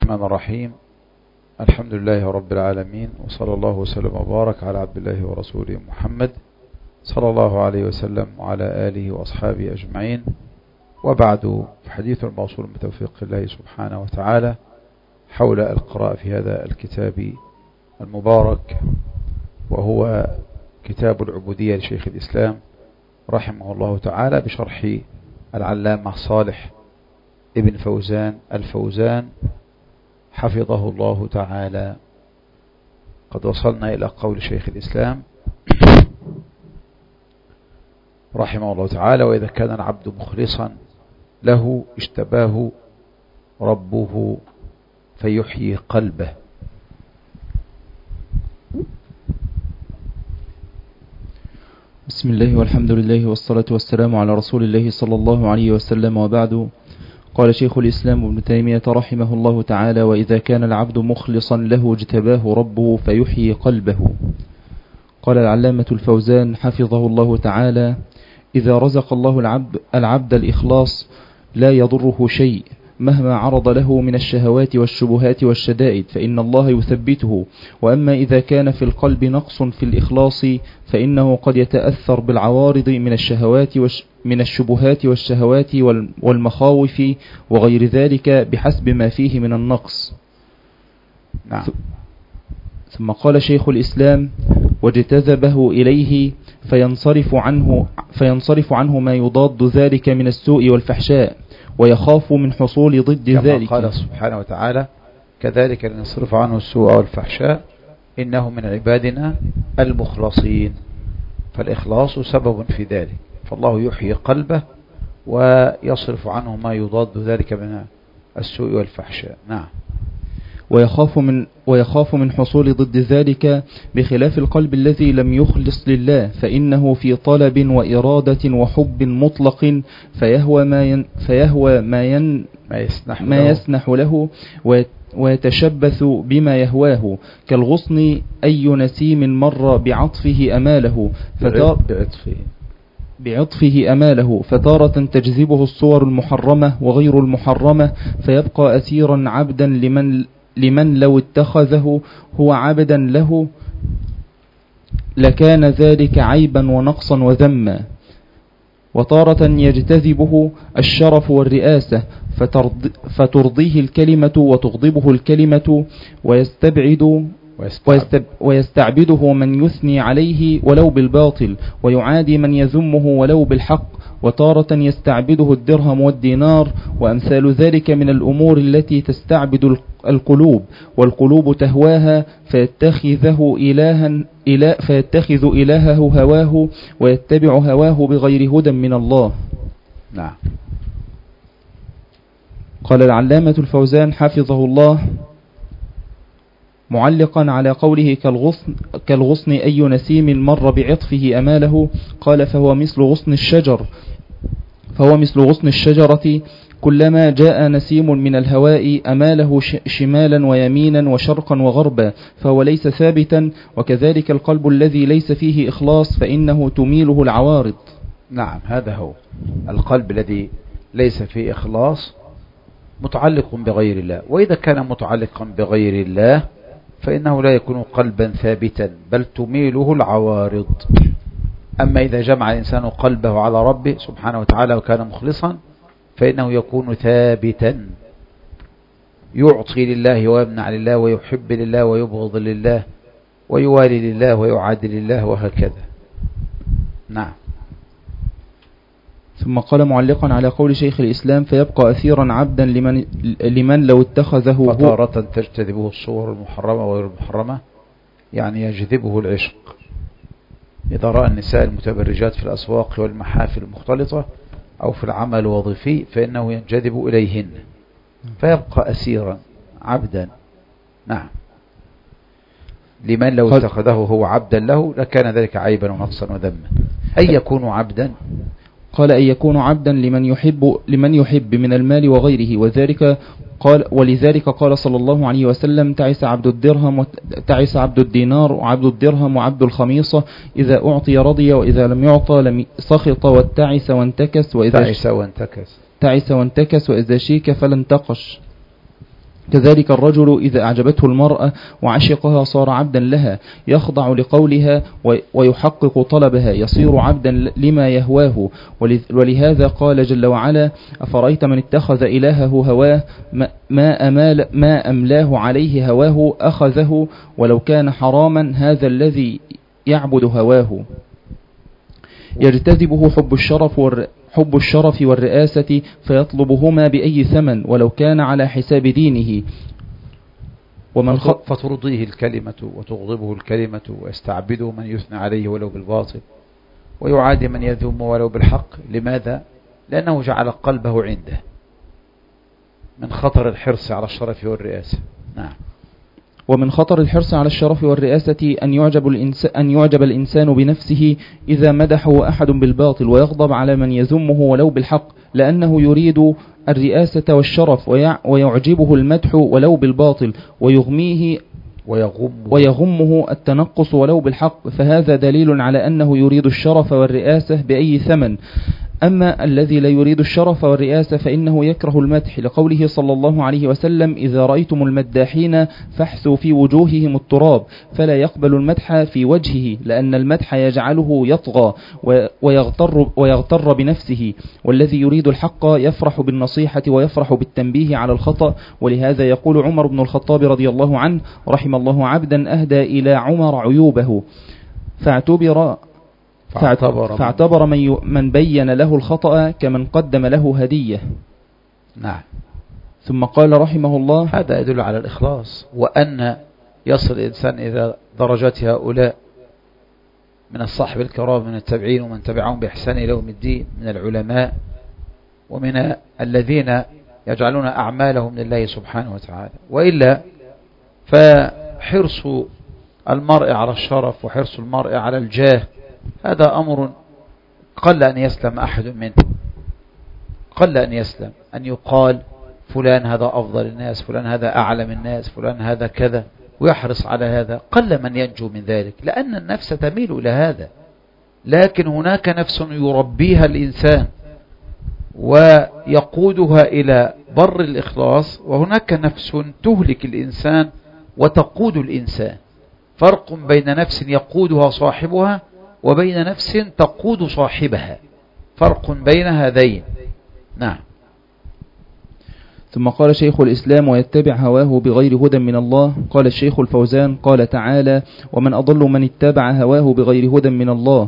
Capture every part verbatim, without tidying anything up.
الرحمن الرحيم. الحمد لله رب العالمين، وصلى الله وسلم وبارك على عبد الله ورسوله محمد صلى الله عليه وسلم وعلى آله وأصحابه أجمعين. وبعد، حديث الموصول بتوفيق الله سبحانه وتعالى حول القراءة في هذا الكتاب المبارك، وهو كتاب العبودية لشيخ الإسلام رحمه الله تعالى بشرح العلامة صالح ابن فوزان الفوزان حفظه الله تعالى. قد وصلنا إلى قول شيخ الإسلام رحمه الله تعالى: وإذا كان العبد مخلصا له اجتباه ربه فيحيي قلبه. بسم الله والحمد لله والصلاة والسلام على رسول الله صلى الله عليه وسلم، وبعد. قال شيخ الإسلام ابن تيمية رحمه الله تعالى: وإذا كان العبد مخلصا له اجتباه ربه فيحيي قلبه. قال العلامة الفوزان حفظه الله تعالى: إذا رزق الله العبد, العبد الإخلاص لا يضره شيء مهما عرض له من الشهوات والشبهات والشدائد، فإن الله يثبته. وأما إذا كان في القلب نقص في الإخلاص فإنه قد يتأثر بالعوارض من الشهوات وش من الشبهات والشهوات والمخاوف وغير ذلك بحسب ما فيه من النقص. نعم. ثم قال شيخ الإسلام: واجتذبه إليه فينصرف عنه, فينصرف عنه ما يضاد ذلك من السوء والفحشاء، ويخاف من حصول ضد كما ذلك. قال سبحانه وتعالى: كذلك لنصرف عنه السوء والفحشاء إنه من عبادنا المخلصين. فالإخلاص سبب في ذلك، فالله يحيي قلبه ويصرف عنه ما يضاد ذلك من السوء والفحشاء. نعم. ويخاف من, ويخاف من حصول ضد ذلك، بخلاف القلب الذي لم يخلص لله، فإنه في طلب وإرادة وحب مطلق، فيهوى ما, ين فيهوى ما, ين ما, يسنح, ما له. يسنح له ويتشبث بما يهواه، كالغصن أي نسيم مر بعطفه أماله فتار بعطفه بعطفه أماله فتارة تجذبه الصور المحرمة وغير المحرمة، فيبقى أسيرا عبدا لمن لمن لو اتخذه هو عبدا له لكان ذلك عيبا ونقصا وذما. وتارة يجتذبه الشرف والرئاسة فترضيه الكلمة وتغضبه الكلمة، ويستبعد ويستب ويستعبده من يثني عليه ولو بالباطل، ويعادي من يذمه ولو بالحق. وتارة يستعبده الدرهم والدينار وأمثال ذلك من الأمور التي تستعبد القلوب، والقلوب تهواها فيتخذه إلها إله فيتخذ إلهه هواه ويتبع هواه بغير هدى من الله. نعم. قال العلامة الفوزان حفظه الله معلقا على قوله كالغصن, كالغصن أي نسيم مر بعطفه أماله، قال: فهو مثل غصن الشجر فهو مثل غصن الشجرة كلما جاء نسيم من الهواء أماله شمالا ويمينا وشرقا وغربا، فهو ليس ثابتا. وكذلك القلب الذي ليس فيه إخلاص فإنه تميله العوارض. نعم، هذا هو القلب الذي ليس فيه إخلاص متعلق بغير الله. وإذا كان متعلقا بغير الله فإنه لا يكون قلبا ثابتا، بل تميله العوارض. أما إذا جمع الإنسان قلبه على ربه سبحانه وتعالى وكان مخلصا فإنه يكون ثابتا، يعطي لله ويمنع لله ويحب لله ويبغض لله ويوالي لله ويعادي لله وهكذا. نعم. ثم قال معلقا على قول شيخ الإسلام: فيبقى أثيرا عبدا لمن, لمن لو اتخذه فتارة تجتذبه الصور المحرمة وغير المحرمة، يعني يجذبه العشق. إذا رأى النساء المتبرجات في الأسواق والمحافل المختلطة أو في العمل الوظيفي فإنه ينجذب إليهن، فيبقى أسيرا عبدا. نعم. لمن لو اتخذه هو عبدا له لكان ذلك عيبا ونقصا وذما. أي يكون عبدا؟ قال: أن يكون عبدا لمن يحب لمن يحب من المال وغيره، وذلك قال ولذلك قال صلى الله عليه وسلم: تعس عبد الدرهم تعس عبد الدينار وعبد الدرهم وعبد الخميصة، إذا أعطي رضي وإذا لم يعطى لم سخط واتعس وانتكس، وإذا تعس وانتكس تعس وانتكس وإذا شيك فلا انتقش. كذلك الرجل إذا أعجبته المرأة وعشقها صار عبدا لها، يخضع لقولها ويحقق طلبها، يصير عبدا لما يهواه. ولهذا قال جل وعلا: أفرأيت من اتخذ إلهه هواه ما, أمال ما أملاه عليه هواه أخذه ولو كان حراما هذا الذي يعبد هواه. يجتذبه حب الشرف والر... حب الشرف والرئاسة فيطلبهما بأي ثمن ولو كان على حساب دينه. ومن خ... فترضيه الكلمة وتغضبه الكلمة ويستعبده من يثنى عليه ولو بالباطل ويعادي من يذم ولو بالحق. لماذا؟ لأنه جعل قلبه عنده من خطر الحرص على الشرف والرئاسة. نعم. ومن خطر الحرص على الشرف والرئاسة أن يعجب, الإنس... أن يعجب الإنسان بنفسه إذا مدحه أحد بالباطل ويغضب على من يذمه ولو بالحق، لأنه يريد الرئاسة والشرف ويع... ويعجبه المدح ولو بالباطل ويغميه ويغمه. ويغمه التنقص ولو بالحق، فهذا دليل على أنه يريد الشرف والرئاسة بأي ثمن. أما الذي لا يريد الشرف والرئاسة فإنه يكره المدح، لقوله صلى الله عليه وسلم: إذا رأيتم المداحين فاحثوا في وجوههم التراب، فلا يقبل المدح في وجهه، لأن المدح يجعله يطغى ويغتر, ويغتر بنفسه. والذي يريد الحق يفرح بالنصيحة ويفرح بالتنبيه على الخطأ. ولهذا يقول عمر بن الخطاب رضي الله عنه: رحم الله عبدا أهدى إلى عمر عيوبه فاعتبر فاعتبر, فاعتبر من, من بين له الخطأ كمن قدم له هدية. نعم. ثم قال رحمه الله: هذا يدل على الإخلاص، وأن يصل الإنسان إلى درجات هؤلاء من الصحب الكرام من التابعين ومن تبعهم بإحسان إلى يوم الدين من العلماء ومن الذين يجعلون أعمالهم لله سبحانه وتعالى. وإلا فحرص المرء على الشرف وحرص المرء على الجاه هذا أمر قل أن يسلم أحد منه، قل أن يسلم أن يقال فلان هذا أفضل الناس، فلان هذا أعلم الناس، فلان هذا كذا، ويحرص على هذا. قل من ينجو من ذلك، لأن النفس تميل إلى هذا. لكن هناك نفس يربيها الإنسان ويقودها إلى بر الإخلاص، وهناك نفس تهلك الإنسان وتقود الإنسان. فرق بين نفس يقودها صاحبها وبين نفس تقود صاحبها، فرق بين هذين. نعم. ثم قال شيخ الإسلام: ويتبع هواه بغير هدى من الله. قال الشيخ الفوزان: قال تعالى: ومن أضل من اتبع هواه بغير هدى من الله.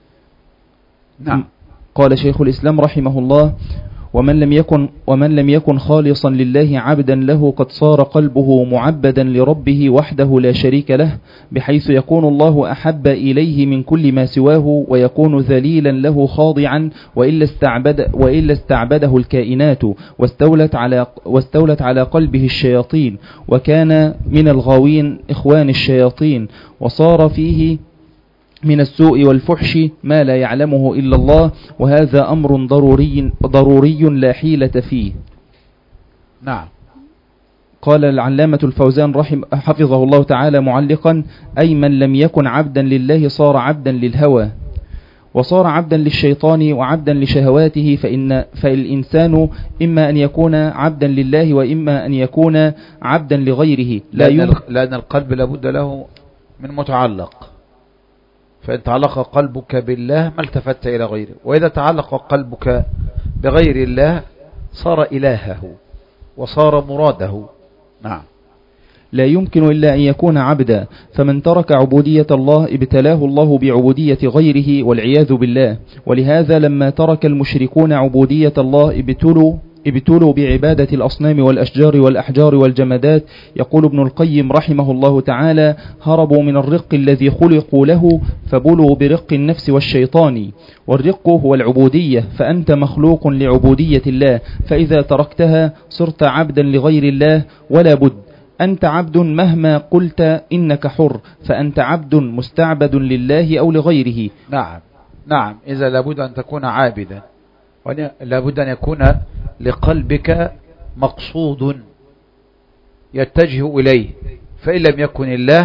نعم. قال شيخ الإسلام رحمه الله: ومن لم يكن ومن لم يكن خالصا لله عبدا له قد صار قلبه معبدا لربه وحده لا شريك له، بحيث يكون الله أحب إليه من كل ما سواه، ويكون ذليلا له خاضعا، وإلا استعبد وإلا استعبده الكائنات واستولت على واستولت على قلبه الشياطين، وكان من الغاوين إخوان الشياطين، وصار فيه من السوء والفحش ما لا يعلمه إلا الله، وهذا أمر ضروري ضروري لا حيلة فيه. نعم. قال العلامة الفوزان رحم حفظه الله تعالى معلقا: أي من لم يكن عبدا لله صار عبدا للهوى، وصار عبدا للشيطان وعبدا لشهواته. فإن فالإنسان إما أن يكون عبدا لله وإما أن يكون عبدا لغيره. لا لأن, لأن القلب لابد له من متعلق، فإن تعلق قلبك بالله ما التفت إلى غيره، وإذا تعلق قلبك بغير الله صار إلهه وصار مراده. نعم. لا يمكن إلا أن يكون عبدا، فمن ترك عبودية الله ابتلاه الله بعبودية غيره والعياذ بالله. ولهذا لما ترك المشركون عبودية الله ابتلوا ابتلوا بعبادة الأصنام والأشجار والأحجار والجمادات. يقول ابن القيم رحمه الله تعالى: هربوا من الرق الذي خلقوا له فبلوا برق النفس والشيطان. والرق هو العبودية، فأنت مخلوق لعبودية الله، فإذا تركتها صرت عبدا لغير الله ولا بد. أنت عبد مهما قلت إنك حر، فأنت عبد مستعبد لله أو لغيره. نعم نعم. إذا لابد أن تكون عابدا، ولابد أن يكون لقلبك مقصود يتجه إليه، فإن لم يكن الله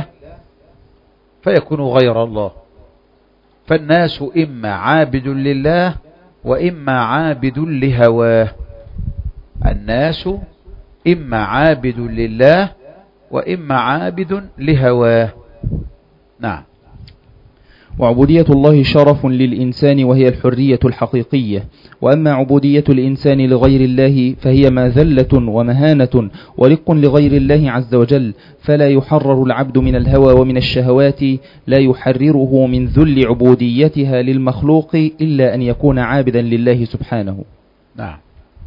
فيكون غير الله. فالناس إما عابد لله وإما عابد لهواه. الناس إما عابد لله وإما عابد لهواه. نعم. وعبودية الله شرف للإنسان وهي الحرية الحقيقية، وأما عبودية الإنسان لغير الله فهي مذلة ومهانة ورق لغير الله عز وجل، فلا يحرر العبد من الهوى ومن الشهوات، لا يحرره من ذل عبوديتها للمخلوق إلا أن يكون عابدا لله سبحانه. نعم.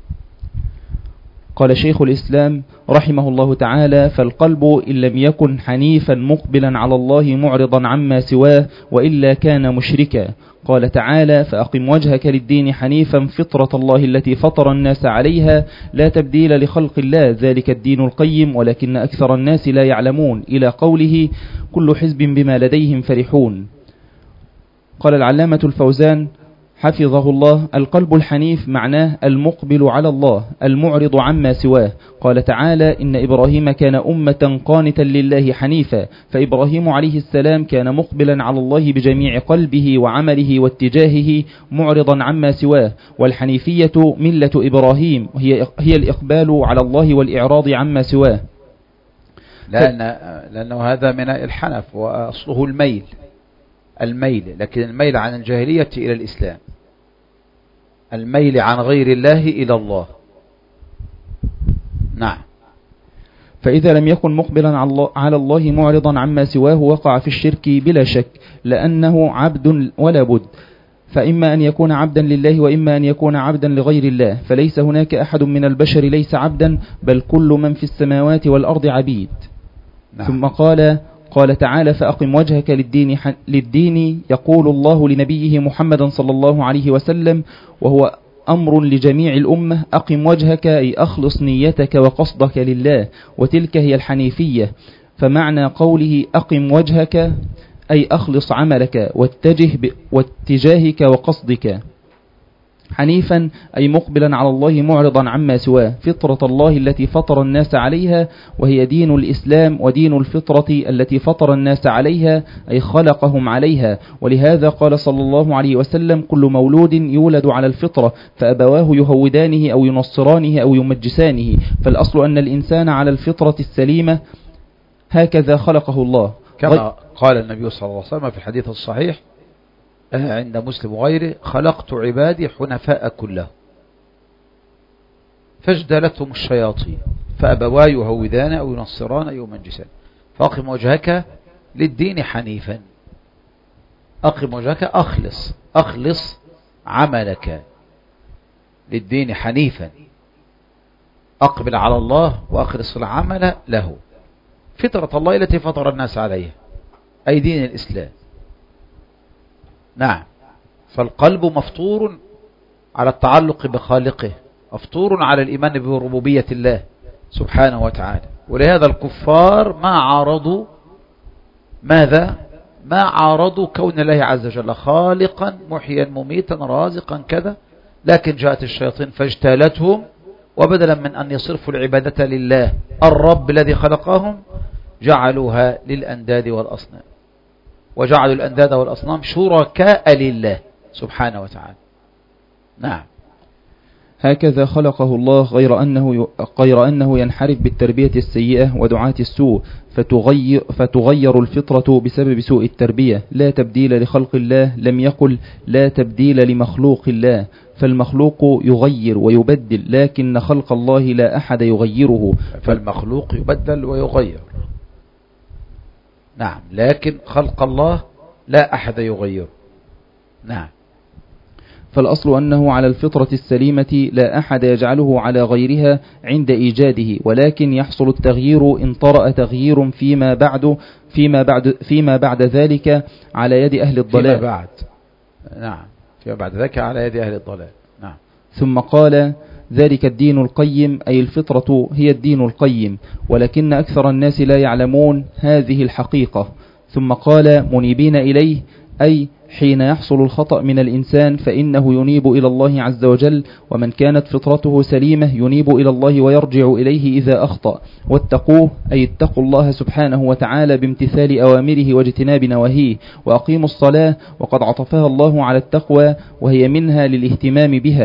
قال شيخ الإسلام رحمه الله تعالى: فالقلب إن لم يكن حنيفا مقبلا على الله معرضا عما سواه وإلا كان مشركا. قال تعالى: فأقم وجهك للدين حنيفا فطرة الله التي فطر الناس عليها لا تبديل لخلق الله ذلك الدين القيم ولكن أكثر الناس لا يعلمون، إلى قوله: كل حزب بما لديهم فرحون. قال العلامة الفوزان حفظه الله: القلب الحنيف معناه المقبل على الله المعرض عما سواه. قال تعالى: إن إبراهيم كان أمة قانتا لله حنيفا، فإبراهيم عليه السلام كان مقبلا على الله بجميع قلبه وعمله واتجاهه معرضا عما سواه. والحنيفية ملة إبراهيم هي هي الإقبال على الله والإعراض عما سواه، لأن لأنه هذا من الحنف وأصله الميل الميل لكن الميل عن الجاهلية إلى الإسلام، الميل عن غير الله إلى الله. نعم. فإذا لم يكن مقبلا على الله معرضا عما سواه وقع في الشرك بلا شك، لأنه عبد ولا بد، فإما أن يكون عبدا لله وإما أن يكون عبدا لغير الله، فليس هناك أحد من البشر ليس عبدا، بل كل من في السماوات والأرض عبيد. نعم. ثم قال قال تعالى: فأقم وجهك للدين, للدين يقول الله لنبيه محمد صلى الله عليه وسلم، وهو أمر لجميع الأمة: أقم وجهك أي أخلص نيتك وقصدك لله، وتلك هي الحنيفية. فمعنى قوله أقم وجهك أي أخلص عملك واتجه واتجاهك وقصدك. حنيفا أي مقبلا على الله معرضا عما سواه، فطرة الله التي فطر الناس عليها، وهي دين الإسلام ودين الفطرة التي فطر الناس عليها أي خلقهم عليها. ولهذا قال صلى الله عليه وسلم: كل مولود يولد على الفطرة فأبواه يهودانه أو ينصرانه أو يمجسانه. فالأصل أن الإنسان على الفطرة السليمة، هكذا خلقه الله، كما قال النبي صلى الله عليه وسلم في الحديث الصحيح عند مسلم وغيره: خلقت عبادي حنفاء كلهم فاجدلتهم الشياطين فأبوا يهودان أو ينصران أو يمجسان فأقم وجهك للدين حنيفا. أقم وجهك أخلص أخلص عملك للدين حنيفا، أقبل على الله وأخلص العمل له، فطرة الله التي فطر الناس عليها أي دين الإسلام. نعم. فالقلب مفطور على التعلق بخالقه، مفطور على الإيمان بربوبية الله سبحانه وتعالى. ولهذا الكفار ما عارضوا ماذا؟ ما عارضوا كون الله عز وجل خالقا محيا مميتا رازقا كذا، لكن جاءت الشياطين فاجتالتهم، وبدلا من أن يصرفوا العبادة لله الرب الذي خلقهم جعلوها للأنداد والأصنام، وجعلوا الأنداد والأصنام شركاء لله سبحانه وتعالى. نعم. هكذا خلقه الله، غير أنه غير أنه ينحرف بالتربية السيئة ودعاة السوء، فتغير فتغير الفطرة بسبب سوء التربية. لا تبديل لخلق الله، لم يقل لا تبديل لمخلوق الله، فالمخلوق يغير ويبدل، لكن خلق الله لا أحد يغيره. فالمخلوق يبدل ويغير، نعم، لكن خلق الله لا أحد يغيره. نعم. فالأصل أنه على الفطرة السليمة لا أحد يجعله على غيرها عند إيجاده، ولكن يحصل التغيير إن طرأ تغيير فيما بعد فيما بعد فيما بعد ذلك على يد أهل الضلال. فيما بعد نعم فيما بعد ذلك على يد أهل الضلال. نعم. ثم قال: ذلك الدين القيم أي الفطرة هي الدين القيم، ولكن أكثر الناس لا يعلمون هذه الحقيقة. ثم قال: منيبين إليه أي حين يحصل الخطأ من الإنسان فإنه ينيب إلى الله عز وجل، ومن كانت فطرته سليمة ينيب إلى الله ويرجع إليه إذا أخطأ. واتقوه أي اتقوا الله سبحانه وتعالى بامتثال أوامره واجتناب نواهيه. وأقيموا الصلاة، وقد عطفها الله على التقوى وهي منها للاهتمام بها،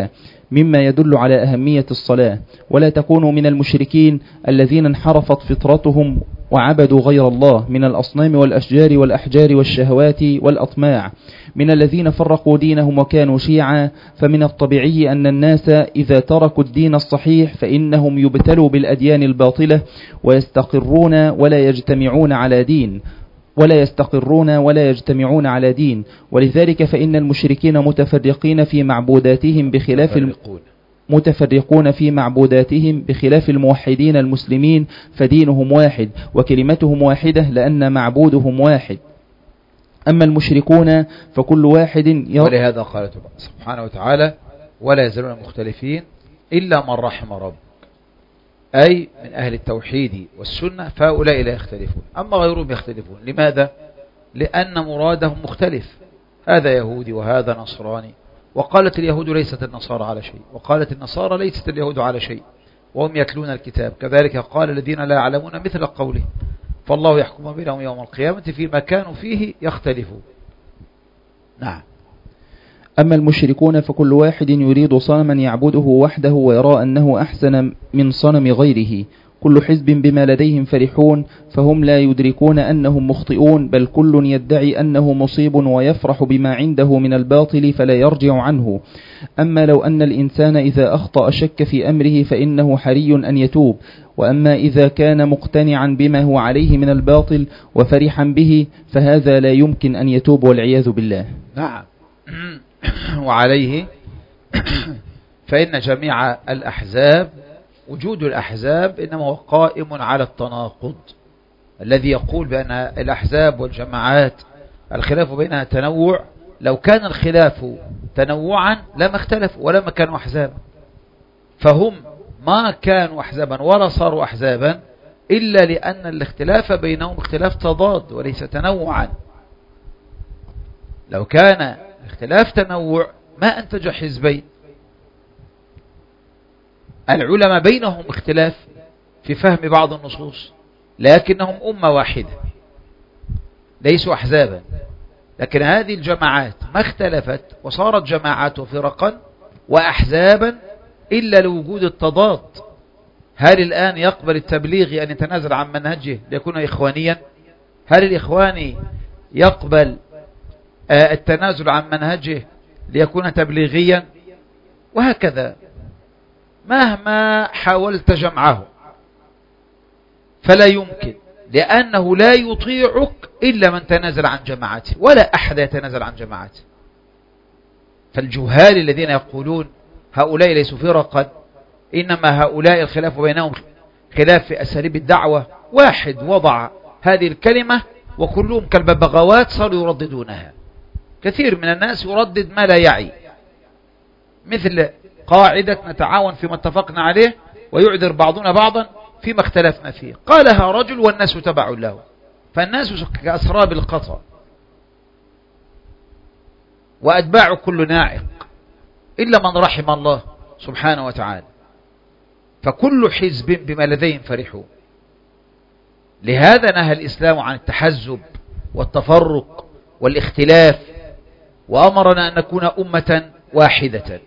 مما يدل على أهمية الصلاة، ولا تكونوا من المشركين الذين انحرفت فطرتهم وعبدوا غير الله من الأصنام والأشجار والأحجار والشهوات والأطماع، من الذين فرقوا دينهم وكانوا شيعا. فمن الطبيعي أن الناس إذا تركوا الدين الصحيح فإنهم يبتلوا بالأديان الباطلة ويستقرون ولا يجتمعون على دين ولا يستقرون ولا يجتمعون على دين ولذلك فإن المشركين متفرقين في معبوداتهم بخلاف متفرقون. متفرقون في معبوداتهم بخلاف الموحدين المسلمين، فدينهم واحد وكلمتهم واحدة لأن معبودهم واحد. أما المشركون فكل واحد ير... ولهذا قال سبحانه وتعالى ولا يزالون مختلفين إلا من رحم ربك، أي من أهل التوحيد والسنة فهؤلاء لا يختلفون، أما غيرهم يختلفون. لماذا؟ لأن مرادهم مختلف، هذا يهودي وهذا نصراني، وقالت اليهود ليست النصارى على شيء، وقالت النصارى ليست اليهود على شيء، وهم يتلون الكتاب. كذلك قال الذين لا يعلمون مثل قوله، فالله يحكم بينهم يوم القيامة فيما كانوا فيه يختلفون. نعم. أما المشركون فكل واحد يريد صنما يعبده وحده ويرى أنه أحسن من صنم غيره، كل حزب بما لديهم فرحون، فهم لا يدركون أنهم مخطئون، بل كل يدعي أنه مصيب ويفرح بما عنده من الباطل فلا يرجع عنه. أما لو أن الإنسان إذا أخطأ شك في أمره فإنه حري أن يتوب، وأما إذا كان مقتنعا بما هو عليه من الباطل وفرحا به فهذا لا يمكن أن يتوب والعياذ بالله. نعم. وعليه فإن جميع الأحزاب، وجود الأحزاب إنما هو قائم على التناقض، الذي يقول بأن الأحزاب والجماعات الخلاف بينها تنوع، لو كان الخلاف تنوعا لما اختلفوا ولما كانوا أحزابا، فهم ما كانوا أحزابا ولا صاروا أحزابا إلا لأن الاختلاف بينهم اختلاف تضاد وليس تنوعا. لو كان اختلاف تنوع ما أنتج حزبين. العلماء بينهم اختلاف في فهم بعض النصوص، لكنهم أمة واحدة ليسوا أحزابا. لكن هذه الجماعات ما اختلفت وصارت جماعات وفرقا وأحزابا إلا لوجود التضاد. هل الآن يقبل التبليغ أن يتنازل عن منهجه ليكون إخوانيا؟ هل الإخواني يقبل التنازل عن منهجه ليكون تبليغيا؟ وهكذا مهما حاولت جمعه فلا يمكن، لأنه لا يطيعك إلا من تنازل عن جماعته، ولا أحد يتنازل عن جماعته. فالجهال الذين يقولون هؤلاء ليسوا فرقا، إنما هؤلاء الخلاف بينهم خلاف في أساليب الدعوة، واحد وضع هذه الكلمة وكلهم كالببغاوات صاروا يرددونها. كثير من الناس يردد ما لا يعي، مثل قاعدة نتعاون فيما اتفقنا عليه ويعذر بعضنا بعضا فيما اختلفنا فيه، قالها رجل والناس تبع له، فالناس كأسراب القطع وأتباع كل ناعق إلا من رحم الله سبحانه وتعالى. فكل حزب بما لديهم فرحون. لهذا نهى الإسلام عن التحزب والتفرق والاختلاف، وأمرنا أن نكون أمة واحدة.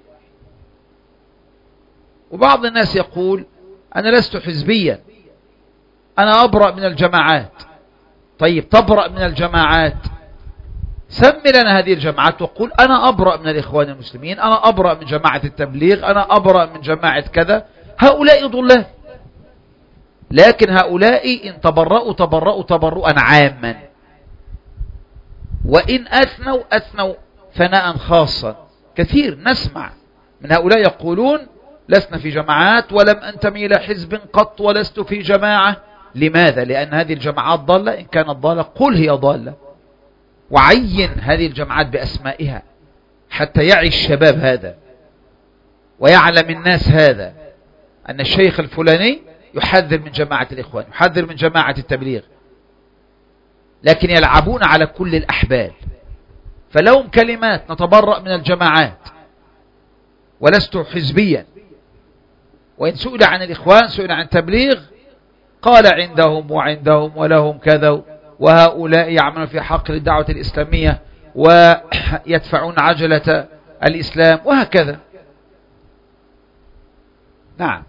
وبعض الناس يقول أنا لست حزبيا، أنا أبرأ من الجماعات. طيب تبرأ من الجماعات، سم لنا هذه الجماعات وقول أنا أبرأ من الإخوان المسلمين، أنا أبرأ من جماعة التبليغ، أنا أبرأ من جماعة كذا. هؤلاء ضلال، لكن هؤلاء إن تبرأوا تبرأوا تبرؤا عاما، وإن أثنوا أثنوا ثناء خاصا. كثير نسمع من هؤلاء يقولون لسنا في جماعات ولم أنتمي إلى حزب قط ولست في جماعة. لماذا؟ لأن هذه الجماعات ضالة. إن كانت ضالة قل هي ضالة، وعين هذه الجماعات بأسمائها حتى يعي الشباب هذا ويعلم الناس هذا أن الشيخ الفلاني يحذر من جماعة الإخوان، يحذر من جماعة التبليغ، لكن يلعبون على كل الأحبال. فلهم كلمات نتبرأ من الجماعات ولست حزبيا، وإن سئل عن الإخوان سئل عن التبليغ قال عندهم وعندهم ولهم كذا، وهؤلاء يعملون في حق الدعوة الإسلامية ويدفعون عجلة الإسلام وهكذا. نعم.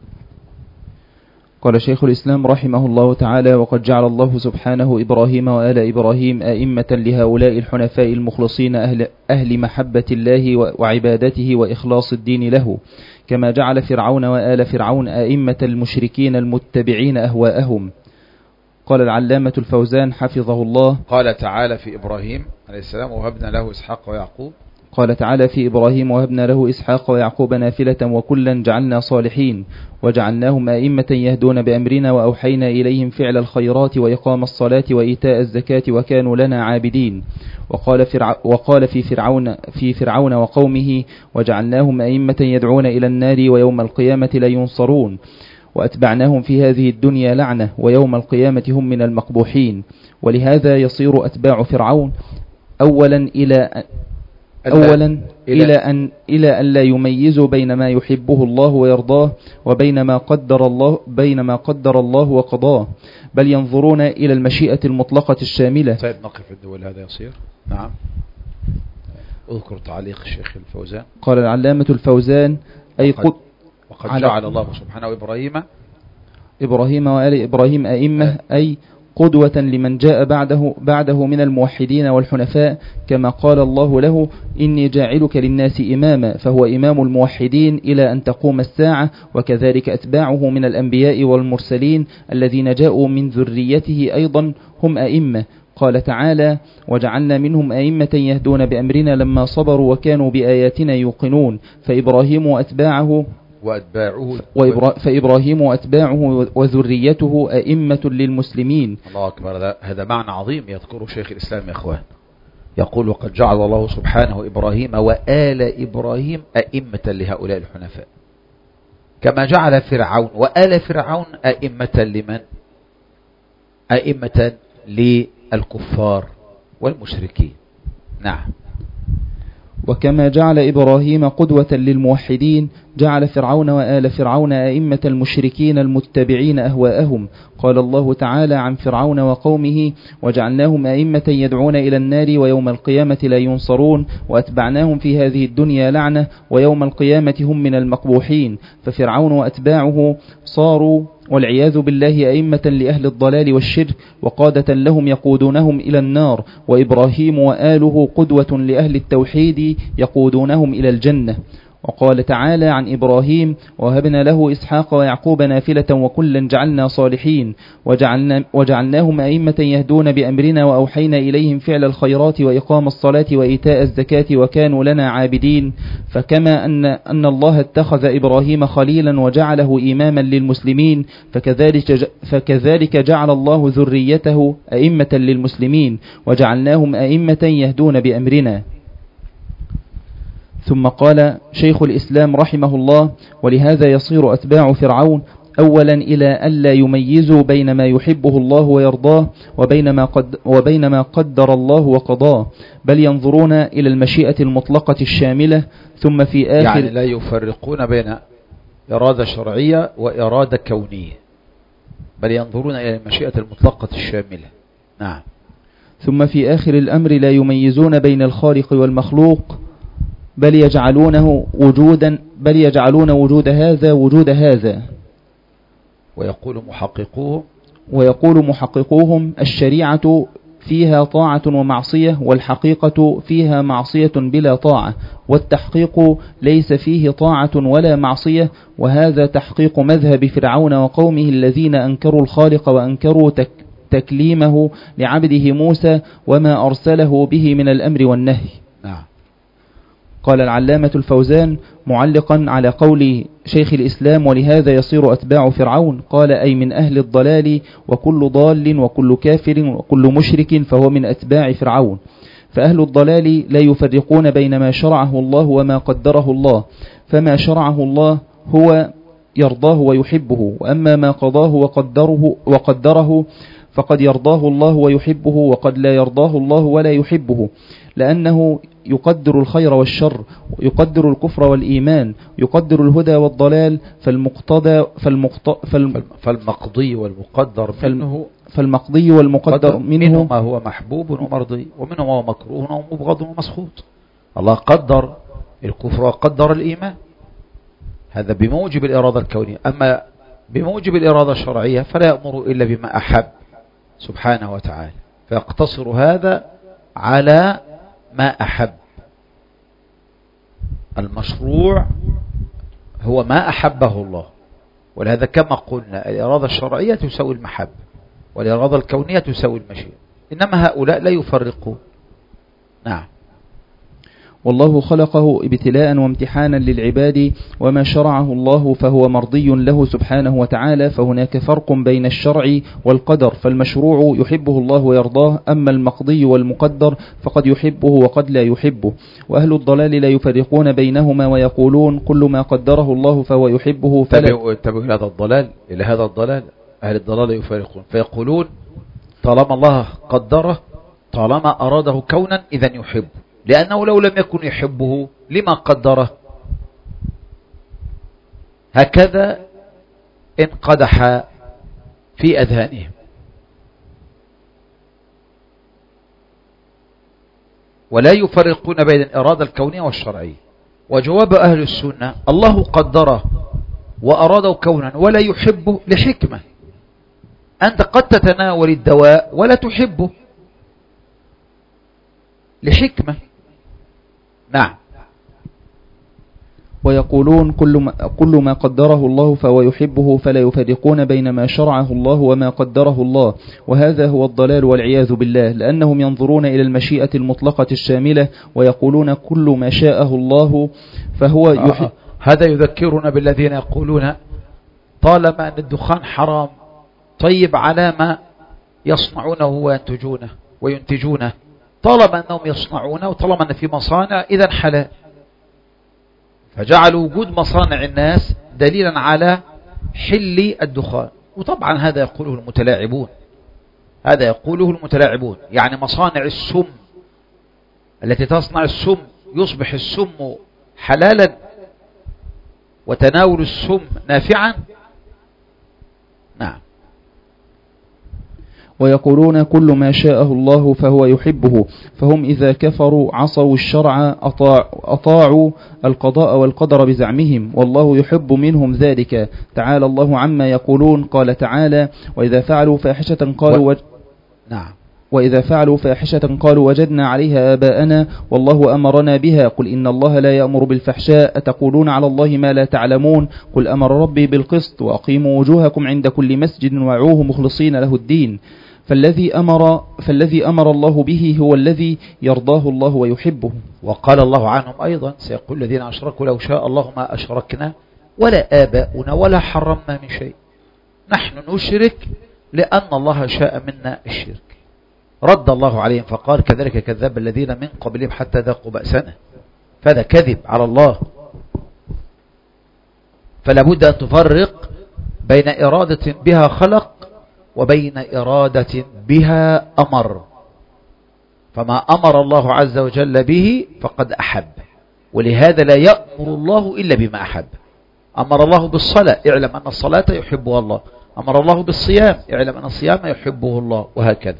قال شيخ الإسلام رحمه الله تعالى: وقد جعل الله سبحانه إبراهيم وآل إبراهيم أئمة لهؤلاء الحنفاء المخلصين أهل, أهل محبة الله وعبادته وإخلاص الدين له، كما جعل فرعون وآل فرعون أئمة المشركين المتبعين أهواءهم. قال العلامة الفوزان حفظه الله: قال تعالى في إبراهيم عليه السلام: وهبنا له إسحاق ويعقوب. قال تعالى في إبراهيم: وهبنا له إسحاق ويعقوب نافلة وكلا جعلنا صالحين وجعلناهم أئمة يهدون بأمرنا وأوحينا إليهم فعل الخيرات وإقام الصلاة وإيتاء الزكاة وكانوا لنا عابدين. وقال, فرع وقال في فرعون في فرعون وقومه: وجعلناهم أئمة يدعون إلى النار ويوم القيامة لا ينصرون وأتبعناهم في هذه الدنيا لعنة ويوم القيامة هم من المقبوحين. ولهذا يصير أتباع فرعون أولا إلى أولا إلى أن إلى أن لا يميزوا بين ما يحبه الله ويرضاه وبين ما قدر الله بين ما قدر الله وقضاه، بل ينظرون إلى المشيئة المطلقة الشاملة. طيب نقف الدول هذا يصير. نعم. اذكر تعليق الشيخ الفوزان. قال العلامة الفوزان: أي وقد, وقد جعل الله سبحانه إبراهيم إبراهيم وآل إبراهيم أئمة، أي قدوة لمن جاء بعده بعده من الموحدين والحنفاء، كما قال الله له: إني جاعلك للناس إماما، فهو إمام الموحدين إلى أن تقوم الساعة. وكذلك أتباعه من الأنبياء والمرسلين الذين جاءوا من ذريته أيضا هم أئمة. قال تعالى: وجعلنا منهم أئمة يهدون بأمرنا لما صبروا وكانوا بآياتنا يوقنون. فإبراهيم وأتباعه وأتباعه فإبراهيم وأتباعه وذريته أئمة للمسلمين. الله أكبر. هذا معنى عظيم يذكره شيخ الإسلام يا إخوان. يقول: وقد جعل الله سبحانه إبراهيم وآل إبراهيم أئمة لهؤلاء الحنفاء، كما جعل فرعون وآل فرعون أئمة لمن؟ أئمة للكفار والمشركين. نعم. وكما جعل إبراهيم قدوة للموحدين جعل فرعون وآل فرعون أئمة المشركين المتبعين أهواءهم. قال الله تعالى عن فرعون وقومه: وجعلناهم أئمة يدعون إلى النار ويوم القيامة لا ينصرون وأتبعناهم في هذه الدنيا لعنة ويوم القيامة هم من المقبوحين. ففرعون وأتباعه صاروا والعياذ بالله أئمة لأهل الضلال والشرك وقادة لهم يقودونهم إلى النار، وإبراهيم وآله قدوة لأهل التوحيد يقودونهم إلى الجنة. وقال تعالى عن إبراهيم: وهبنا له إسحاق ويعقوب نافلة وكلا جعلنا صالحين وجعلنا وجعلناهم أئمة يهدون بأمرنا وأوحينا إليهم فعل الخيرات وإقام الصلاة وإيتاء الزكاة وكانوا لنا عابدين. فكما أن, أن الله اتخذ إبراهيم خليلا وجعله إماما للمسلمين، فكذلك, فكذلك جعل الله ذريته أئمة للمسلمين وجعلناهم أئمة يهدون بأمرنا. ثم قال شيخ الإسلام رحمه الله: ولهذا يصير أتباع فرعون أولا إلى ألا يميزوا بين ما يحبه الله ويرضاه وبين ما, قد وبين ما قدر الله وقضاه، بل ينظرون إلى المشيئة المطلقة الشاملة. ثم في آخر يعني لا يفرقون بين إرادة شرعية وإرادة كونية، بل ينظرون إلى المشيئة المطلقة الشاملة. نعم. ثم في آخر الأمر لا يميزون بين الخالق والمخلوق، بل يجعلونه وجودا بل يجعلون وجود هذا وجود هذا. ويقول محققوهم ويقول محققوهم: الشريعة فيها طاعة ومعصية، والحقيقة فيها معصية بلا طاعة، والتحقيق ليس فيه طاعة ولا معصية. وهذا تحقيق مذهب فرعون وقومه الذين أنكروا الخالق وأنكروا تك تكليمه لعبده موسى وما أرسله به من الأمر والنهي. نعم. قال العلامة الفوزان معلقا على قول شيخ الإسلام: ولهذا يصير أتباع فرعون، قال: أي من أهل الضلال، وكل ضال وكل كافر وكل مشرك فهو من أتباع فرعون. فأهل الضلال لا يفرقون بين ما شرعه الله وما قدره الله، فما شرعه الله هو يرضاه ويحبه، وأما ما قضاه وقدره, وقدره فقد يرضاه الله ويحبه، وقد لا يرضاه الله ولا يحبه، لأنه يقدر الخير والشر، يقدر الكفر والإيمان، يقدر الهدى والضلال. فالمقتضى فالمقت فالم فالمقضي والمقدر منه فالمقضي والمقدر منه ما هو محبوب ومرضي، ومنه ما هو مكروه ومبغض ومسخوط. الله قدر الكفر وقدر الإيمان، هذا بموجب الإرادة الكونية. أما بموجب الإرادة الشرعية فلا يأمر إلا بما أحب سبحانه وتعالى، فيقتصر هذا على ما أحب. المشروع هو ما أحبه الله، ولهذا كما قلنا الإرادة الشرعية تساوي المحبة، والإرادة الكونية تساوي المشيئة، إنما هؤلاء لا يفرقون. نعم. والله خلقه ابتلاء وامتحانا للعباد، وما شرعه الله فهو مرضي له سبحانه وتعالى، فهناك فرق بين الشرع والقدر، فالمشروع يحبه الله ويرضاه، أما المقضي والمقدر فقد يحبه وقد لا يحبه. وأهل الضلال لا يفرقون بينهما ويقولون كل ما قدره الله فهو يحبه فلا. تبعوا إلى هذا الضلال، إلى هذا الضلال أهل الضلال لا يفرقون، فيقولون طالما الله قدره، طالما أراده كونا، إذن يحبه، لأنه لو لم يكن يحبه لما قدره. هكذا انقدح في أذهانهم. ولا يفرقون بين الإرادة الكونية والشرعية. وجواب أهل السنة الله قدره وأراده كونا ولا يحبه لحكمة. أنت قد تتناول الدواء ولا تحبه لحكمة. نعم. ويقولون كل ما, كل ما قدره الله فهو يحبه، فلا يفرقون بين ما شرعه الله وما قدره الله، وهذا هو الضلال والعياذ بالله، لأنهم ينظرون إلى المشيئة المطلقة الشاملة ويقولون كل ما شاءه الله فهو يحب. آه. هذا يذكرنا بالذين يقولون طالما أن الدخان حرام، طيب على ما يصنعونه وينتجونه وينتجونه، طالما أنهم يصنعونه وطالما أن في مصانع إذا حلال، فجعلوا وجود مصانع الناس دليلا على حل الدخان. وطبعا هذا يقوله المتلاعبون، هذا يقوله المتلاعبون، يعني مصانع السم التي تصنع السم يصبح السم حلالا وتناول السم نافعا. نعم. ويقولون كل ما شاءه الله فهو يحبه، فهم إذا كفروا عصوا الشرع أطاع أطاعوا القضاء والقدر بزعمهم، والله يحب منهم ذلك. تعالى الله عما يقولون. قال تعالى وإذا فعلوا فاحشة قالوا و... نعم. وإذا فعلوا فاحشة قالوا وجدنا عليها آباءنا والله أمرنا بها، قل إن الله لا يأمر بالفحشاء أتقولون على الله ما لا تعلمون، قل أمر ربي بالقسط وأقيموا وجوهكم عند كل مسجد وادعوه مخلصين له الدين. فالذي أمر, فالذي أمر الله به هو الذي يرضاه الله ويحبه. وقال الله عنهم أيضا سيقول الذين أشركوا لو شاء الله ما أشركنا ولا آباؤنا ولا حرمنا من شيء، نحن نشرك لأن الله شاء منا الشرك. رد الله عليهم فقال كذلك كذب الذين من قبلهم حتى ذاقوا بأسنا، فهذا كذب على الله. فلا بد أن تفرق بين إرادة بها خلق وبين إرادة بها أمر. فما أمر الله عز وجل به فقد أحب، ولهذا لا يأمر الله إلا بما أحب. أمر الله بالصلاة، اعلم أن الصلاة يحبها الله. أمر الله بالصيام، اعلم أن الصيام يحبه الله، وهكذا.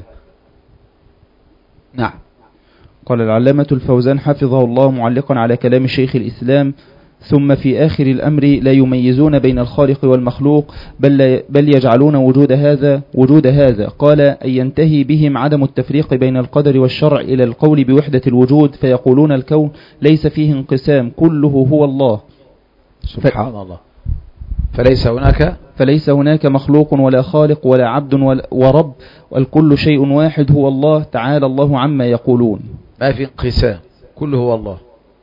نعم. قال العلامة الفوزان حفظه الله معلقا على كلام شيخ الإسلام: ثم في آخر الأمر لا يميزون بين الخالق والمخلوق، بل, بل يجعلون وجود هذا وجود هذا. قال أن ينتهي بهم عدم التفريق بين القدر والشرع إلى القول بوحدة الوجود، فيقولون الكون ليس فيه انقسام، كله هو الله سبحان الله. فليس هناك فليس هناك مخلوق ولا خالق ولا عبد ورب، والكل شيء واحد هو الله، تعالى الله عما يقولون. ما في انقسام، كله هو الله.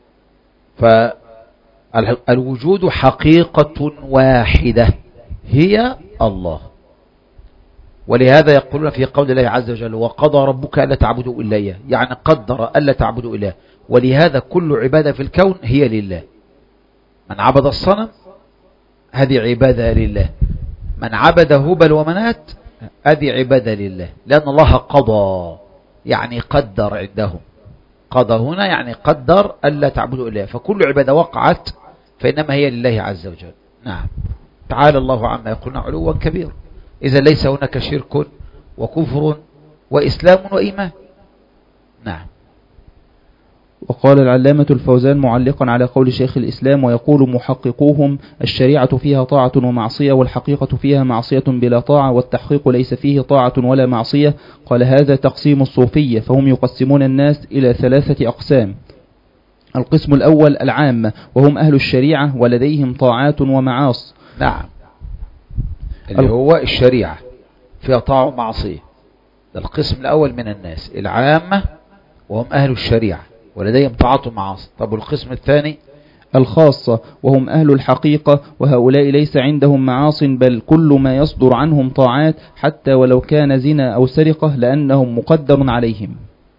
فالوجود حقيقة واحدة هي الله. ولهذا يقولون في قول الله عز وجل وقضى ربك ألا تعبدوا إلا إياه، يعني قدر ألا تعبدوا إلا. ولهذا كل عبادة في الكون هي لله. من عبد الصنم هذه عبادة لله، من عبد هبل ومنات هذه عبادة لله، لأن الله قضى يعني قدر عندهم. قضى هنا يعني قدر ألا تعبدوا إلا، فكل عبادة وقعت فإنما هي لله عز وجل. نعم. تعالى الله عما يقولون علوا كبيرا. إذا ليس هناك شرك وكفر وإسلام وإيمان. نعم. وقال العلامة الفوزان معلقا على قول شيخ الإسلام: ويقول محققوهم: الشريعة فيها طاعة ومعصية، والحقيقة فيها معصية بلا طاعة، والتحقيق ليس فيه طاعة ولا معصية. قال: هذا تقسيم الصوفية، فهم يقسمون الناس إلى ثلاثة أقسام. القسم الأول العامة، وهم أهل الشريعة ولديهم طاعات ومعاصي. نعم، اللي هو الشريعة فيها طاعة ومعصية، ده القسم الأول من الناس، العامة وهم أهل الشريعة ولديهم طاعات ومعاصي. طب والقسم الثاني؟ الخاصة، وهم أهل الحقيقة، وهؤلاء ليس عندهم معاص، بل كل ما يصدر عنهم طاعات، حتى ولو كان زنا أو سرقة، لأنهم مقدر عليهم.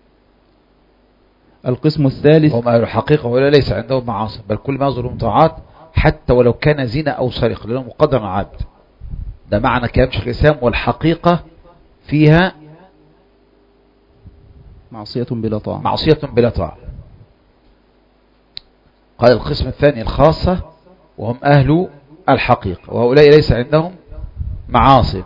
القسم الثالث هم أهل الحقيقة ولا ليس عندهم معاصي، بل كل ما يصدر منهم طاعات حتى ولو كان زنا أو سرقة، لأنهم مقدر على العبد. ده معنى كلام شيخ الإسلام: والحقيقة فيها معصية بلا طاعة. معصية بلا طاعة. قال القسم الثاني الخاصة، وهم أهل الحقيقة، وهؤلاء ليس عندهم معاصي،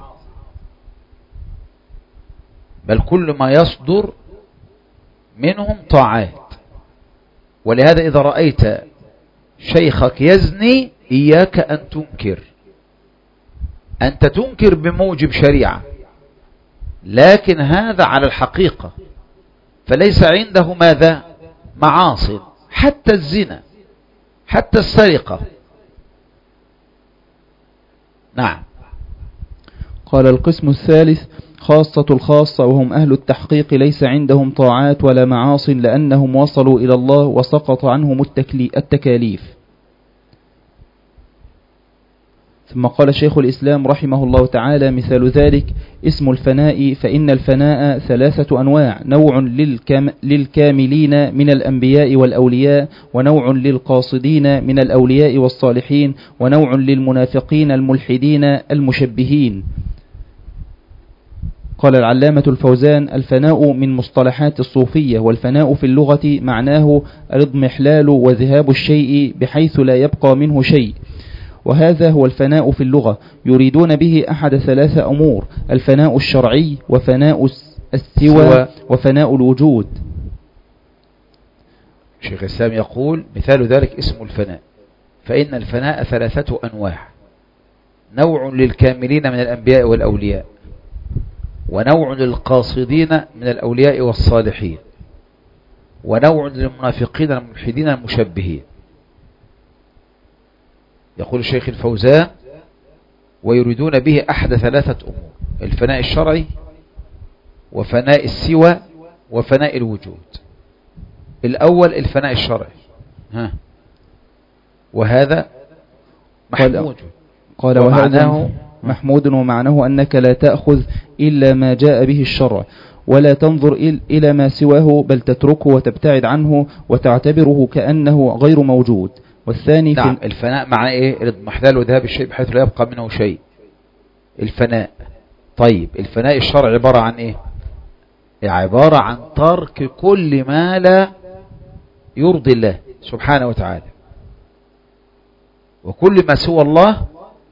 بل كل ما يصدر منهم طاعات. ولهذا إذا رأيت شيخك يزني إياك أن تنكر، أنت تنكر بموجب شريعة، لكن هذا على الحقيقة، فليس عنده ماذا؟ معاصي، حتى الزنا، حتى السرقة. نعم. قال القسم الثالث خاصة الخاصة، وهم أهل التحقيق، ليس عندهم طاعات ولا معاص، لأنهم وصلوا إلى الله وسقط عنهم التكاليف. ثم قال شيخ الإسلام رحمه الله تعالى: مثال ذلك اسم الفناء، فإن الفناء ثلاثة أنواع: نوع للكام للكاملين من الأنبياء والأولياء، ونوع للقاصدين من الأولياء والصالحين، ونوع للمنافقين الملحدين المشبهين. قال العلامة الفوزان: الفناء من مصطلحات الصوفية، والفناء في اللغة معناه الاضمحلال وذهاب الشيء بحيث لا يبقى منه شيء، وهذا هو الفناء في اللغة. يريدون به أحد ثلاثة أمور: الفناء الشرعي، وفناء السوى، وفناء الوجود. شيخ الإسلام يقول: مثال ذلك اسم الفناء، فإن الفناء ثلاثة أنواع: نوع للكاملين من الأنبياء والأولياء، ونوع للقاصدين من الأولياء والصالحين، ونوع للمنافقين الملحدين المشبهين. يقول الشيخ الفوزان: ويريدون به أحد ثلاثة أمور: الفناء الشرعي، وفناء السوى، وفناء الوجود. الأول الفناء الشرعي، ها، وهذا محمود. قال: وهذا محمود، ومعناه أنك لا تأخذ إلا ما جاء به الشرع، ولا تنظر إلى ما سواه، بل تتركه وتبتعد عنه وتعتبره كأنه غير موجود. والثاني نعم، الفناء معناه ايه؟ الاضمحلال وذهاب الشيء بحيث لا يبقى منه شيء، الفناء. طيب الفناء الشرعي عبارة عن ايه؟ عبارة عن ترك كل ما لا يرضي الله سبحانه وتعالى، وكل ما سوى الله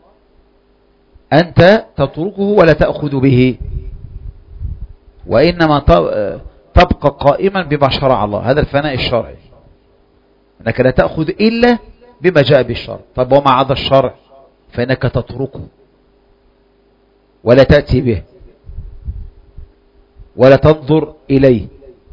أنت تتركه ولا تأخذ به، وإنما تبقى قائما بما شرع الله. هذا الفناء الشرعي، أنك لا تأخذ إلا بما جاء بالشرع. طب وما عدا الشرع فإنك تتركه ولا تأتي به ولا تنظر إليه،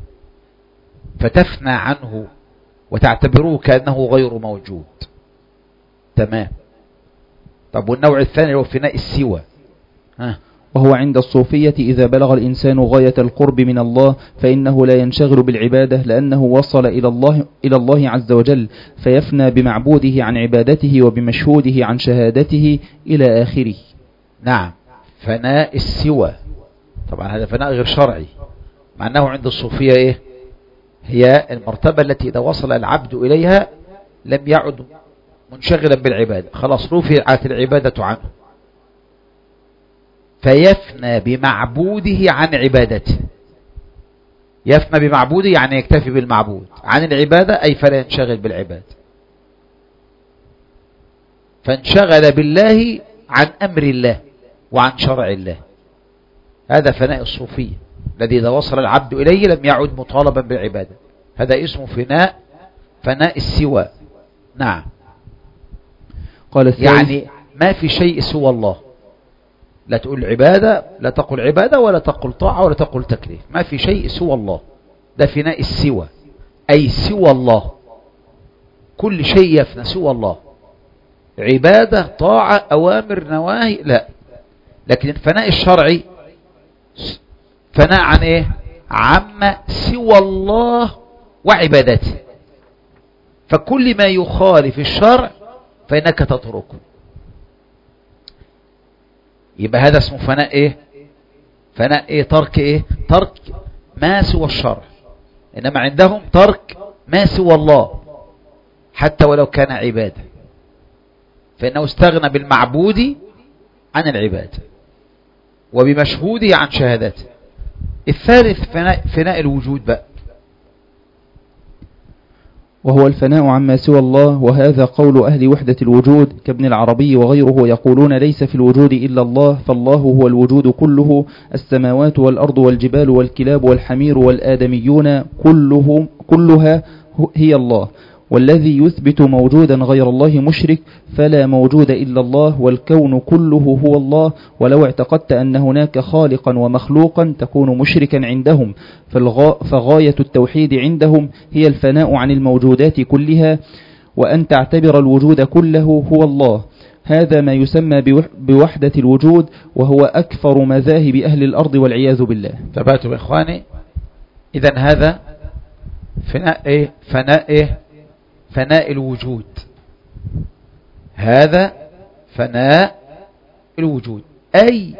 فتفنى عنه وتعتبره كأنه غير موجود. تمام. طب والنوع الثاني هو فناء السوى، ها، وهو عند الصوفية إذا بلغ الإنسان غاية القرب من الله فإنه لا ينشغل بالعبادة، لأنه وصل إلى الله إلى الله عز وجل، فيفنى بمعبوده عن عبادته وبمشهوده عن شهادته إلى آخره. نعم، فناء السوى طبعا هذا فناء غير شرعي، مع أنه عند الصوفية إيه؟ هي المرتبة التي إذا وصل العبد إليها لم يعد منشغلا بالعبادة، خلاص رفعت العبادة عنه، فيفنى بمعبوده عن عبادته. يفنى بمعبوده يعني يكتفي بالمعبود، عن العبادة أي فلا ينشغل بالعبادة، فانشغل بالله عن أمر الله وعن شرع الله. هذا فناء الصوفية الذي إذا وصل العبد إليه لم يعد مطالبا بالعبادة، هذا اسمه فناء، فناء السوى. نعم. قال يعني ما في شيء سوى الله، لا تقول عبادة، لا تقول عبادة، ولا تقول طاعة، ولا تقول تكليف، ما في شيء سوى الله. ده فناء السوى، أي سوى الله، كل شيء يفنى سوى الله، عبادة، طاعة، أوامر، نواهي، لا. لكن الفناء الشرعي فناء عن ايه؟ عما سوى الله وعبادته، فكل ما يخالف الشرع فإنك تتركه. يبقى هذا اسمه فناء ايه؟ فناء ايه؟ ترك ايه؟ ترك ما سوى الشرع. انما عندهم ترك ما سوى الله حتى ولو كان عبادة، فإنه استغنى بالمعبود عن العبادة وبمشهوده عن شهادته. الثالث فناء, فناء الوجود بقى، وهو الفناء عما سوى الله، وهذا قول أهل وحدة الوجود كابن العربي وغيره، يقولون ليس في الوجود إلا الله، فالله هو الوجود كله، السماوات والأرض والجبال والكلاب والحمير والآدميون كلهم كلها هي الله. والذي يثبت موجودا غير الله مشرك، فلا موجود إلا الله، والكون كله هو الله. ولو اعتقدت أن هناك خالقا ومخلوقا تكون مشركا عندهم، فغاية التوحيد عندهم هي الفناء عن الموجودات كلها، وأن تعتبر الوجود كله هو الله. هذا ما يسمى بوحدة الوجود، وهو أكثر مذاهب أهل الأرض والعياذ بالله. تبعتوا إخواني؟ إذن هذا فناء إيه؟ فناء إيه؟ فناء الوجود. هذا فناء الوجود، أي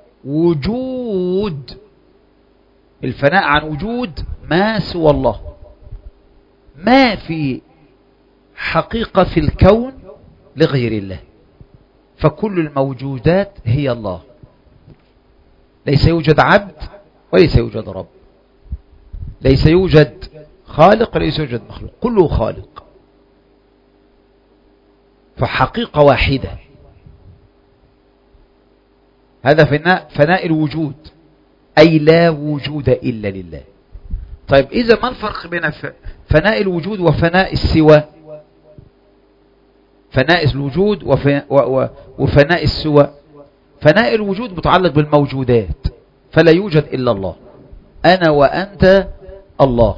وجود، الفناء عن وجود ما سوى الله. ما في حقيقة في الكون لغير الله، فكل الموجودات هي الله. ليس يوجد عبد وليس يوجد رب، ليس يوجد خالق وليس يوجد مخلوق، كله خالق، فحقيقة واحدة. هذا فناء, فناء الوجود، أي لا وجود إلا لله. طيب إذا ما الفرق بين فناء الوجود وفناء السوى؟ فناء الوجود وفناء السوى، فناء الوجود متعلق بالموجودات، فلا يوجد إلا الله، أنا وأنت الله،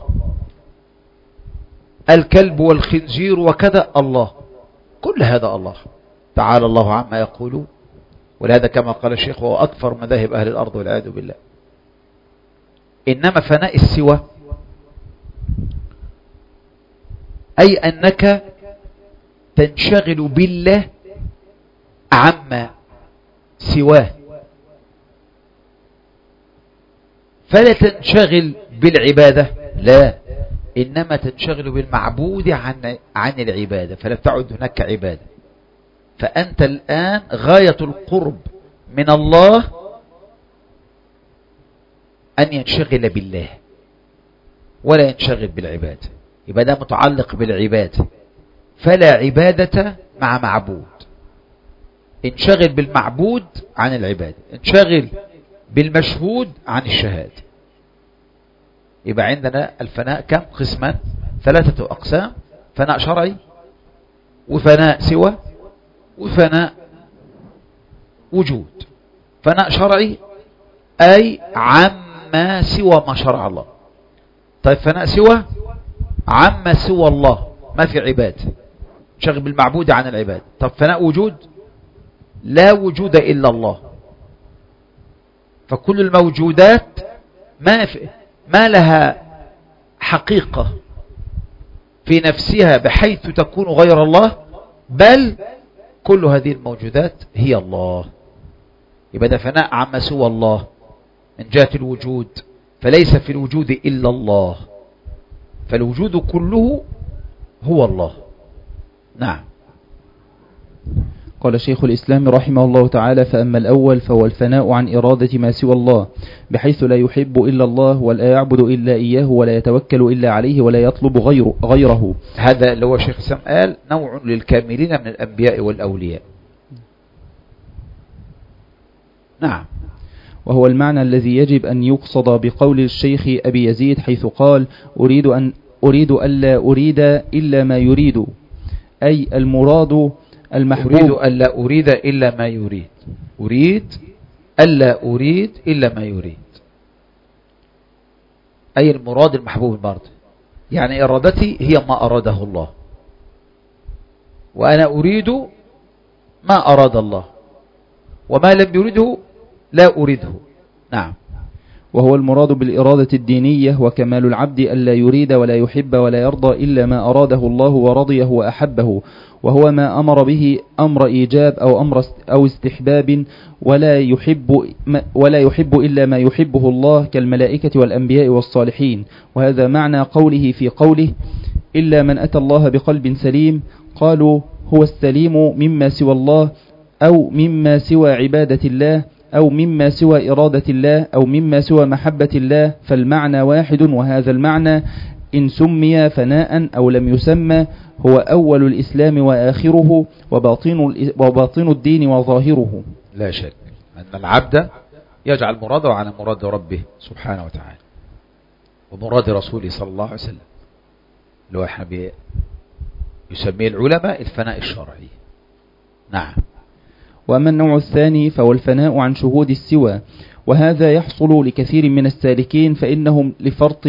الكلب والخنزير وكذا الله، كل هذا الله تعالى الله عما يقولون. ولهذا كما قال الشيخ هو أكثر مذاهب أهل الأرض والعياذ بالله. إنما فناء السوى أي أنك تنشغل بالله عما سواه، فلا تنشغل بالعبادة، لا، إنما تنشغل بالمعبود عن عن العبادة، فلا تعد هناك عبادة. فأنت الآن غاية القرب من الله أن ينشغل بالله ولا ينشغل بالعبادة، يبقى ده متعلق بالعبادة، فلا عبادة مع معبود. انشغل بالمعبود عن العبادة، انشغل بالمشهود عن الشهادة. يبقى عندنا الفناء كم قسما؟ ثلاثة أقسام: فناء شرعي، وفناء سوى، وفناء وجود. فناء شرعي أي عما سوى ما شرع الله. طيب فناء سوى عما سوى الله، ما في عباد، شغل بالمعبود عن العباد. طب فناء وجود، لا وجود إلا الله، فكل الموجودات ما في ما لها حقيقة في نفسها بحيث تكون غير الله، بل كل هذه الموجودات هي الله. يبقى ده فناء عما سوى الله من جهة الوجود، فليس في الوجود إلا الله، فالوجود كله هو الله. نعم. قال شيخ الإسلام رحمه الله تعالى: فأما الأول فهو الفناء عن إرادة ما سوى الله، بحيث لا يحب إلا الله ولا يعبد إلا إياه ولا يتوكل إلا عليه ولا يطلب غيره, غيره. هذا اللي هو شيخ الإسلام قال نوع للكاملين من الأنبياء والأولياء. نعم. وهو المعنى الذي يجب أن يقصد بقول الشيخ أبي يزيد حيث قال: أريد أن أريد ألا أريد إلا ما يريد، أي المراد المحبوب. أريد ألا أريد إلا ما يريد، أريد ألا أريد إلا ما يريد، أي المراد المحبوب المرضي. يعني إرادتي هي ما أراده الله، وأنا أريد ما أراد الله، وما لم يريده لا أريده. نعم. وهو المراد بالإرادة الدينية، وكمال العبد ألا يريد ولا يحب ولا يرضى إلا ما أراده الله ورضيه وأحبه، وهو ما أمر به أمر إيجاب أو أمر أو استحباب، ولا يحب ولا يحب إلا ما يحبه الله كالملائكة والأنبياء والصالحين. وهذا معنى قوله في قوله إلا من أتى الله بقلب سليم. قالوا هو السليم مما سوى الله، أو مما سوى عبادة الله، أو مما سوى إرادة الله، أو مما سوى محبة الله، فالمعنى واحد. وهذا المعنى إن سمي فناء أو لم يسمى هو أول الإسلام وآخره، وباطن, وباطن الدين وظاهره. لا شك أن العبد يجعل مراده على مراد ربه سبحانه وتعالى ومراد رسوله صلى الله عليه وسلم، اللي احنا يسميه العلماء الفناء الشرعي. نعم. وأما النوع الثاني فهو الفناء عن شهود السوى، وهذا يحصل لكثير من السالكين، فإنهم لفرط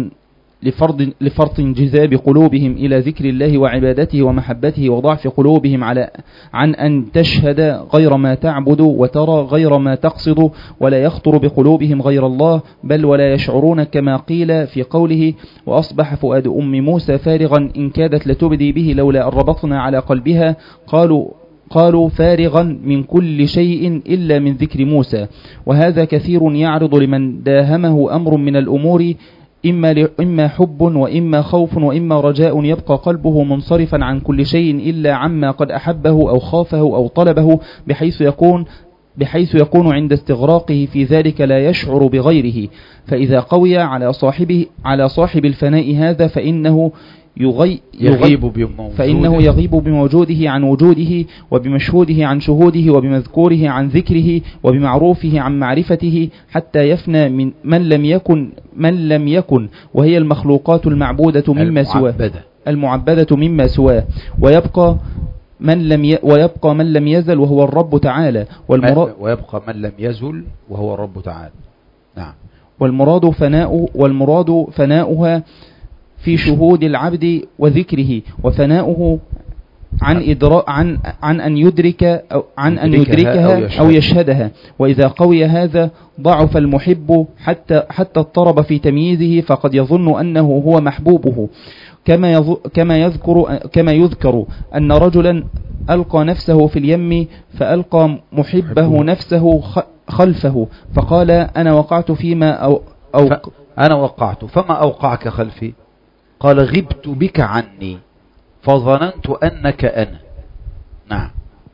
لفرض لفرط انجذاب قلوبهم إلى ذكر الله وعبادته ومحبته، وضعف قلوبهم على عن أن تشهد غير ما تعبد وترى غير ما تقصد، ولا يخطر بقلوبهم غير الله، بل ولا يشعرون، كما قيل في قوله وأصبح فؤاد أم موسى فارغا إن كادت لتبدي به لولا أن ربطنا على قلبها. قالوا قالوا فارغا من كل شيء إلا من ذكر موسى. وهذا كثير يعرض لمن داهمه أمر من الأمور، إما, إما حب وإما خوف وإما رجاء، يبقى قلبه منصرفا عن كل شيء إلا عما قد أحبه أو خافه أو طلبه، بحيث يكون بحيث يكون عند استغراقه في ذلك لا يشعر بغيره. فإذا قوي على صاحبه على صاحب الفناء هذا فإنه يغي يغيب بموجوده فإنه يغيب بموجوده عن وجوده، وبمشهوده عن شهوده، وبمذكوره عن ذكره، وبمعروفه عن معرفته، حتى يفنى من من لم يكن من لم يكن وهي المخلوقات المعبودة مما سواه المعبدة مما سواه ويبقى من لم ي... ويبقى من لم يزل وهو الرب تعالى، والمراد ويبقى من لم يزل وهو الرب تعالى. نعم. والمراد فناء والمراد فناؤها في شهود العبد وذكره، وفناؤه عن إدراء عن عن أن يدرك أو عن أن يدركها أو, أو يشهدها. وإذا قوي هذا ضعف المحب حتى حتى اضطرب في تمييزه، فقد يظن أنه هو محبوبه، كما كما يذكر كما يذكر أن رجلا ألقى نفسه في اليم فألقى محبه نفسه خلفه، فقال أنا وقعت فيما أو, أو أنا وقعت فما أوقعك خلفي؟ قال غبت بك عني فظننت أنك أنا. نعم.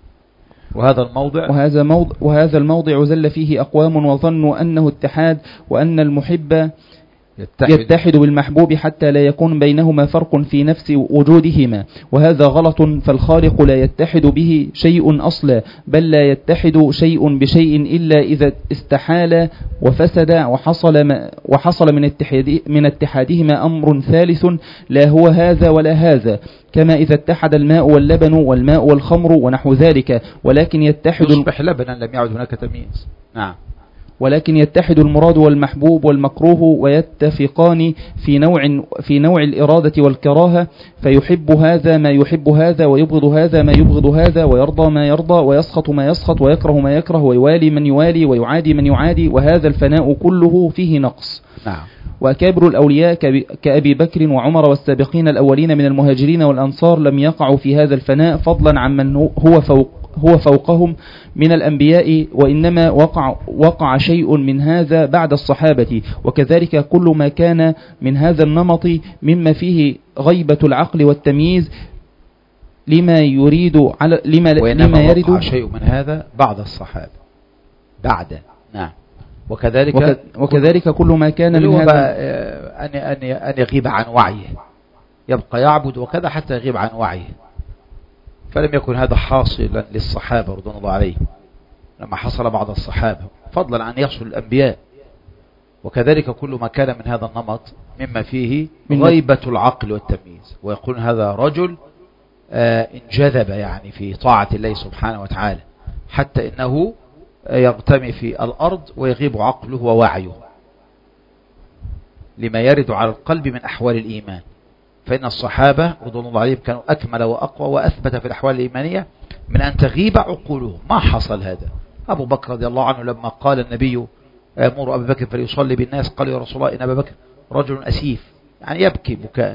وهذا الموضع وهذا موضع وهذا الموضع زل فيه أقوام وظنوا أنه اتحاد، وأن المحب يتحد, يتحد بالمحبوب حتى لا يكون بينهما فرق في نفس وجودهما، وهذا غلط. فالخالق لا يتحد به شيء أصلا، بل لا يتحد شيء بشيء إلا إذا استحال وفسد وحصل وحصل من اتحاد من اتحادهما أمر ثالث لا هو هذا ولا هذا، كما إذا اتحد الماء واللبن والماء والخمر ونحو ذلك، ولكن يتحد يصبح لبنا لم يعد هناك تمييز. نعم. ولكن يتحد المراد والمحبوب والمكروه ويتفقان في نوع في نوع الإرادة والكراهة، فيحب هذا ما يحب هذا، ويبغض هذا ما يبغض هذا، ويرضى ما يرضى، ويسخط ما يسخط، ويكره ما يكره، ويوالي من يوالي، ويعادي من يعادي. وهذا الفناء كله فيه نقص. نعم. وأكابر الأولياء كأبي بكر وعمر والسابقين الأولين من المهاجرين والأنصار لم يقعوا في هذا الفناء، فضلا عن من هو فوق هو فوقهم من الأنبياء، وإنما وقع, وقع شيء من هذا بعد الصحابة. وكذلك كل ما كان من هذا النمط مما فيه غيبة العقل والتمييز لما يريد على لما, لما يرد. وقع شيء من هذا بعد الصحابة بعد. نعم. وكذلك وك وكذلك كل ما كان من هذا أن أن أن يغيب عن وعيه، يبقى يعبد وكذا حتى يغيب عن وعيه. فلم يكن هذا حاصلا للصحابة رضوان الله عليهم لما حصل بعض الصحابة، فضلا عن يحصل الأنبياء. وكذلك كل ما كان من هذا النمط مما فيه من غيبة العقل والتمييز، ويقول هذا رجل آه انجذب يعني في طاعة الله سبحانه وتعالى حتى إنه يغتمي في الأرض ويغيب عقله ووعيه لما يرد على القلب من أحوال الإيمان. فإن الصحابة رضوان الله عليهم كانوا أكمل وأقوى وأثبت في الأحوال الإيمانية من أن تغيب عقولهم. ما حصل هذا؟ أبو بكر رضي الله عنه لما قال النبي أمر أبي بكر فليصلي بالناس، قال يا رسول الله إن أبا بكر رجل أسيف، يعني يبكي بكاء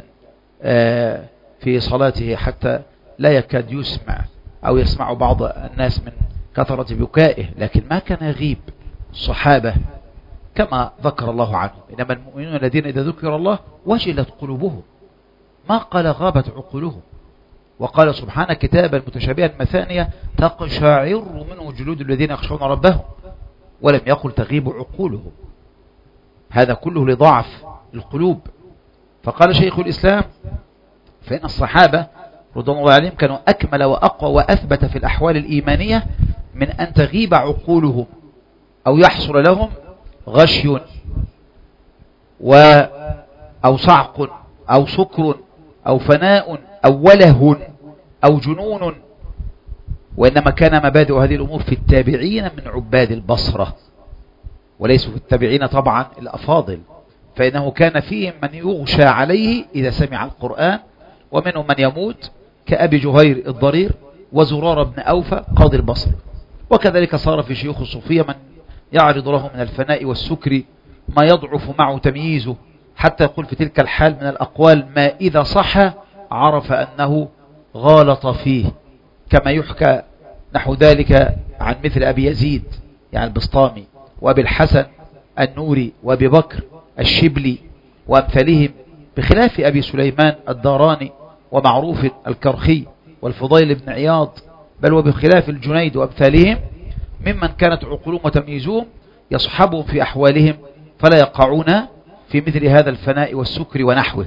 في صلاته حتى لا يكاد يسمع أو يسمع بعض الناس من كثرة بكائه، لكن ما كان يغيب. الصحابة كما ذكر الله عنهم إنما المؤمنون الذين إذا ذكر الله وجلت قلوبهم، ما قال غابت عقولهم. وقال سبحانه كتابا متشابها مثانية تقشعر منه جلود الذين يخشون ربهم، ولم يقل تغيب عقولهم. هذا كله لضعف القلوب. فقال شيخ الإسلام فإن الصحابة رضوان الله عليهم كانوا أكمل وأقوى وأثبت في الأحوال الإيمانية من أن تغيب عقولهم أو يحصل لهم غشي و أو صعق أو سكر أو فناء أو وله أو جنون. وإنما كان مبادئ هذه الأمور في التابعين من عباد البصرة، وليسوا في التابعين طبعا الأفاضل، فإنه كان فيهم من يغشى عليه إذا سمع القرآن، ومنهم من يموت كأبي جهير الضرير وزرار بن أوفى قاضي البصر. وكذلك صار في شيوخ الصوفية من يعرض له من الفناء والسكر ما يضعف معه تمييزه، حتى يقول في تلك الحال من الأقوال ما إذا صح عرف أنه غالط فيه، كما يحكى نحو ذلك عن مثل أبي يزيد يعني البسطامي وأبي الحسن النوري وأبي بكر الشبلي وأمثالهم، بخلاف أبي سليمان الداراني ومعروف الكرخي والفضيل بن عياض، بل وبخلاف الجنيد وأمثالهم ممن كانت عقولهم وتمييزهم يصحبهم في أحوالهم فلا يقعون في مثل هذا الفناء والسكر ونحوه.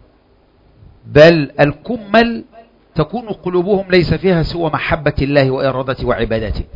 بل الكمل تكون قلوبهم ليس فيها سوى محبة الله وإرادته وعبادته،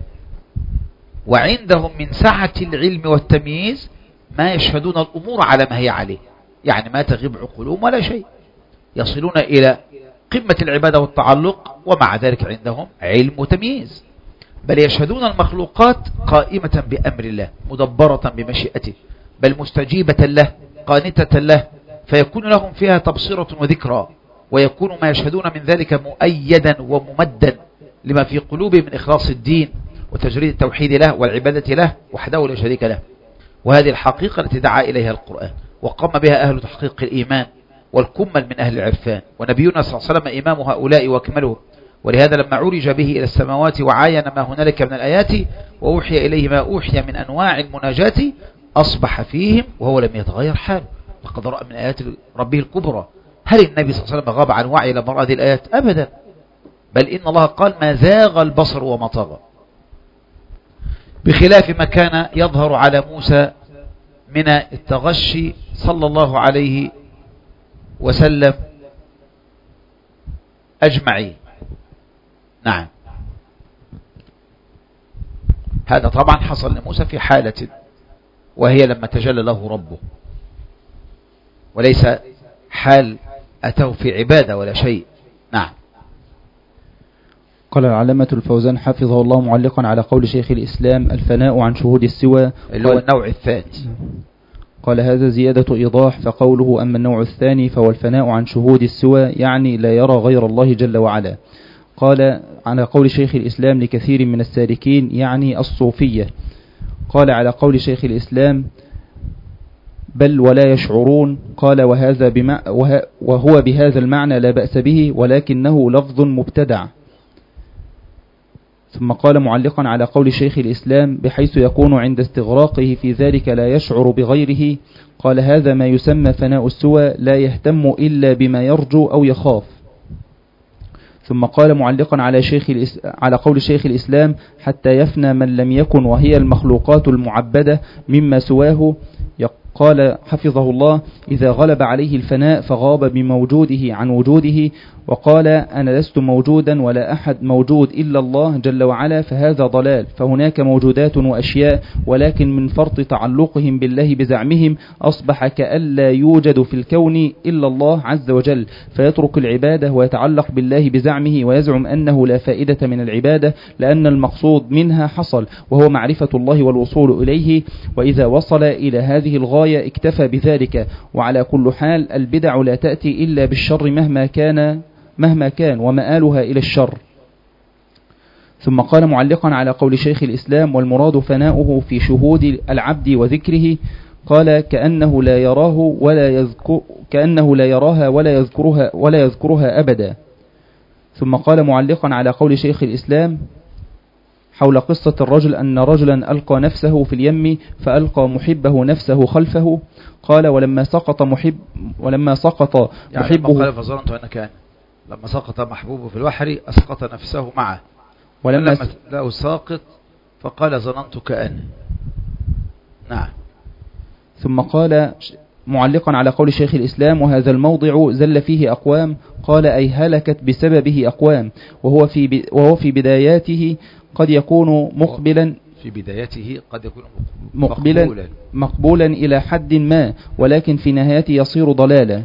وعندهم من سعة العلم والتمييز ما يشهدون الأمور على ما هي عليه، يعني ما تغيب عقولهم ولا شيء، يصلون إلى قمة العبادة والتعلق، ومع ذلك عندهم علم وتمييز. بل يشهدون المخلوقات قائمة بأمر الله مدبرة بمشيئته، بل مستجيبة له قانتة له، فيكون لهم فيها تبصرة وذكرى، ويكون ما يشهدون من ذلك مؤيدا وممدا لما في قلوبهم من إخلاص الدين وتجريد التوحيد له والعبادة له وحده لا شريك له. وهذه الحقيقة التي دعا إليها القرآن وقام بها أهل تحقيق الإيمان والكمل من أهل العرفان، ونبينا صلى الله عليه وسلم إمام هؤلاء وأكمله. ولهذا لما عرج به إلى السماوات وعاين ما هنالك من الآيات وأوحي إليه ما أوحي من أنواع المناجاة أصبح فيهم وهو لم يتغير حاله، لقد رأى من آيات ربه الكبرى. هل النبي صلى الله عليه وسلم غاب عن وعي لما رأى هذه الآيات؟ أبدا، بل إن الله قال ما زاغ البصر وما طغى، بخلاف ما كان يظهر على موسى من التغشي صلى الله عليه وسلم أجمعين. نعم، هذا طبعا حصل لموسى في حالة وهي لما تجلى له ربه، وليس حال أتوا في عبادة ولا شيء. نعم. قال العلامة الفوزان حفظه الله معلقا على قول شيخ الإسلام الفناء عن شهود السوى، اللي هو النوع الثاني. قال هذا زيادة إيضاح، فقوله أما النوع الثاني فهو الفناء عن شهود السوى يعني لا يرى غير الله جل وعلا. قال على قول شيخ الإسلام لكثير من السالكين يعني الصوفية. قال على قول شيخ الإسلام بل ولا يشعرون. قال وهذا بمع وهو بهذا المعنى لا بأس به، ولكنه لفظ مبتدع. ثم قال معلقا على قول شيخ الإسلام بحيث يكون عند استغراقه في ذلك لا يشعر بغيره. قال هذا ما يسمى فناء السوى، لا يهتم إلا بما يرجو أو يخاف. ثم قال معلقا على شيخ الإس... على قول شيخ الإسلام حتى يفنى من لم يكن وهي المخلوقات المعبدة مما سواه. قال حفظه الله إذا غلب عليه الفناء فغاب بموجوده عن وجوده، وقال أنا لست موجودا ولا أحد موجود إلا الله جل وعلا، فهذا ضلال. فهناك موجودات وأشياء، ولكن من فرط تعلقهم بالله بزعمهم أصبح كأن لا يوجد في الكون إلا الله عز وجل، فيترك العبادة ويتعلق بالله بزعمه ويزعم أنه لا فائدة من العبادة لأن المقصود منها حصل، وهو معرفة الله والوصول إليه. وإذا وصل إلى هذه الغاية اكتفى بذلك. وعلى كل حال البدع لا تأتي إلا بالشر مهما كان مهما كان ومآلها إلى الشر. ثم قال معلقا على قول شيخ الإسلام: والمراد فناؤه في شهود العبد وذكره. قال كأنه لا يراه ولا يذكر كأنه لا يراها ولا يذكرها ولا يذكرها أبدا. ثم قال معلقا على قول شيخ الإسلام حول قصة الرجل أن رجلا ألقى نفسه في اليم فألقى محبه نفسه خلفه. قال ولما سقط محب ولما سقط يعني محبه قال فظننت أنك أنا لما سقط محبوبه في البحر أسقط نفسه معه، ولما لا ساقط فقال ظننتك أنا. نعم. ثم قال معلقا على قول شيخ الإسلام: وهذا الموضع زل فيه أقوام. قال أي هلكت بسببه أقوام، وهو في وهو في بداياته قد يكون مقبلا في بدايته قد يكون مقبلا مقبولا, مقبولا إلى حد ما، ولكن في نهايته يصير ضلالا.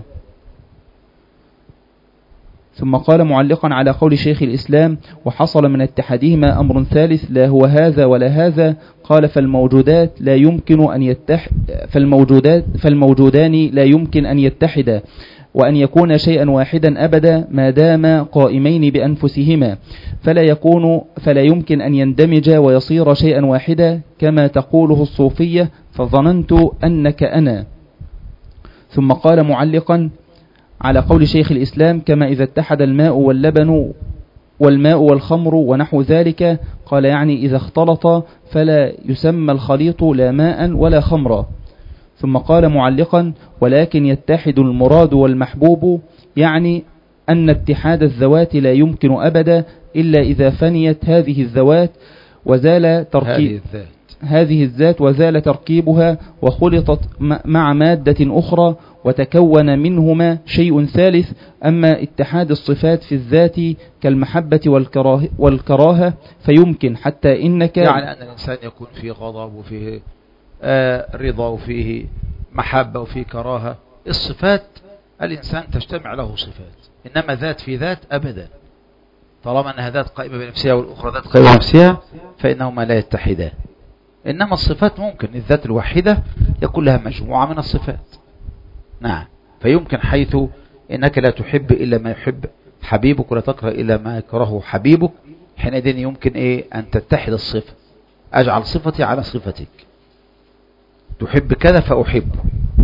ثم قال معلقا على قول شيخ الإسلام: وحصل من اتحادهما أمر ثالث لا هو هذا ولا هذا. قال فالموجودات لا يمكن أن يتحد فالموجودات فالموجودان لا يمكن أن يتحدا وأن يكون شيئا واحدا أبدا ما دام قائمين بأنفسهما، فلا يكون فلا يمكن أن يندمج ويصير شيئا واحدا كما تقوله الصوفية فظننت أنك أنا. ثم قال معلقا على قول شيخ الإسلام: كما إذا اتحد الماء واللبن والماء والخمر ونحو ذلك. قال يعني إذا اختلط فلا يسمى الخليط لا ماء ولا خمرا. ثم قال معلقا: ولكن يتحد المراد والمحبوب، يعني أن اتحاد الذوات لا يمكن أبدا إلا إذا فنيت هذه الذوات وزال تركيب هذه, هذه الذات وزال تركيبها وخلطت مع مادة أخرى وتكون منهما شيء ثالث. أما اتحاد الصفات في الذات كالمحبة والكراهة, والكراهة فيمكن حتى إنك يعني أن الإنسان يكون فيه غضب وفيه آه رضا وفيه محبة وفيه كراهة. الصفات الإنسان تجتمع له صفات، إنما ذات في ذات أبدا. طالما أنها ذات قائمة بنفسها والأخرى ذات قائمة بنفسها فإنهما لا يتحدان. إنما الصفات ممكن الذات الواحدة يكون لها مجموعة من الصفات. نعم. فيمكن حيث إنك لا تحب إلا ما يحب حبيبك ولا تكره إلا ما يكرهه حبيبك، حينئذ يمكن إيه أن تتحد الصفة. أجعل صفتي على صفتك، تحب كذا فأحبه.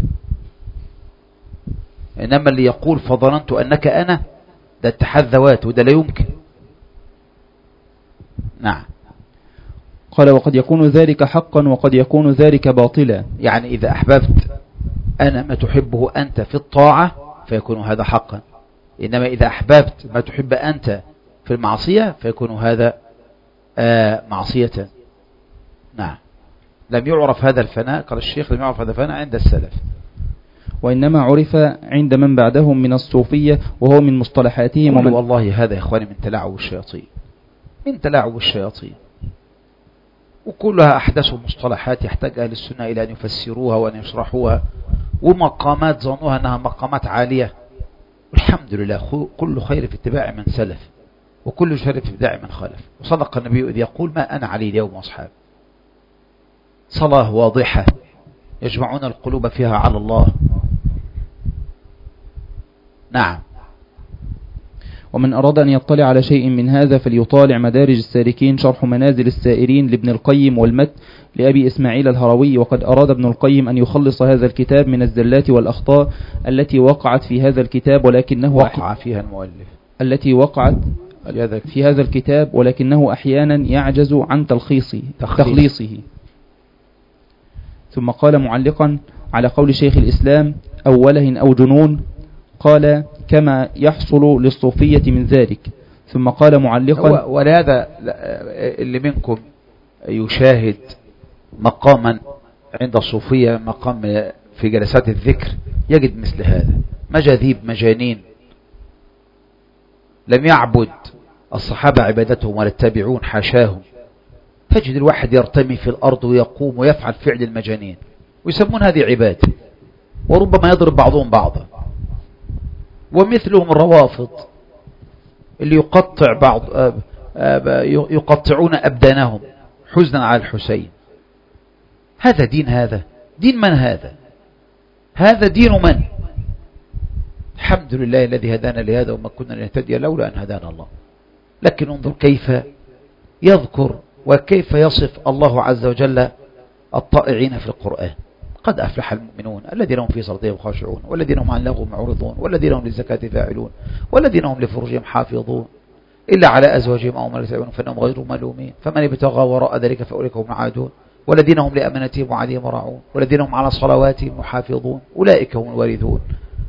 إنما اللي يقول فظننت أنك أنا، ده اتحاد ذوات وده لا يمكن. نعم. قال وقد يكون ذلك حقا وقد يكون ذلك باطلا. يعني إذا أحببت أنا ما تحبه أنت في الطاعة فيكون هذا حقا، إنما إذا أحببت ما تحب أنت في المعصية فيكون هذا آه معصية. نعم. لم يعرف هذا الفناء، قال الشيخ لم يعرف هذا الفناء عند السلف، وإنما عرف عند من بعدهم من الصوفية، وهو من مصطلحاتهم. ومن والله هذا يا إخواني من تلاعب الشياطين، من تلاعب الشياطين، وكلها أحدث مصطلحات يحتاج أهل السنة إلى أن يفسروها وأن يشرحوها، ومقامات ظنوها أنها مقامات عالية. والحمد لله كل خير في اتباع من سلف، وكل شر في اتباع من خلف. وصدق النبي إذ يقول ما أنا عليه اليوم وأصحابي. صلاة واضحة يجمعون القلوب فيها على الله. نعم. ومن أراد أن يطلع على شيء من هذا فليطالع مدارج السالكين شرح منازل السائرين لابن القيم والمت لأبي إسماعيل الهروي. وقد أراد ابن القيم أن يخلص هذا الكتاب من الزلات والأخطاء التي وقعت في هذا الكتاب، ولكنه وقع فيها المؤلف التي وقعت في هذا الكتاب، ولكنه أحيانا يعجز عن تلخيصه تخليصه. ثم قال معلقا على قول شيخ الإسلام: أو وله أو جنون. قال كما يحصل للصوفية من ذلك. ثم قال معلقا: ولهذا اللي منكم يشاهد مقاما عند الصوفية، مقام في جلسات الذكر، يجد مثل هذا مجاذيب مجانين لم يعبد الصحابة عبادتهم ولا التابعون حاشاهم. تجد الواحد يرتمي في الأرض ويقوم ويفعل فعل المجانين ويسمون هذه عبادة، وربما يضرب بعضهم بعضا. ومثلهم الروافض اللي يقطع بعض يقطعون أبدانهم حزنا على الحسين. هذا دين؟ هذا دين من؟ هذا هذا دين من؟ الحمد لله الذي هدانا لهذا وما كنا لنهتدي لولا أن هدانا الله. لكن انظر كيف يذكر وكيف يصف الله عز وجل الطائعين في القرآن: قد أفلح المؤمنون الذين هم في صلاتهم خاشعون والذين هم عن اللغو معرضون والذين هم للزكاة فاعلون والذين هم لفروجهم حافظون إلا على أزواجهم أو ما يتبعون فإنهم غير ملومين فمن ابتغى وراء ذلك فأولئك هم العادون والذين هم لأمانتهم وعهدهم راعون والذين هم على صلواتهم محافظون أولئك هم الوارثون.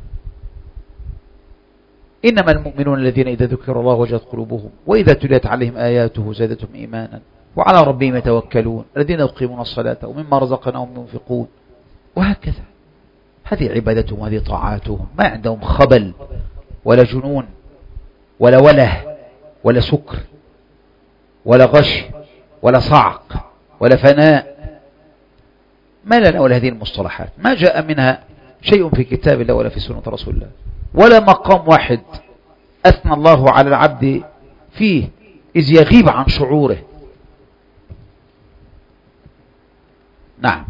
إنما المؤمنون الذين إذا ذكر الله وجلت قلوبهم وإذا تليت عليهم آياته زادتهم إيمانا وعلى ربهم يتوكلون الذين يقيمون الصلاة ومما رزقناهم ينفقون. وهكذا هذه عبادتهم وهذه طاعاتهم، ما عندهم خبل ولا جنون ولا وله ولا سكر ولا غش ولا صعق ولا فناء. ما لنا ولا هذه المصطلحات، ما جاء منها شيء في كتاب الله ولا في سنة رسول الله، ولا مقام واحد أثنى الله على العبد فيه إذ يغيب عن شعوره. نعم.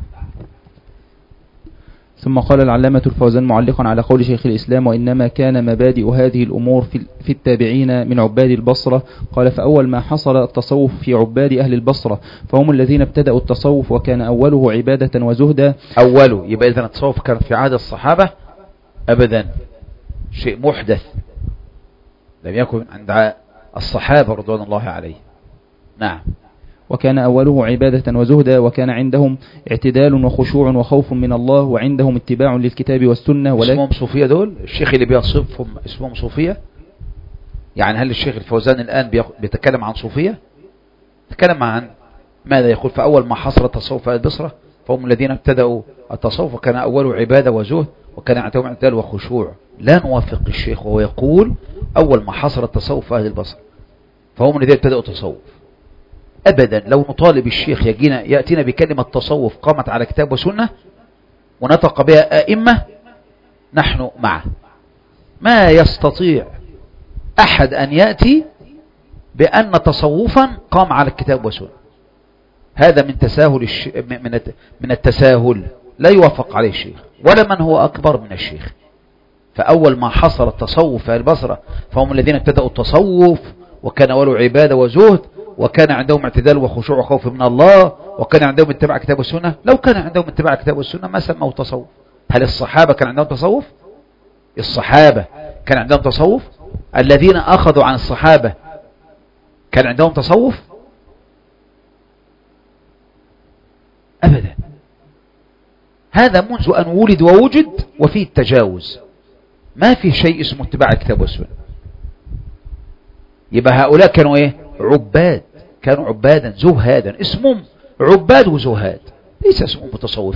ثم قال العلامة الفوزان معلقا على قول شيخ الإسلام: وإنما كان مبادئ هذه الأمور في التابعين من عباد البصرة. قال: فأول ما حصل التصوف في عباد أهل البصرة، فهم الذين ابتدأوا التصوف وكان أوله عبادة وزهدا. أوله يبقى إذن التصوف كان في عهد الصحابة؟ أبدا، شيء محدث لم يكن عند الصحابة رضوان الله عليه. نعم. وكان أوله عبادة وزهدا وكان عندهم اعتدال وخشوع وخوف من الله وعندهم اتباع للكتاب والسنة. ولكن اسمهم صوفية دول؟ الشيخ اللي بيصفهم اسمهم صوفية؟ يعني هل الشيخ الفوزان الآن بيتكلم عن صوفية؟ تكلم عن ماذا؟ يقول: فأول ما حصل التصوف في البصرة فهم الذين ابتدأوا التصوف وكان أوله عبادة وزهد وكان عندهم اعتدال وخشوع. لا نوافق الشيخ وهو يقول أول ما حصل التصوف في أهل البصرة فهم الذين ابتدأوا التصوف. أبدا. لو نطالب الشيخ يجينا يأتينا بكلمة تصوف قامت على كتاب وسنة ونطق بها أئمة نحن معه. ما يستطيع أحد أن يأتي بأن تصوفا قام على الكتاب وسنة. هذا من تساهل الش... من من التساهل لا يوافق عليه الشيخ ولا من هو أكبر من الشيخ. فأول ما حصل التصوف في البصرة فهم الذين ابتدأوا التصوف وكان أوله عبادة وزهد وكان عندهم اعتدال وخشوع وخوف من الله وكان عندهم اتباع كتاب والسنة. لو كان عندهم اتباع كتاب والسنة ما سموا تصوف. هل الصحابة كان عندهم تصوف؟ الصحابة كان عندهم تصوف؟ الذين أخذوا عن الصحابة كان عندهم تصوف؟ أبدا. هذا منذ أن ولد ووجد وفيه التجاوز، ما في شيء اسمه اتباع الكتاب والسنة. يبقى هؤلاء كانوا ايه؟ عباد، كانوا عبادا زهادا، اسمهم عباد وزهاد ليس اسمهم متصوف.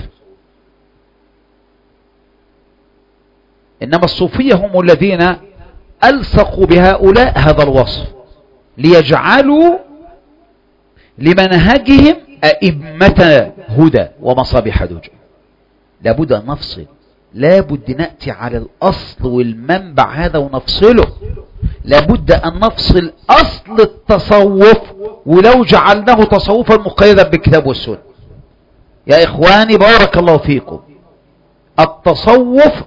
إنما الصوفية هم الذين ألصقوا بهؤلاء هذا الوصف ليجعلوا لمنهجهم أئمة هدى ومصابيح دجى. لابد أن نفصل، لابد نأتي على الأصل والمنبع هذا ونفصله. لابد أن نفصل أصل التصوف ولو جعلناه تصوفا مقيدا بالكتاب والسنة. يا إخواني بارك الله فيكم، التصوف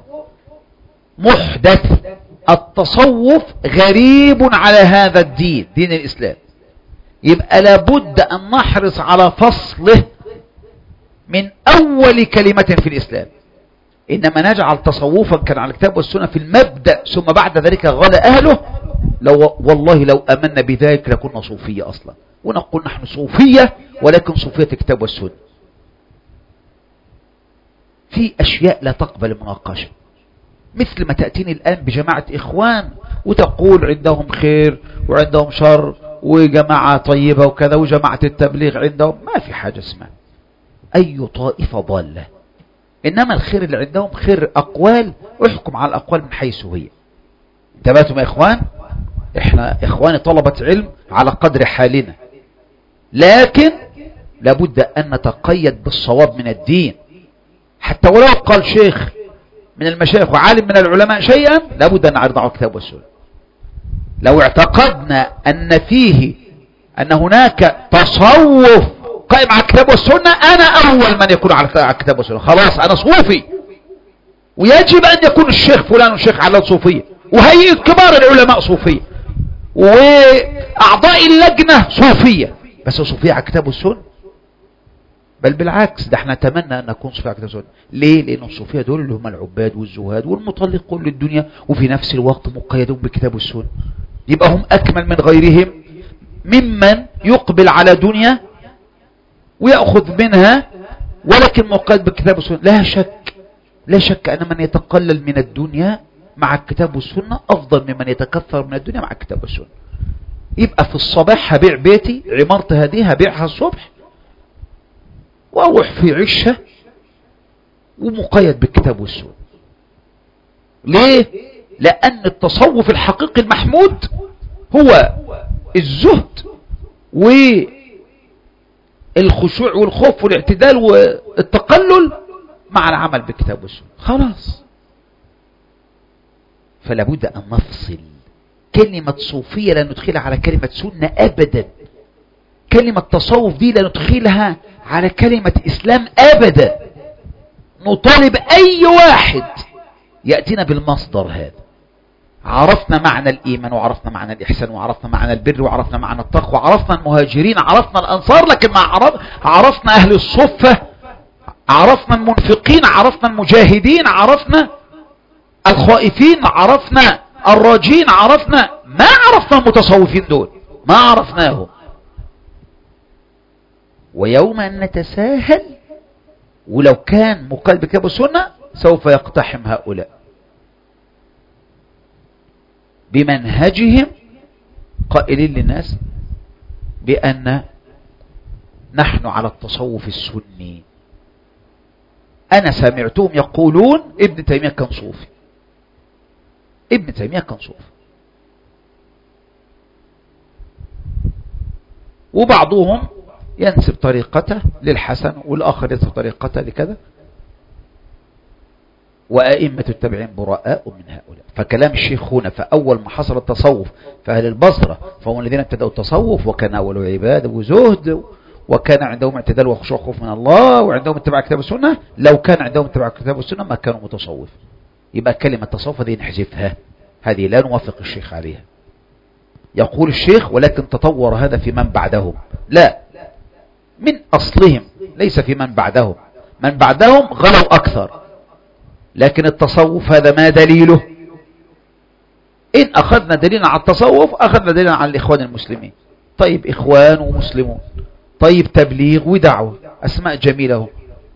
محدث، التصوف غريب على هذا الدين، دين الإسلام. يبقى لابد أن نحرص على فصله من أول كلمة في الإسلام. إنما نجعل تصوفا كان على الكتاب والسنة في المبدأ ثم بعد ذلك غلا أهله، لو والله لو أمنا بذلك لكنا صوفية أصلا، ونقول نحن صوفية ولكن صوفية الكتاب والسنة. في أشياء لا تقبل المناقشة، مثل ما تأتيني الآن بجماعة إخوان وتقول عندهم خير وعندهم شر وجماعة طيبة وكذا وجماعة التبليغ عندهم. ما في حاجة اسمها أي طائفة ضالة، إنما الخير اللي عندهم خير أقوال، احكم على الأقوال من حيث هي. انتبهتم يا إخوان؟ احنا اخواني طلبة علم على قدر حالنا، لكن لابد ان نتقيد بالصواب من الدين. حتى ولو قال شيخ من المشايخ وعالم من العلماء شيئا لابد ان نعرض على الكتاب والسنة. لو اعتقدنا ان فيه ان هناك تصوف قائم على الكتاب والسنة، انا اول من يكون على الكتاب والسنة، خلاص انا صوفي، ويجب ان يكون الشيخ فلان والشيخ علان صوفية، وهيئة كبار العلماء صوفية، واعضاء اللجنة صوفية، بس صوفية على الكتاب والسنة؟ بل بالعكس، ده احنا نتمنى ان نكون صوفية على الكتاب والسنة. ليه؟ لان الصوفية دول اللي هم العباد والزهاد والمطلقون للدنيا، وفي نفس الوقت مقيدون بالكتاب والسنة، يبقى هم اكمل من غيرهم ممن يقبل على دنيا ويأخذ منها ولكن مقيد بالكتاب والسنة. لا شك لا شك أن من يتقلل من الدنيا مع الكتاب والسنة أفضل ممن يتكثر من الدنيا مع الكتاب والسنة. يبقى في الصباح هبيع بيتي، عمارتي هذه هبيعها الصبح وأروح في عشة ومقيد بالكتاب والسنة. ليه؟ لأن التصوف الحقيقي المحمود هو الزهد والخشوع والخوف والاعتدال والتقلل مع العمل بالكتاب والسنة، خلاص. فلا بد أن نفصل. كلمة صوفية لا ندخلها على كلمة سنة أبدا، كلمة تصوف دي لا ندخلها على كلمة إسلام أبدا. نطالب أي واحد يأتينا بالمصدر هذا. عرفنا معنى الإيمان، وعرفنا معنى الإحسان، وعرفنا معنى البر، وعرفنا معنى التقوى، وعرفنا المهاجرين، عرفنا الأنصار، لكن ما عرف عرفنا أهل الصفة، عرفنا المنفقين، عرفنا المجاهدين، عرفنا الخائفين، عرفنا الراجين، عرفنا ما عرفنا المتصوفين دول، ما عرفناهم. ويوم أن نتساهل ولو كان مقال بكتاب السنة سوف يقتحم هؤلاء بمنهجهم، قائلين للناس بأن نحن على التصوف السني. أنا سمعتهم يقولون ابن تيمية كان صوفي، ابن تيمية كان صوفي، وبعضهم ينسب طريقته للحسن والآخر ينسب طريقته لكذا، وأئمة التابعين براء من هؤلاء. فكلام الشيخ هنا فأول ما حصل التصوف فأهل البصرة فهم الذين ابتدأوا التصوف، وكان أول عبادة وزهد، وكان عندهم اعتدال وخشوع خوف من الله، وعندهم اتباع كتاب السنة. لو كان عندهم اتباع كتاب السنة ما كانوا متصوف. يبقى كلمة تصوف هذه نحذفها، هذه لا نوافق الشيخ عليها. يقول الشيخ ولكن تطور هذا في من بعدهم، لا، من أصلهم ليس في من بعدهم. من بعدهم غلوا أكثر، لكن التصوف هذا ما دليله؟ إن أخذنا دليلا على التصوف أخذنا دليلا على الإخوان المسلمين. طيب إخوان ومسلمون، طيب تبليغ ودعوة، أسماء جميلة.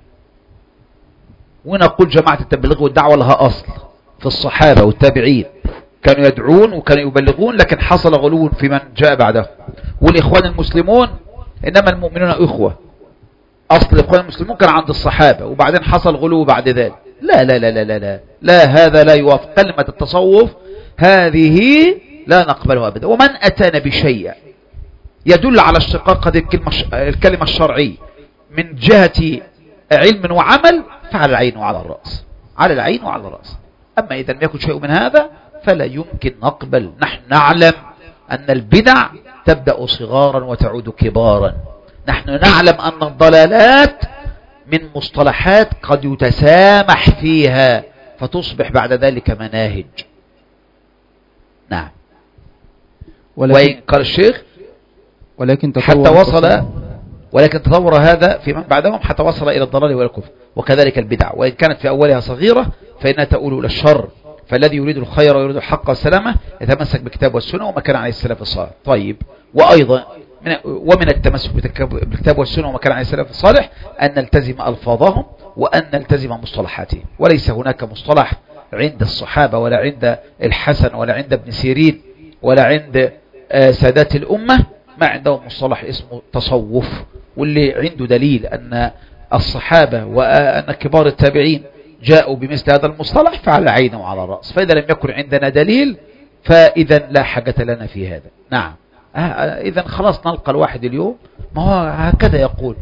ونقول جماعة التبليغ والدعوة لها أصل في الصحابة والتابعين، كانوا يدعون وكانوا يبلغون، لكن حصل غلو في من جاء بعده. والإخوان المسلمون إنما المؤمنون إخوة، أصل الإخوان المسلمون كان عند الصحابة وبعدين حصل غلو بعد ذلك. لا لا لا لا لا لا, لا هذا لا يوافق. كلمة التصوف هذه لا نقبلها أبدا. ومن أتانا بشيء يدل على اشتقاق هذه الكلمة الشرعية من جهة علم وعمل فعلى العين وعلى الرأس، على العين وعلى الرأس. أما إذا لم يكن شيء من هذا فلا يمكن نقبل. نحن نعلم أن البدع تبدأ صغارا وتعود كبارا. نحن نعلم أن الضلالات من مصطلحات قد يتسامح فيها فتصبح بعد ذلك مناهج. نعم. وإن قال الشيخ ولكن حتى وصل ولكن تطور هذا في من بعدهم حتى وصل إلى الضلال والكفر. وكذلك البدع وإن كانت في أولها صغيرة فإنها تؤول إلى الشر. فالذي يريد الخير ويريد الحق والسلامة يتمسك بالكتاب والسنة وما كان عليه السلف الصالح. طيب، وأيضا من ومن التمسك بالكتاب والسنة وما كان عليه السلف الصالح أن نلتزم ألفاظهم وأن نلتزم مصطلحاتهم. وليس هناك مصطلح عند الصحابة ولا عند الحسن ولا عند ابن سيرين ولا عند سادات الأمة ما عندهم مصطلح اسمه تصوف. واللي عنده دليل أن الصحابة وأن كبار التابعين جاءوا بمثل هذا المصطلح فعلى عينه وعلى الرأس. فإذا لم يكن عندنا دليل فإذا لا حاجة لنا في هذا. نعم. إذا خلاص نلقى الواحد اليوم ما هو هكذا يقول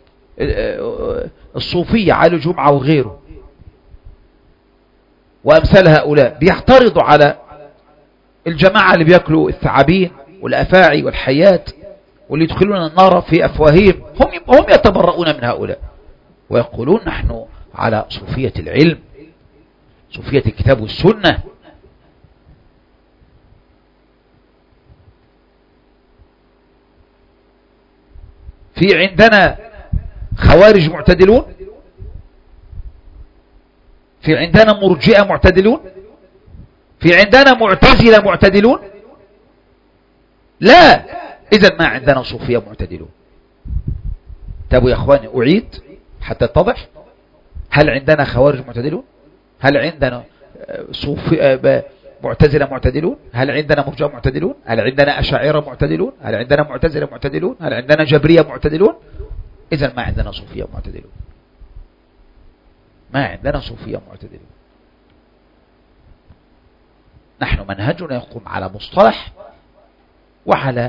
الصوفية على جمعة وغيره وأمثال هؤلاء بيعترضوا على الجماعة اللي بيأكلوا الثعابين والأفاعي والحيات واللي يدخلون النار في أفواههم، هم هم يتبرؤون من هؤلاء ويقولون نحن على صوفية العلم، صوفية الكتاب والسنة. في عندنا خوارج معتدلون، في عندنا مرجئة معتدلون، في عندنا معتزلة معتدلون. لا، إذا ما عندنا صوفية معتدلون. طب يا أخواني أعيد حتى تتضح، هل عندنا خوارج معتدلون؟ هل عندنا صوفي معتزلة معتدلون؟ هل عندنا مرجئة معتدلون؟ هل عندنا أشاعرة معتدلون؟ هل عندنا معتزلة معتدلون؟ هل عندنا جبرية معتدلون؟ إذا ما عندنا صوفية معتدلون، ما عندنا صوفية معتدلون. نحن منهجنا يقوم على مصطلح وعلى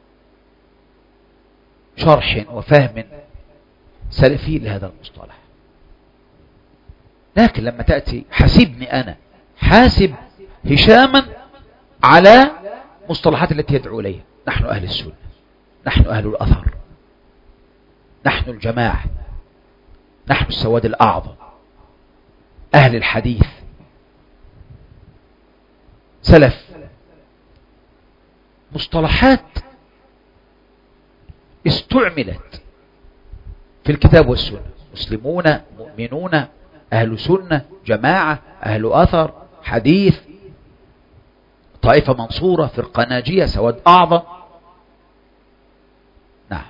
شرح وفهم سلفي لهذا المصطلح. لكن لما تأتي حاسبني أنا، حاسب هشاما على مصطلحات التي يدعو إليها. نحن أهل السنة، نحن أهل الأثر، نحن الجماعة، نحن السواد الأعظم، أهل الحديث، سلف. مصطلحات استعملت في الكتاب والسنة، مسلمون، مؤمنون، أهل سنة، جماعة، أهل أثر، حديث، طائفة منصورة، فرقة ناجية، سواد أعظم. نعم.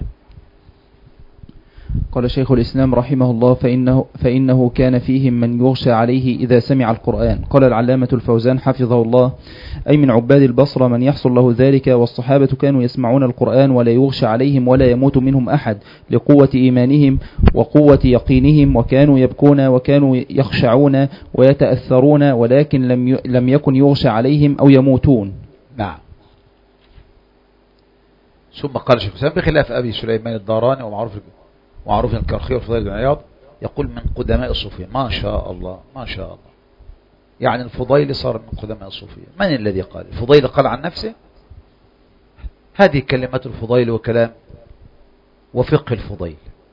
قال شيخ الإسلام رحمه الله فإنه, فإنه كان فيهم من يغشى عليه إذا سمع القرآن. قال العلامة الفوزان حفظه الله: أي من عباد البصرة من يحصل له ذلك، والصحابة كانوا يسمعون القرآن ولا يغشى عليهم ولا يموت منهم أحد لقوة إيمانهم وقوة يقينهم، وكانوا يبكون وكانوا يخشعون ويتأثرون، ولكن لم لم يكن يغشى عليهم أو يموتون. نعم. ثم قال شيخ الإسلام بخلاف أبي سليمان الداراني ومعروف معروف الكرخي والفضيل بن عياض، يقول من قدماء الصوفية. ما شاء الله ما شاء الله، يعني الفضيل صار من قدماء الصوفية. من الذي قال؟ الفضيل قال عن نفسه؟ هذه كلمة الفضيل وكلام وفقه الفضيل.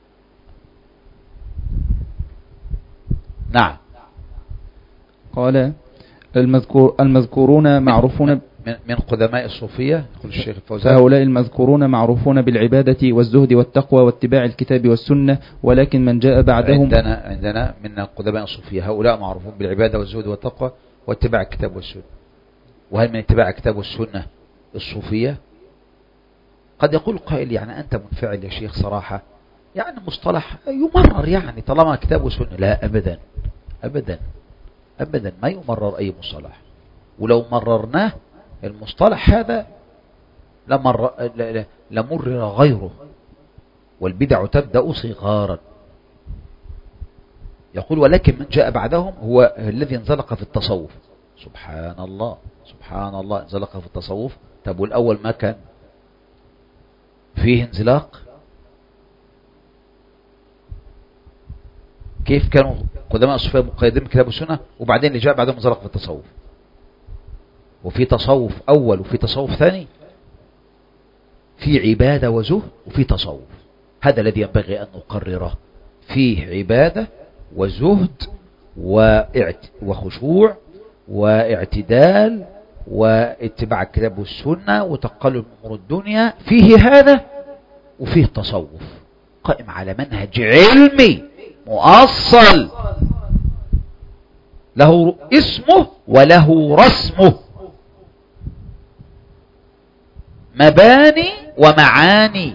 نعم. قال المذكور المذكورون معروفون من, من قدماء الصوفية، يقول الشيخ الفوزان، هؤلاء المذكورون معروفون بالعبادة والزهد والتقوى واتباع الكتاب والسنة، ولكن من جاء بعدهم عندنا عندنا من قدماء الصوفية هؤلاء معروفون بالعبادة والزهد والتقوى واتباع الكتاب والسنة. وهل من اتباع الكتاب والسنة الصوفية؟ قد يقول قائل يعني أنت منفعل يا شيخ صراحة، يعني مصطلح يمرر يعني طالما كتاب وسنة. لا أبدا أبدا أبدا، ما يمرر أي مصطلح، ولو مررناه المصطلح هذا لمر لمرر غيره، والبدع تبدأ صغارا. يقول ولكن من جاء بعدهم هو الذي انزلق في التصوف. سبحان الله سبحان الله، انزلق في التصوف. طب والأول ما كان فيه انزلاق؟ كيف كانوا قدماء الصوفية مقيدين بكتاب السنة وبعدين اللي جاء بعدهم انزلق في التصوف؟ وفي تصوف أول وفي تصوف ثاني، في عبادة وزهد وفي تصوف. هذا الذي ينبغي أن نقرره، فيه عبادة وزهد وخشوع واعتدال واتباع الكتاب والسنة وتقلل أمور الدنيا، فيه هذا وفيه تصوف قائم على منهج علمي مؤصل له اسمه وله رسمه، مباني ومعاني.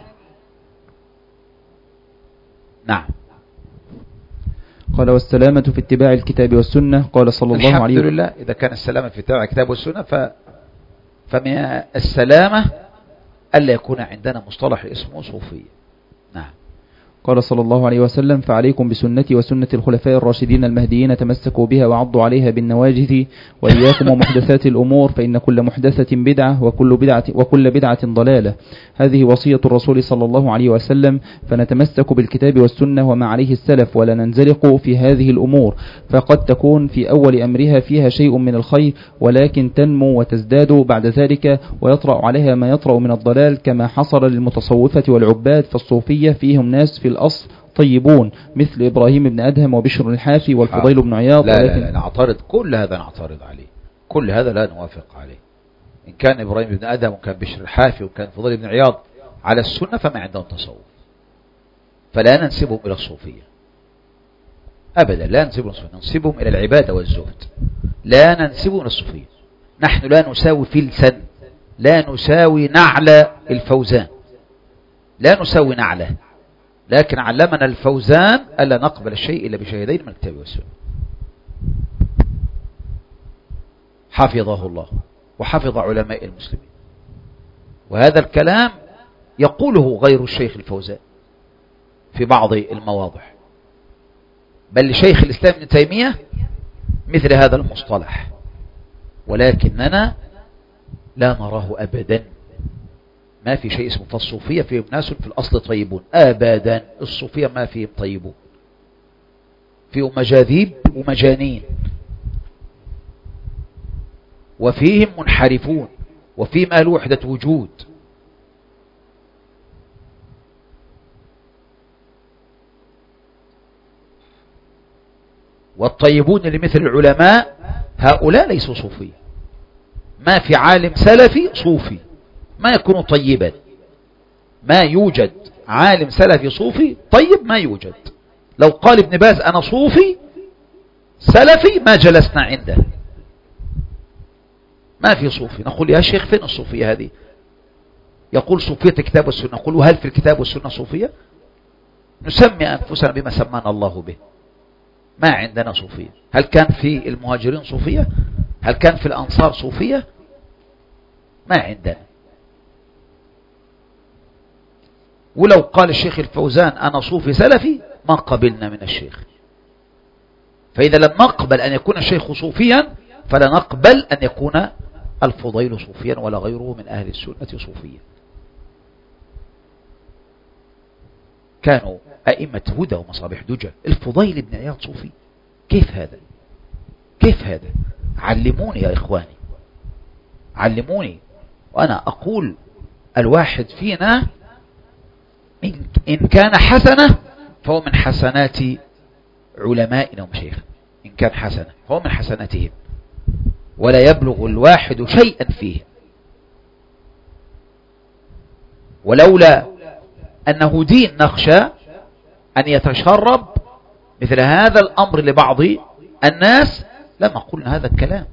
نعم. قال والسلامة في اتباع الكتاب والسنة. قال صلى الله عليه وسلم الحمد لله إذا كان السلامة في اتباع الكتاب والسنة ف... فمن السلامة ألا يكون عندنا مصطلح اسمه صوفية. نعم. قال صلى الله عليه وسلم: فعليكم بسنتي وسنة الخلفاء الراشدين المهديين، تمسكوا بها وعضوا عليها بالنواجذ، وإياكم ومحدثات الأمور، فإن كل محدثة بدعة وكل بدعة, وكل بدعة ضلالة. هذه وصية الرسول صلى الله عليه وسلم، فنتمسك بالكتاب والسنة وما عليه السلف، ولا ننزلق في هذه الأمور، فقد تكون في أول أمرها فيها شيء من الخير، ولكن تنمو وتزداد بعد ذلك، ويطرأ عليها ما يطرأ من الضلال، كما حصل للمتصوفة والعباد. فالصوفية فيهم ناس في الأصل طيبون، مثل إبراهيم بن أدهم وبشر الحافي والفضيل بن عياض. لا لا لا نعترض كل هذا، نعترض عليه كل هذا، لا نوافق عليه. إن كان إبراهيم بن أدهم وكان بشر الحافي وكان الفضيل بن عياض على السنة فما عندهم تصوف، فلا ننسبهم إلى الصوفية أبدا، لا ننسبهم إلى الصوفية، ننسبهم إلى العبادة والزهد، لا ننسبهم إلى الصوفية. نحن لا نساوي فلسا، لا نساوي نعل الفوزان، لا نساوي نعله، لكن علمنا الفوزان ألا نقبل الشيء إلا بشهادين من الكتاب والسنة. حفظه الله وحفظ علماء المسلمين. وهذا الكلام يقوله غير الشيخ الفوزان في بعض المواضع، بل لشيخ الإسلام ابن تيمية مثل هذا المصطلح، ولكننا لا نراه أبدا. ما في شيء اسمه فالصوفية فيهم ناس في الأصل طيبون، أبدا. الصوفية ما فيهم طيبون، فيهم مجاذيب ومجانين، وفيهم منحرفون، وفيهم أهل وحدة وجود. والطيبون اللي مثل العلماء هؤلاء ليسوا صوفية. ما في عالم سلفي صوفي ما يكون طيبا، ما يوجد عالم سلفي صوفي طيب، ما يوجد. لو قال ابن باز أنا صوفي سلفي ما جلسنا عنده، ما في صوفي. نقول يا شيخ فين الصوفية هذه؟ يقول صوفية الكتاب والسنة. نقول هل في الكتاب والسنة صوفية؟ نسمي أنفسنا بما سمانا الله به، ما عندنا صوفية. هل كان في المهاجرين صوفية؟ هل كان في الأنصار صوفية؟ ما عندنا. ولو قال الشيخ الفوزان أنا صوفي سلفي ما قبلنا من الشيخ. فإذا لم نقبل أن يكون الشيخ صوفيا فلا نقبل أن يكون الفضيل صوفيا ولا غيره من أهل السنة صوفيا. كانوا أئمة هدى ومصابيح دجى. الفضيل بن عياض صوفي؟ كيف هذا؟ كيف هذا؟ علموني يا إخواني، علموني. وأنا أقول الواحد فينا إن كان حسنة فهو من حسنات علمائنا ومشايخنا، إن كان حسنة فهو من حسناتهم، ولا يبلغ الواحد شيئا فيه. ولولا أنه دين نخشى أن يتشرب مثل هذا الأمر لبعض الناس لما قلنا هذا الكلام.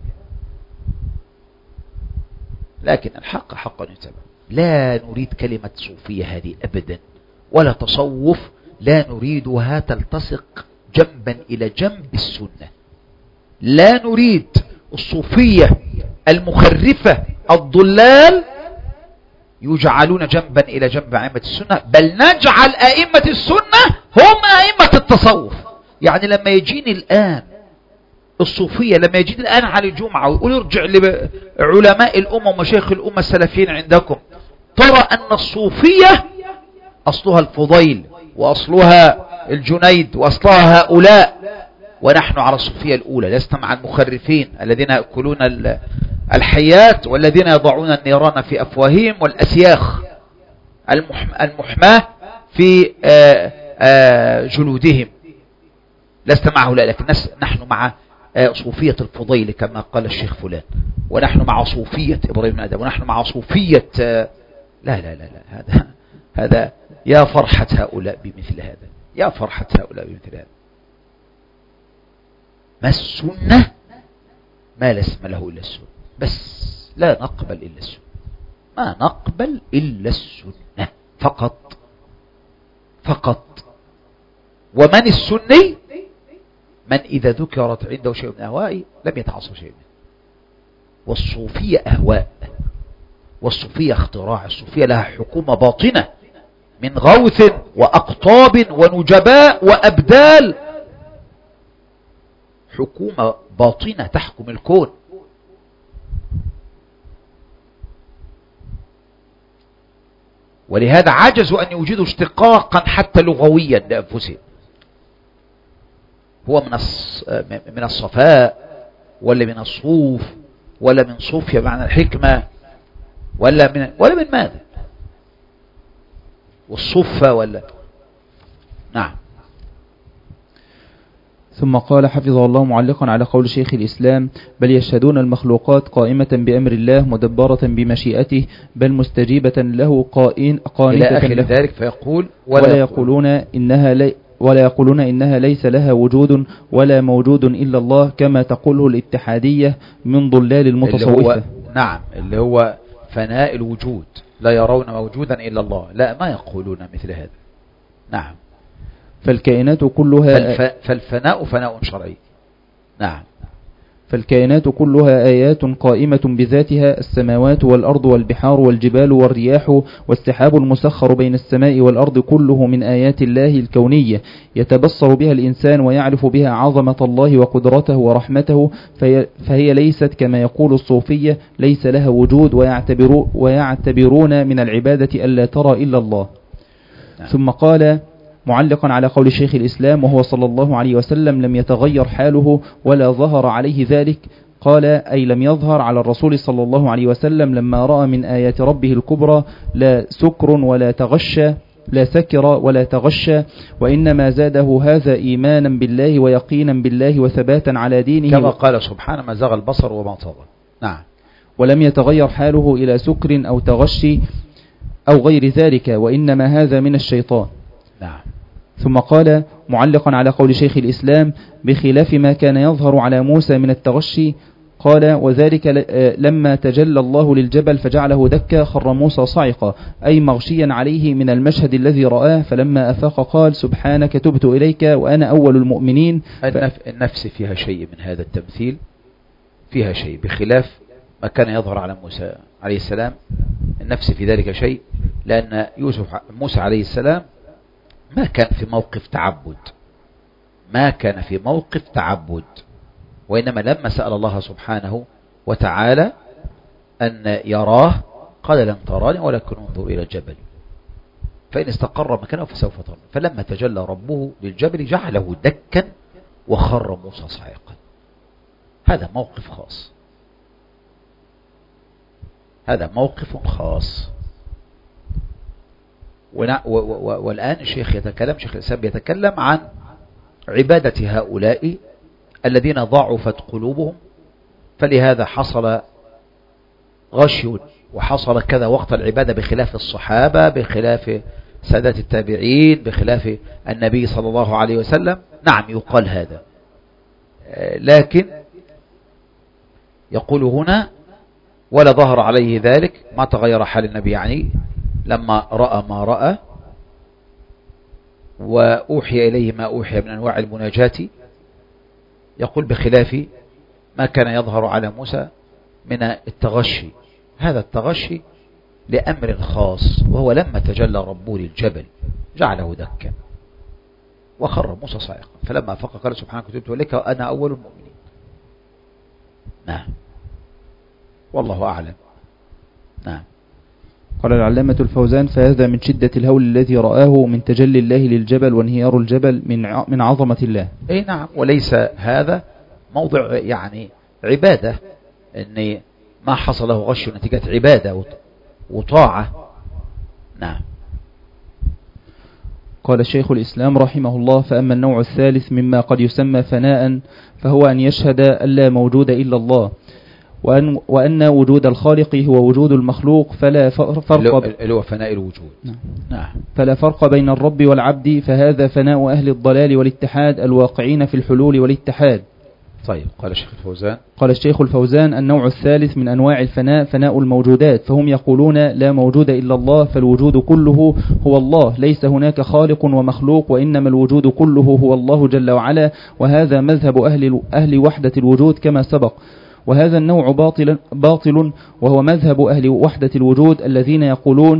لكن الحق حقا يتبع. لا نريد كلمة صوفية هذه أبدا، ولا تصوف، لا نريدها تلتصق جنبا إلى جنب السنة. لا نريد الصوفية المخرفة الضلال يجعلون جنبا إلى جنب أئمة السنة، بل نجعل أئمة السنة هم أئمة التصوف. يعني لما يجيني الآن الصوفية، لما يجيني الآن على الجمعة ويقول ارجع لعلماء الأمة ومشايخ الأمة السلفيين عندكم، ترى أن الصوفية أصلها الفضيل وأصلها الجنيد وأصلها هؤلاء، ونحن على الصوفية الأولى. لسنا مع المخرفين الذين يأكلون الحيات والذين يضعون النيران في أفواههم والأسياخ المحماة في جلودهم. لسنا مع هؤلاء، لكن نحن مع صوفية الفضيل كما قال الشيخ فلان، ونحن مع صوفية إبراهيم بن أدهم، ونحن مع صوفية لا لا لا لا هذا هذا يا فرحة هؤلاء بمثل هذا، يا فرحة هؤلاء بمثل هذا. ما السنة؟ ما لا اسم له إلا السنة، بس لا نقبل إلا السنة، ما نقبل إلا السنة فقط فقط. ومن السني؟ من إذا ذكرت عنده شيء من أهوائي لم يتعصب شيء منه. والصوفية أهواء، والصوفية اختراع، الصوفية لها حكومة باطنة، من غوث وأقطاب ونجباء وأبدال، حكومة باطنة تحكم الكون. ولهذا عجزوا أن يوجدوا اشتقاقا حتى لغويا لأنفسهم. هو من من الصفاء ولا من الصوف ولا من صوفيا بمعنى الحكمة ولا من ولا من ماذا؟ والصفة ولا نعم. ثم قال حفظه الله معلقا على قول شيخ الإسلام: بل يشهدون المخلوقات قائمة بأمر الله مدبرة بمشيئته، بل مستجيبة له قائن قانتة إلى آخر له. ذلك. فيقول ولا, ولا يقولون إنها لي ولا يقولون إنها ليس لها وجود ولا موجود إلا الله، كما تقوله الاتحادية من ضلال المتصوفة. اللي هو نعم اللي هو فناء الوجود، لا يرون موجودا إلا الله. لا، ما يقولون مثل هذا. نعم. فالكائنات كلها فالف... فالفناء فناء شرعي. نعم. فالكائنات كلها آيات قائمة بذاتها، السماوات والأرض والبحار والجبال والرياح والسحاب المسخر بين السماء والأرض، كله من آيات الله الكونية يتبصر بها الإنسان ويعرف بها عظمة الله وقدرته ورحمته، فهي, فهي ليست كما يقول الصوفية ليس لها وجود، ويعتبرو ويعتبرون من العبادة ألا ترى إلا الله. نعم. ثم قال معلقا على قول شيخ الإسلام: وهو صلى الله عليه وسلم لم يتغير حاله ولا ظهر عليه ذلك. قال: أي لم يظهر على الرسول صلى الله عليه وسلم لما رأى من آيات ربه الكبرى لا سكر ولا تغشى لا سكر ولا تغشى، وإنما زاده هذا إيمانا بالله ويقينا بالله وثباتا على دينه، كما قال سبحانه: ما زاغ البصر وما طغى. نعم. ولم يتغير حاله إلى سكر أو تغشي أو غير ذلك، وإنما هذا من الشيطان. نعم. ثم قال معلقا على قول شيخ الإسلام: بخلاف ما كان يظهر على موسى من التغشي. قال: وذلك لما تجلى الله للجبل فجعله دكا خر موسى صعقا، أي مغشيا عليه من المشهد الذي رآه، فلما أفاق قال: سبحانك تبت إليك وأنا أول المؤمنين. النفس فيها شيء من هذا التمثيل، فيها شيء بخلاف ما كان يظهر على موسى عليه السلام. النفس في ذلك شيء، لأن يوسف موسى عليه السلام ما كان في موقف تعبد، ما كان في موقف تعبد، وإنما لما سأل الله سبحانه وتعالى أن يراه قال: لن تراني ولكن انظر إلى الجبل فإن استقر مكانه فسوف تراني. فلما تجلى ربه للجبل جعله دكا وخر موسى صعقا. هذا موقف خاص، هذا موقف خاص. والآن الشيخ يتكلم، شيخ الإسلام يتكلم عن عبادة هؤلاء الذين ضعفت قلوبهم، فلهذا حصل غشي وحصل كذا وقت العبادة، بخلاف الصحابة، بخلاف سادات التابعين، بخلاف النبي صلى الله عليه وسلم. نعم يقال هذا، لكن يقول هنا: ولا ظهر عليه ذلك، ما تغير حال النبي يعني لما رأى ما رأى، وأوحي إليه ما أوحي من أنواع المناجاة. يقول: بخلاف ما كان يظهر على موسى من التغشي. هذا التغشي لأمر خاص، وهو لما تجلى ربه للجبل جعله دكا وخر موسى صاعقا، فلما أفاق قال: سبحانك تبت إليك وأنا أول المؤمنين. نعم، والله أعلم. نعم. قال العلامة الفوزان: فهذا من شدة الهول الذي رآه من تجلي الله للجبل وانهيار الجبل من من عظمة الله. اي نعم، وليس هذا موضع يعني عبادة، ان ما حصله غش نتيجة عبادة وطاعة. نعم. قال الشيخ الإسلام رحمه الله: فأما النوع الثالث مما قد يسمى فناء، فهو أن يشهد أن لا موجود إلا الله، وأن, وأن وجود الخالق هو وجود المخلوق، فلا فرق اللي هو فناء الوجود. نعم. نعم. فلا فرق بين الرب والعبد، فهذا فناء أهل الضلال والاتحاد الواقعين في الحلول والاتحاد. طيب. قال الشيخ الفوزان قال الشيخ الفوزان: النوع الثالث من أنواع الفناء فناء الموجودات، فهم يقولون لا موجود إلا الله، فالوجود كله هو الله، ليس هناك خالق ومخلوق، وإنما الوجود كله هو الله جل وعلا، وهذا مذهب أهل, أهل وحدة الوجود كما سبق. وهذا النوع باطل, باطل وهو مذهب أهل وحدة الوجود الذين يقولون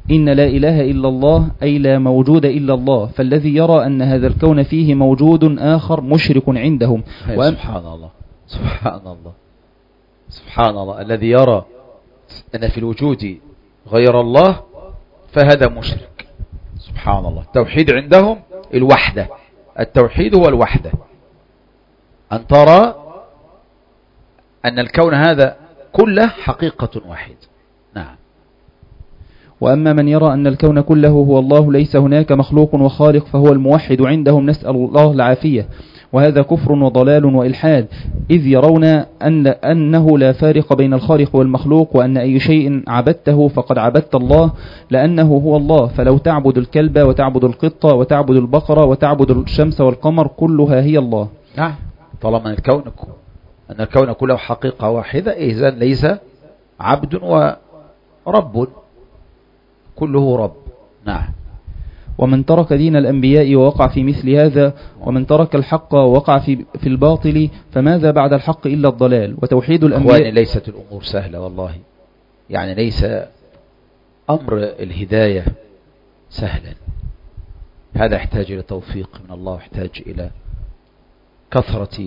إن لا إله إلا الله أي لا موجود إلا الله، فالذي يرى أن هذا الكون فيه موجود آخر مشرك عندهم. سبحان الله سبحان الله سبحان الله. الذي يرى أن في الوجود غير الله فهذا مشرك. سبحان الله. التوحيد عندهم الوحدة، التوحيد هو الوحدة، أن ترى أن الكون هذا كله حقيقة واحدة. نعم. وأما من يرى أن الكون كله هو الله ليس هناك مخلوق وخالق فهو الموحد عندهم، نسأل الله العافية. وهذا كفر وضلال وإلحاد، إذ يرون أن أنه لا فارق بين الخالق والمخلوق، وأن أي شيء عبدته فقد عبدت الله لأنه هو الله. فلو تعبد الكلب وتعبد القطة وتعبد البقرة وتعبد الشمس والقمر كلها هي الله. نعم. طالما الكون أن الكون كله حقيقة واحدة إذن ليس عبد ورب، كله رب. نعم. ومن ترك دين الأنبياء ووقع في مثل هذا، ومن ترك الحق ووقع في في الباطل، فماذا بعد الحق إلا الضلال. وتوحيد الأنبياء أخواني ليست الأمور سهلة والله، يعني ليس أمر الهداية سهلا، هذا يحتاج إلى توفيق من الله، يحتاج إلى كثرة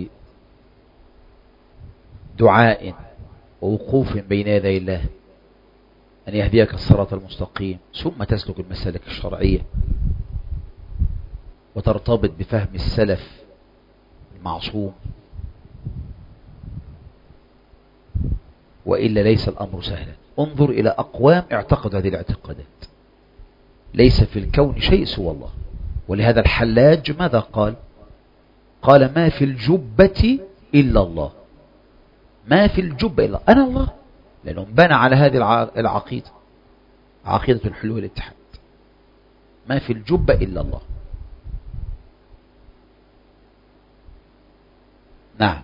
دعاء ووقوف بين يدي الله أن يهديك الصراط المستقيم، ثم تسلك المسالك الشرعية وترتبط بفهم السلف المعصوم، وإلا ليس الأمر سهلا. انظر إلى أقوام اعتقدوا هذه الاعتقادات، ليس في الكون شيء سوى الله. ولهذا الحلاج ماذا قال؟ قال ما في الجبة إلا الله، ما في الجبة إلا أنا الله، لأنه بنى على هذه العقيدة، عقيدة الحلول والاتحاد. ما في الجبة إلا الله. نعم.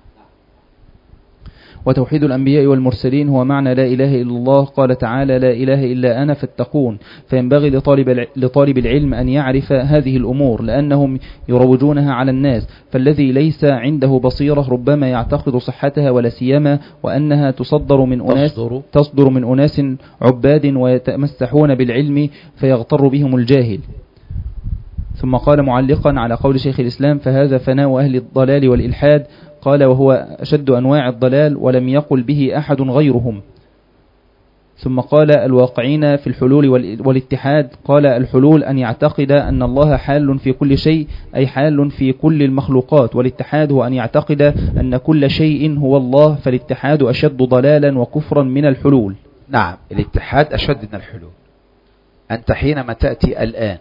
وتوحيد الأنبياء والمرسلين هو معنى لا إله إلا الله. قال تعالى لا إله إلا أنا فاتقون. فينبغي لطالب لطالب العلم أن يعرف هذه الأمور، لأنهم يروجونها على الناس، فالذي ليس عنده بصيرة ربما يعتقد صحتها، ولا سيما وأنها تصدر من أناس تصدر, تصدر من أناس عباد ويتمسحون بالعلم فيغتر بهم الجاهل. ثم قال معلقا على قول شيخ الإسلام فهذا فناء أهل الضلال والإلحاد. قال وهو أشد أنواع الضلال، ولم يقل به أحد غيرهم. ثم قال الواقعين في الحلول والاتحاد. قال الحلول أن يعتقد أن الله حال في كل شيء، أي حال في كل المخلوقات. والاتحاد هو أن يعتقد أن كل شيء هو الله، فالاتحاد أشد ضلالا وكفرا من الحلول. نعم، الاتحاد أشد من الحلول. أنت حينما تأتي الآن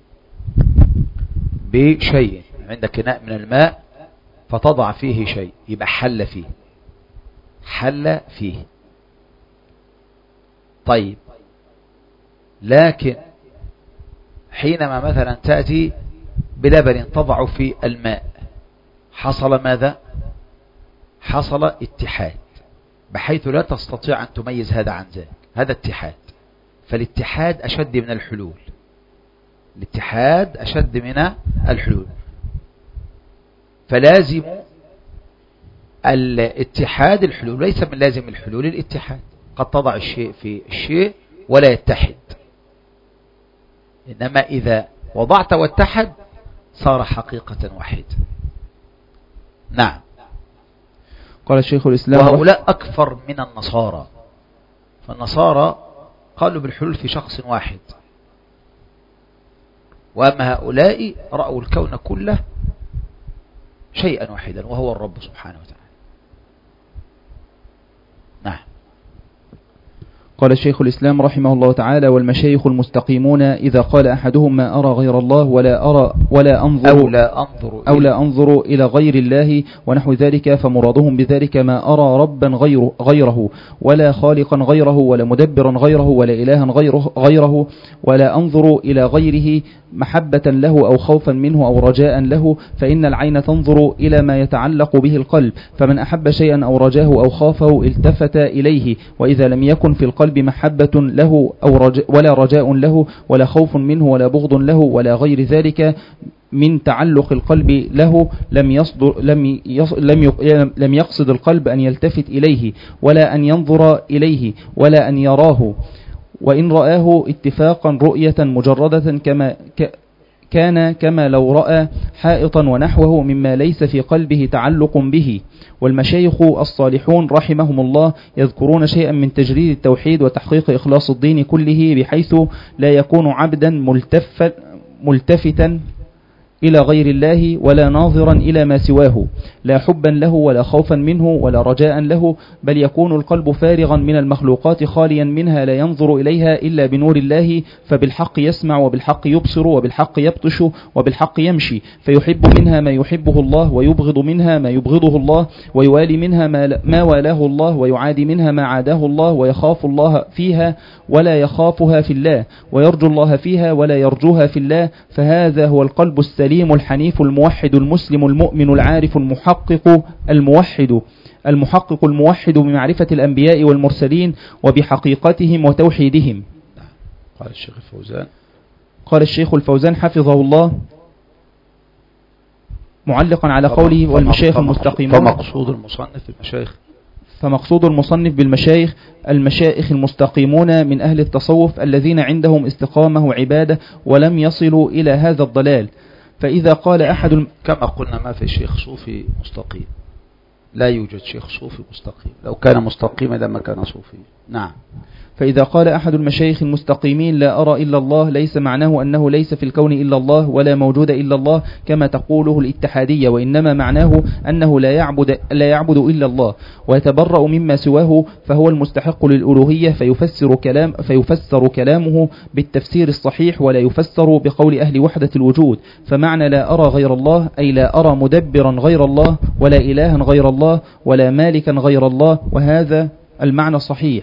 بشيء، عندك إناء من الماء فتضع فيه شيء، يبقى حل فيه، حل فيه. طيب، لكن حينما مثلا تأتي بلبن تضع في الماء، حصل ماذا؟ حصل اتحاد، بحيث لا تستطيع أن تميز هذا عن ذاك، هذا اتحاد. فالاتحاد أشد من الحلول، الاتحاد أشد من الحلول. فلازم الاتحاد الحلول، ليس من لازم الحلول الاتحاد. قد تضع الشيء في الشيء ولا يتحد، إنما إذا وضعت واتحد صار حقيقة واحدة. نعم. قال الشيخ الإسلام وهؤلاء أكثر من النصارى، فالنصارى قالوا بالحلول في شخص واحد، وأما هؤلاء رأوا الكون كله شيئا واحدا وهو الرب سبحانه وتعالى. نعم. قال الشيخ الإسلام رحمه الله تعالى والمشايخ المستقيمون إذا قال أحدهم ما أرى غير الله ولا أرى ولا أنظر أو لا أنظر, أو لا أنظر إلى غير الله ونحو ذلك، فمرادهم بذلك ما أرى ربا غيره, غيره ولا خالقا غيره ولا مدبرا غيره ولا إلها غيره, غيره ولا أنظر إلى غيره محبة له أو خوفا منه أو رجاء له، فإن العين تنظر إلى ما يتعلق به القلب، فمن أحب شيئا أو رجاه أو خافه التفت إليه، وإذا لم يكن في القلب محبة له أو رجاء ولا رجاء له ولا خوف منه ولا بغض له ولا غير ذلك من تعلق القلب له، لم يصدر لم لم لم يقصد القلب أن يلتفت إليه ولا أن ينظر إليه ولا أن يراه وإن رآه اتفاقا رؤية مجردة كما ك كان كما لو رأى حائطا ونحوه مما ليس في قلبه تعلق به. والمشايخ الصالحون رحمهم الله يذكرون شيئا من تجريد التوحيد وتحقيق إخلاص الدين كله، بحيث لا يكون عبدا ملتف ملتفتا إلى غير الله ولا ناظرا إلى ما سواه، لا حبا له ولا خوفا منه ولا رجاء له، بل يكون القلب فارغا من المخلوقات خاليا منها، لا ينظر إليها إلا بنور الله، فبالحق يسمع وبالحق يبصر وبالحق يبطش وبالحق يمشي، فيحب منها ما يحبه الله ويبغض منها ما يبغضه الله، ويوالي منها ما والاه الله ويعادي منها ما عاداه الله، ويخاف الله فيها ولا يخافها في الله، ويرجو الله فيها ولا يرجوها في الله. فهذا هو القلب السليم الحنيف الموحد المسلم المؤمن العارف المحقق الموحد المحقق الموحد بمعرفة الأنبياء والمرسلين وبحقيقتهم وتوحيدهم. قال الشيخ الفوزان قال الشيخ الفوزان حفظه الله معلقا على قوله والمشايخ المستقيمون. فمقصود المصنف المشايخ فمقصود المصنف بالمشايخ المشايخ المستقيمون من أهل التصوف الذين عندهم استقامة وعبادة ولم يصلوا إلى هذا الضلال. فإذا قال أحد الم... كما قلنا ما في شيخ صوفي مستقيم، لا يوجد شيخ صوفي مستقيم، لو كان مستقيما لما كان صوفي. نعم. فإذا قال أحد المشايخ المستقيمين لا أرى إلا الله، ليس معناه أنه ليس في الكون إلا الله ولا موجود إلا الله كما تقوله الاتحادية، وإنما معناه أنه لا يعبد, لا يعبد إلا الله ويتبرأ مما سواه، فهو المستحق للألوهية، فيفسر, كلام فيفسر كلامه بالتفسير الصحيح ولا يفسر بقول أهل وحدة الوجود. فمعنى لا أرى غير الله أي لا أرى مدبرا غير الله ولا إلها غير الله ولا مالكا غير الله، وهذا المعنى صحيح.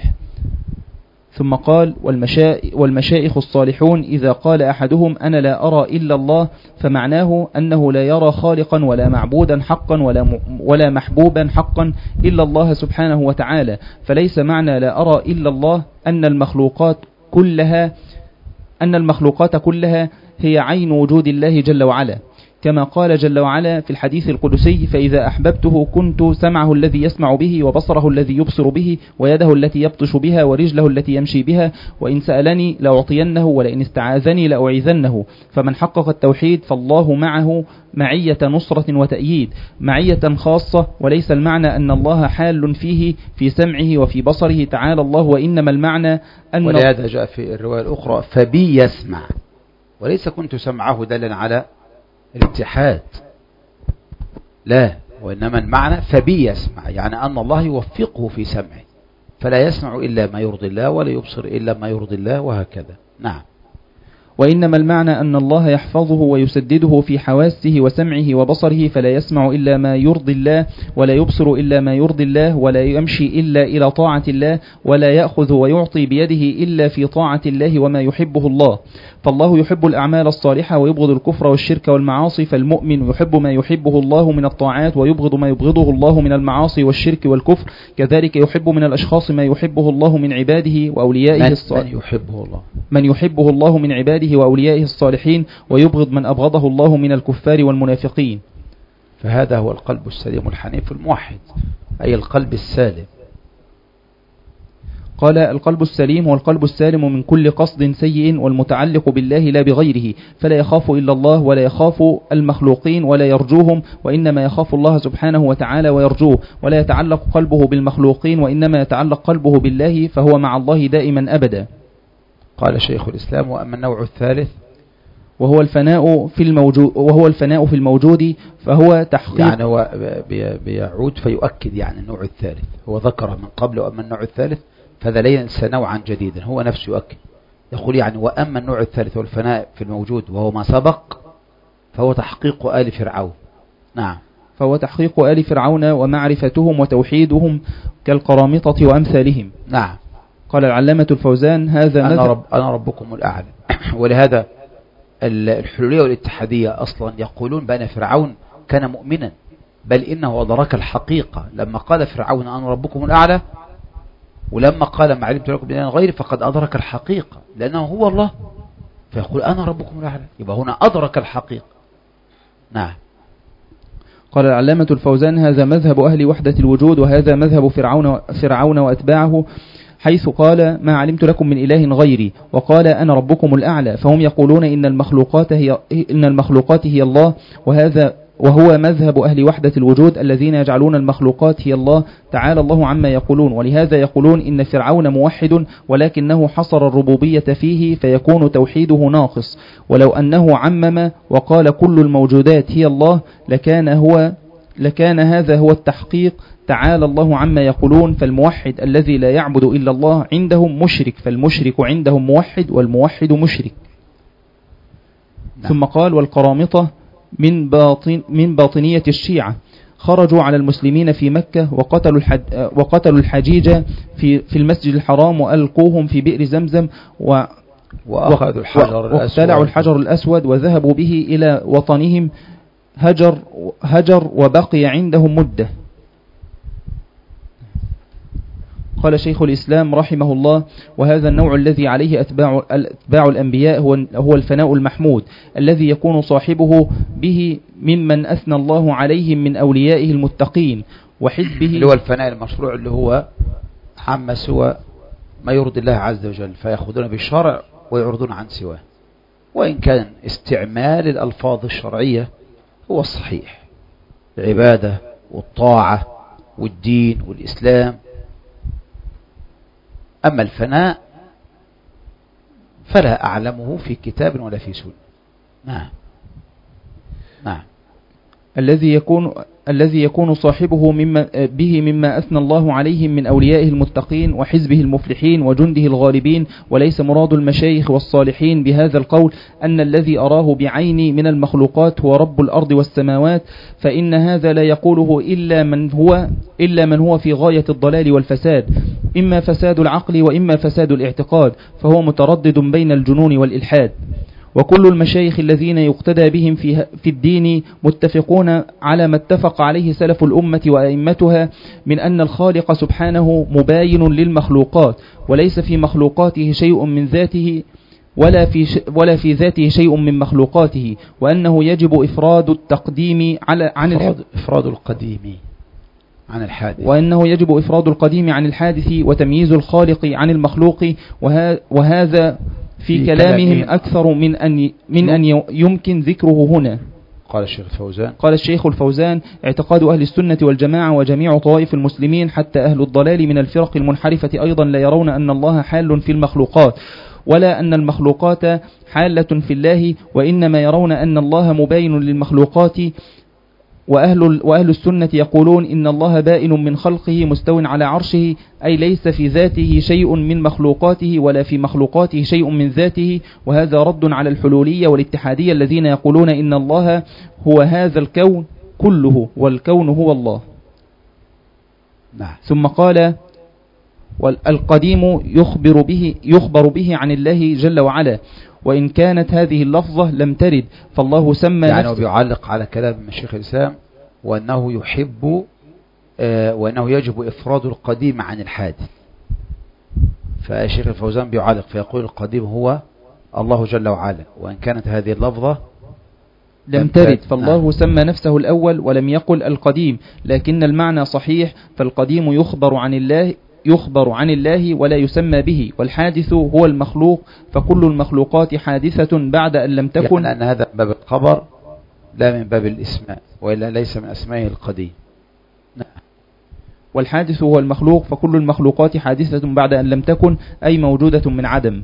ثم قال والمشائخ الصالحون إذا قال أحدهم أنا لا أرى إلا الله، فمعناه أنه لا يرى خالقا ولا معبودا حقا ولا ولا محبوبا حقا إلا الله سبحانه وتعالى. فليس معنى لا أرى إلا الله أن المخلوقات كلها أن المخلوقات كلها هي عين وجود الله جل وعلا، كما قال جل وعلا في الحديث القدسي فإذا أحببته كنت سمعه الذي يسمع به وبصره الذي يبصر به ويده التي يبطش بها ورجله التي يمشي بها، وإن سألني لأعطينه ولئن استعاذني لأعيذنه. فمن حقق التوحيد فالله معه معية نصرة وتأييد، معية خاصة، وليس المعنى أن الله حال فيه في سمعه وفي بصره تعالى الله، وإنما المعنى أن ولهذا جاء في الرواية الأخرى فبي يسمع، وليس كنت سمعه دلا على الاتحاد، لا، وإنما المعنى فبي يسمع، يعني أن الله يوفقه في سمعه فلا يسمع إلا ما يرضي الله ولا يبصر إلا ما يرضي الله، وهكذا. نعم. وإنما المعنى أن الله يحفظه ويسدده في حواسه وسمعه وبصره، فلا يسمع إلا ما يرضي الله ولا يبصر إلا ما يرضي الله ولا يمشي إلا إلى طاعة الله ولا يأخذ ويعطي بيده إلا في طاعة الله وما يحبه الله. فالله يحب الأعمال الصالحة ويبغض الكفر والشرك والمعاصي، فالمؤمن يحب ما يحبه الله من الطاعات ويبغض ما يبغضه الله من المعاصي والشرك والكفر، كذلك يحب من الأشخاص ما يحبه الله من عباده وأوليائه الصالحين. من يحبه الله من يحبه الله من عباده وأوليائه الصالحين، ويبغض من أبغضه الله من الكفار والمنافقين. فهذا هو القلب السليم الحنيف الموحد، أي القلب السالم. قال القلب السليم هو القلب السالم من كل قصد سيء والمتعلق بالله لا بغيره، فلا يخاف إلا الله ولا يخاف المخلوقين ولا يرجوهم، وإنما يخاف الله سبحانه وتعالى ويرجوه، ولا يتعلق قلبه بالمخلوقين وإنما يتعلق قلبه بالله، فهو مع الله دائما أبدا. قال شيخ الإسلام وأما النوع الثالث وهو الفناء في الموجود وهو الفناء في الموجود فهو تحقيق، يعني هو بيعود فيؤكد يعني النوع الثالث هو ذكر من قبل. وأما النوع الثالث فهذا ليس نوعا جديدا، هو نفسه يؤكد، يقول يعني وأما النوع الثالث هو الفناء في الموجود وهو ما سبق فهو تحقيق آل فرعون. نعم. فهو تحقيق آل فرعون ومعرفتهم وتوحيدهم كالقرامطة وأمثالهم. نعم. قال العلامة الفوزان هذا أنا, رب أنا ربكم الأعلى. ولهذا الحلولية والاتحادية أصلا يقولون بأن فرعون كان مؤمنا، بل إنه أدرك الحقيقة لما قال فرعون أنا ربكم الأعلى، ولما قال ما علمت لكم من إله غيري فقد أدرك الحقيقة لأنه هو الله، فيقول أنا ربكم الأعلى، يبقى هنا أدرك الحقيقة. نعم. قال العلامة الفوزان هذا مذهب أهل وحدة الوجود، وهذا مذهب فرعون فرعون وأتباعه حيث قال ما علمت لكم من إله غيري، وقال أنا ربكم الأعلى، فهم يقولون إن المخلوقات هي, إن المخلوقات هي الله، وهذا وهو مذهب أهل وحدة الوجود الذين يجعلون المخلوقات هي الله تعالى الله عما يقولون. ولهذا يقولون إن فرعون موحد ولكنه حصر الربوبية فيه فيكون توحيده ناقص، ولو أنه عمم وقال كل الموجودات هي الله لكان هو لكان هذا هو التحقيق تعالى الله عما يقولون. فالموحد الذي لا يعبد إلا الله عندهم مشرك، فالمشرك عندهم موحد والموحد مشرك. نعم. ثم قال والقرامطة من باطن من باطنية الشيعة خرجوا على المسلمين في مكة وقتلوا الحج وقتلوا الحجيج في في المسجد الحرام وألقوهم في بئر زمزم و وأخذوا الحجر واقتلعوا الحجر الأسود وذهبوا به إلى وطنهم هجر هجر وبقي عندهم مدة. قال شيخ الإسلام رحمه الله وهذا النوع الذي عليه أتباع, أتباع الأنبياء هو, هو الفناء المحمود الذي يكون صاحبه به ممن أثنى الله عليهم من أوليائه المتقين وحزبه، اللي هو الفناء المشروع اللي هو عما سوى ما يرضي الله عز وجل، فيأخذون بالشرع ويعرضون عن سواه، وإن كان استعمال الألفاظ الشرعية هو الصحيح، العبادة والطاعة والدين والإسلام. أما الفناء فلا أعلمه في كتاب ولا في سنة. نعم نعم. الذي يكون الذي يكون صاحبه مما به مما أثنى الله عليهم من أوليائه المتقين وحزبه المفلحين وجنده الغالبين. وليس مراد المشايخ والصالحين بهذا القول أن الذي أراه بعيني من المخلوقات هو رب الأرض والسماوات، فإن هذا لا يقوله إلا من هو إلا من هو في غاية الضلال والفساد، إما فساد العقل وإما فساد الاعتقاد، فهو متردد بين الجنون والإلحاد. وكل المشايخ الذين يقتدى بهم في في الدين متفقون على ما اتفق عليه سلف الأمة وأئمتها من أن الخالق سبحانه مباين للمخلوقات، وليس في مخلوقاته شيء من ذاته ولا في ولا في ذاته شيء من مخلوقاته، وأنه يجب إفراد التقديم على عن إفراد, إفراد القديم عن الحادث، وأنه يجب إفراد القديم عن الحادث وتمييز الخالق عن المخلوق، وهذا في كلامهم أكثر من أن من أن يمكن ذكره هنا. قال الشيخ الفوزان قال الشيخ الفوزان اعتقاد أهل السنة والجماعة وجميع طوائف المسلمين حتى أهل الضلال من الفرق المنحرفة أيضا لا يرون أن الله حال في المخلوقات ولا أن المخلوقات حالة في الله، وإنما يرون أن الله مباين للمخلوقات. وأهل, وأهل السنة يقولون إن الله بائن من خلقه مستو على عرشه، أي ليس في ذاته شيء من مخلوقاته ولا في مخلوقاته شيء من ذاته، وهذا رد على الحلولية والاتحادية الذين يقولون إن الله هو هذا الكون كله والكون هو الله. نعم. ثم قال والقديم يخبر به, يخبر به عن الله جل وعلا، وإن كانت هذه اللفظة لم ترد فالله سمى يعني بيعلق على كلام الشيخ الإسلام وأنه يحب آه وأنه يجب إفراد القديم عن الحادث. فالشيخ الفوزان بيعلق فيقول القديم هو الله جل وعلا، وإن كانت هذه اللفظة لم ترد فالله نعم. سمى نفسه الأول ولم يقل القديم، لكن المعنى صحيح، فالقديم يخبر عن الله يخبر عن الله ولا يسمى به، والحادث هو المخلوق، فكل المخلوقات حادثة بعد أن لم تكن، يعني أن هذا من باب الخبر لا من باب الاسماء، وإلا ليس من أسمائه القديم. نعم. والحادث هو المخلوق، فكل المخلوقات حادثة بعد أن لم تكن، أي موجودة من عدم.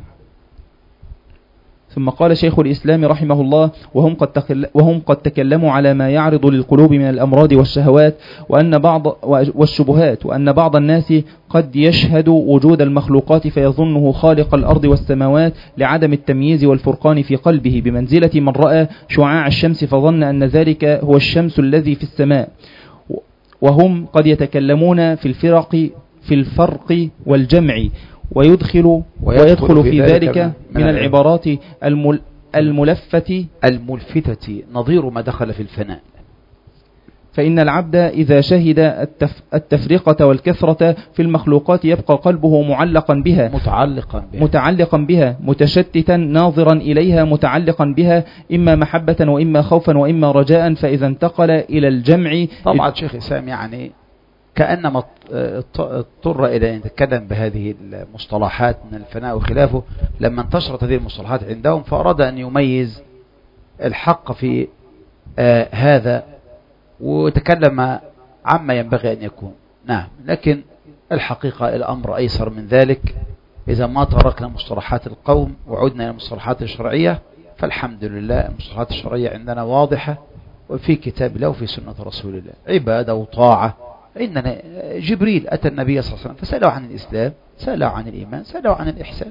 ثم قال شيخ الإسلام رحمه الله وهم قد, وهم قد تكلموا على ما يعرض للقلوب من الأمراض والشهوات وأن بعض والشبهات، وأن بعض الناس قد يشهد وجود المخلوقات فيظنه خالق الأرض والسماوات لعدم التمييز والفرقان في قلبه، بمنزلة من رأى شعاع الشمس فظن أن ذلك هو الشمس الذي في السماء. وهم قد يتكلمون في الفرق في الفرق والجمع، ويدخل ويدخل في ذلك من العبارات الملفتة الملفتة نظير ما دخل في الفناء. فإن العبد إذا شهد التفرقة والكثرة في المخلوقات يبقى قلبه معلقا بها متعلقا بها متعلقا بها متشتتا ناظرا إليها متعلقا بها، إما محبة وإما خوفا وإما رجاء، فإذا انتقل إلى الجمع. طبعا شيخ إسلام يعني كأنما اضطر إلى أن يتكلم بهذه المصطلحات من الفناء وخلافه لما انتشرت هذه المصطلحات عندهم، فأراد أن يميز الحق في آه هذا وتكلم عما ينبغي أن يكون. نعم، لكن الحقيقة الأمر أيسر من ذلك. إذا ما تركنا مصطلحات القوم وعدنا إلى المصطلحات الشرعية فالحمد لله المصطلحات الشرعية عندنا واضحة، وفي كتاب الله وفي سنة رسول الله، عبادة وطاعة. إننا جبريل أتى النبي صلى الله عليه وسلم فسأله عن الإسلام، سأله عن الإيمان، سأله عن الإحسان.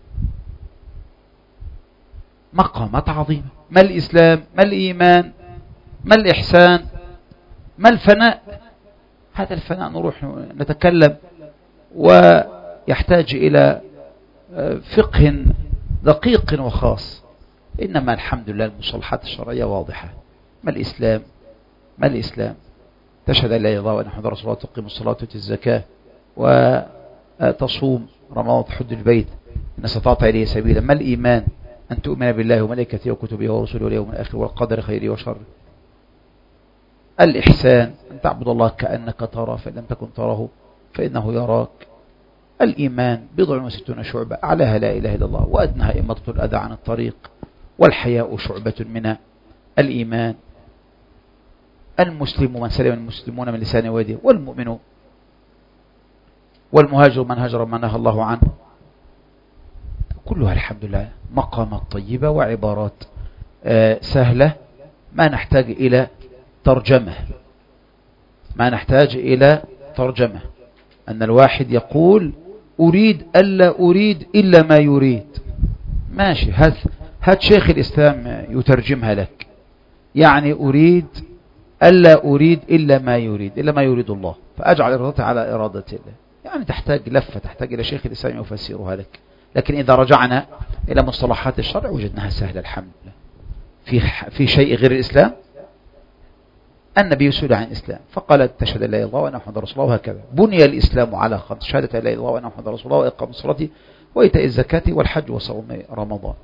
مقامات عظيمة. ما الإسلام؟ ما الإيمان؟ ما الإحسان؟ ما الفناء؟ هذا الفناء نروح نتكلم ويحتاج إلى فقه دقيق وخاص. إنما الحمد لله المصطلحات الشرعية واضحة. ما الإسلام؟ ما الإسلام؟ تشهد أن لا إله إلا الله وأن محمدا رسول الله، تقيم الصلاة وتؤتي الزكاة وتصوم رمضان وتحج البيت إن استطعت إليه سبيلا. ما الإيمان؟ أن تؤمن بالله وملائكته وكتبه ورسله واليوم الآخر والقدر خيره وشره. الإحسان أن تعبد الله كأنك تراه فإن لم تكن تراه فإنه يراك. الإيمان بضع وستون شعبة، أعلاها لا إله إلا الله وأدناها إماطة الأذى عن الطريق، والحياء شعبة من الإيمان. المسلم من سلم المسلمون من لسانه ويده، والمؤمن والمهاجر من هجر ما نهى الله عنه. كلها الحمد لله مقامات طيبة وعبارات آه سهلة، ما نحتاج إلى ترجمة ما نحتاج إلى ترجمة أن الواحد يقول أريد ألا أريد إلا ما يريد، ماشي، هات هات شيخ الإسلام يترجمها لك. يعني أريد ألا أريد إلا ما يريد، إلا ما يريد الله، فأجعل إرادتي على إرادة الله. يعني تحتاج لفة، تحتاج إلى شيخ الإسلام يفسرها لك. لكن إذا رجعنا إلى مصطلحات الشرع وجدناها سهلة الحمد لله. في في شيء غير الإسلام؟ النبي سئل عن الإسلام فقال تشهد لا إله إلا الله وأن محمدا رسول الله، وهكذا. بني الإسلام على خمس: شهادة لا إله إلا الله وأن محمدا رسول الله، وإقام الصلاة وإيتاء الزكاة والحج وصوم رمضان.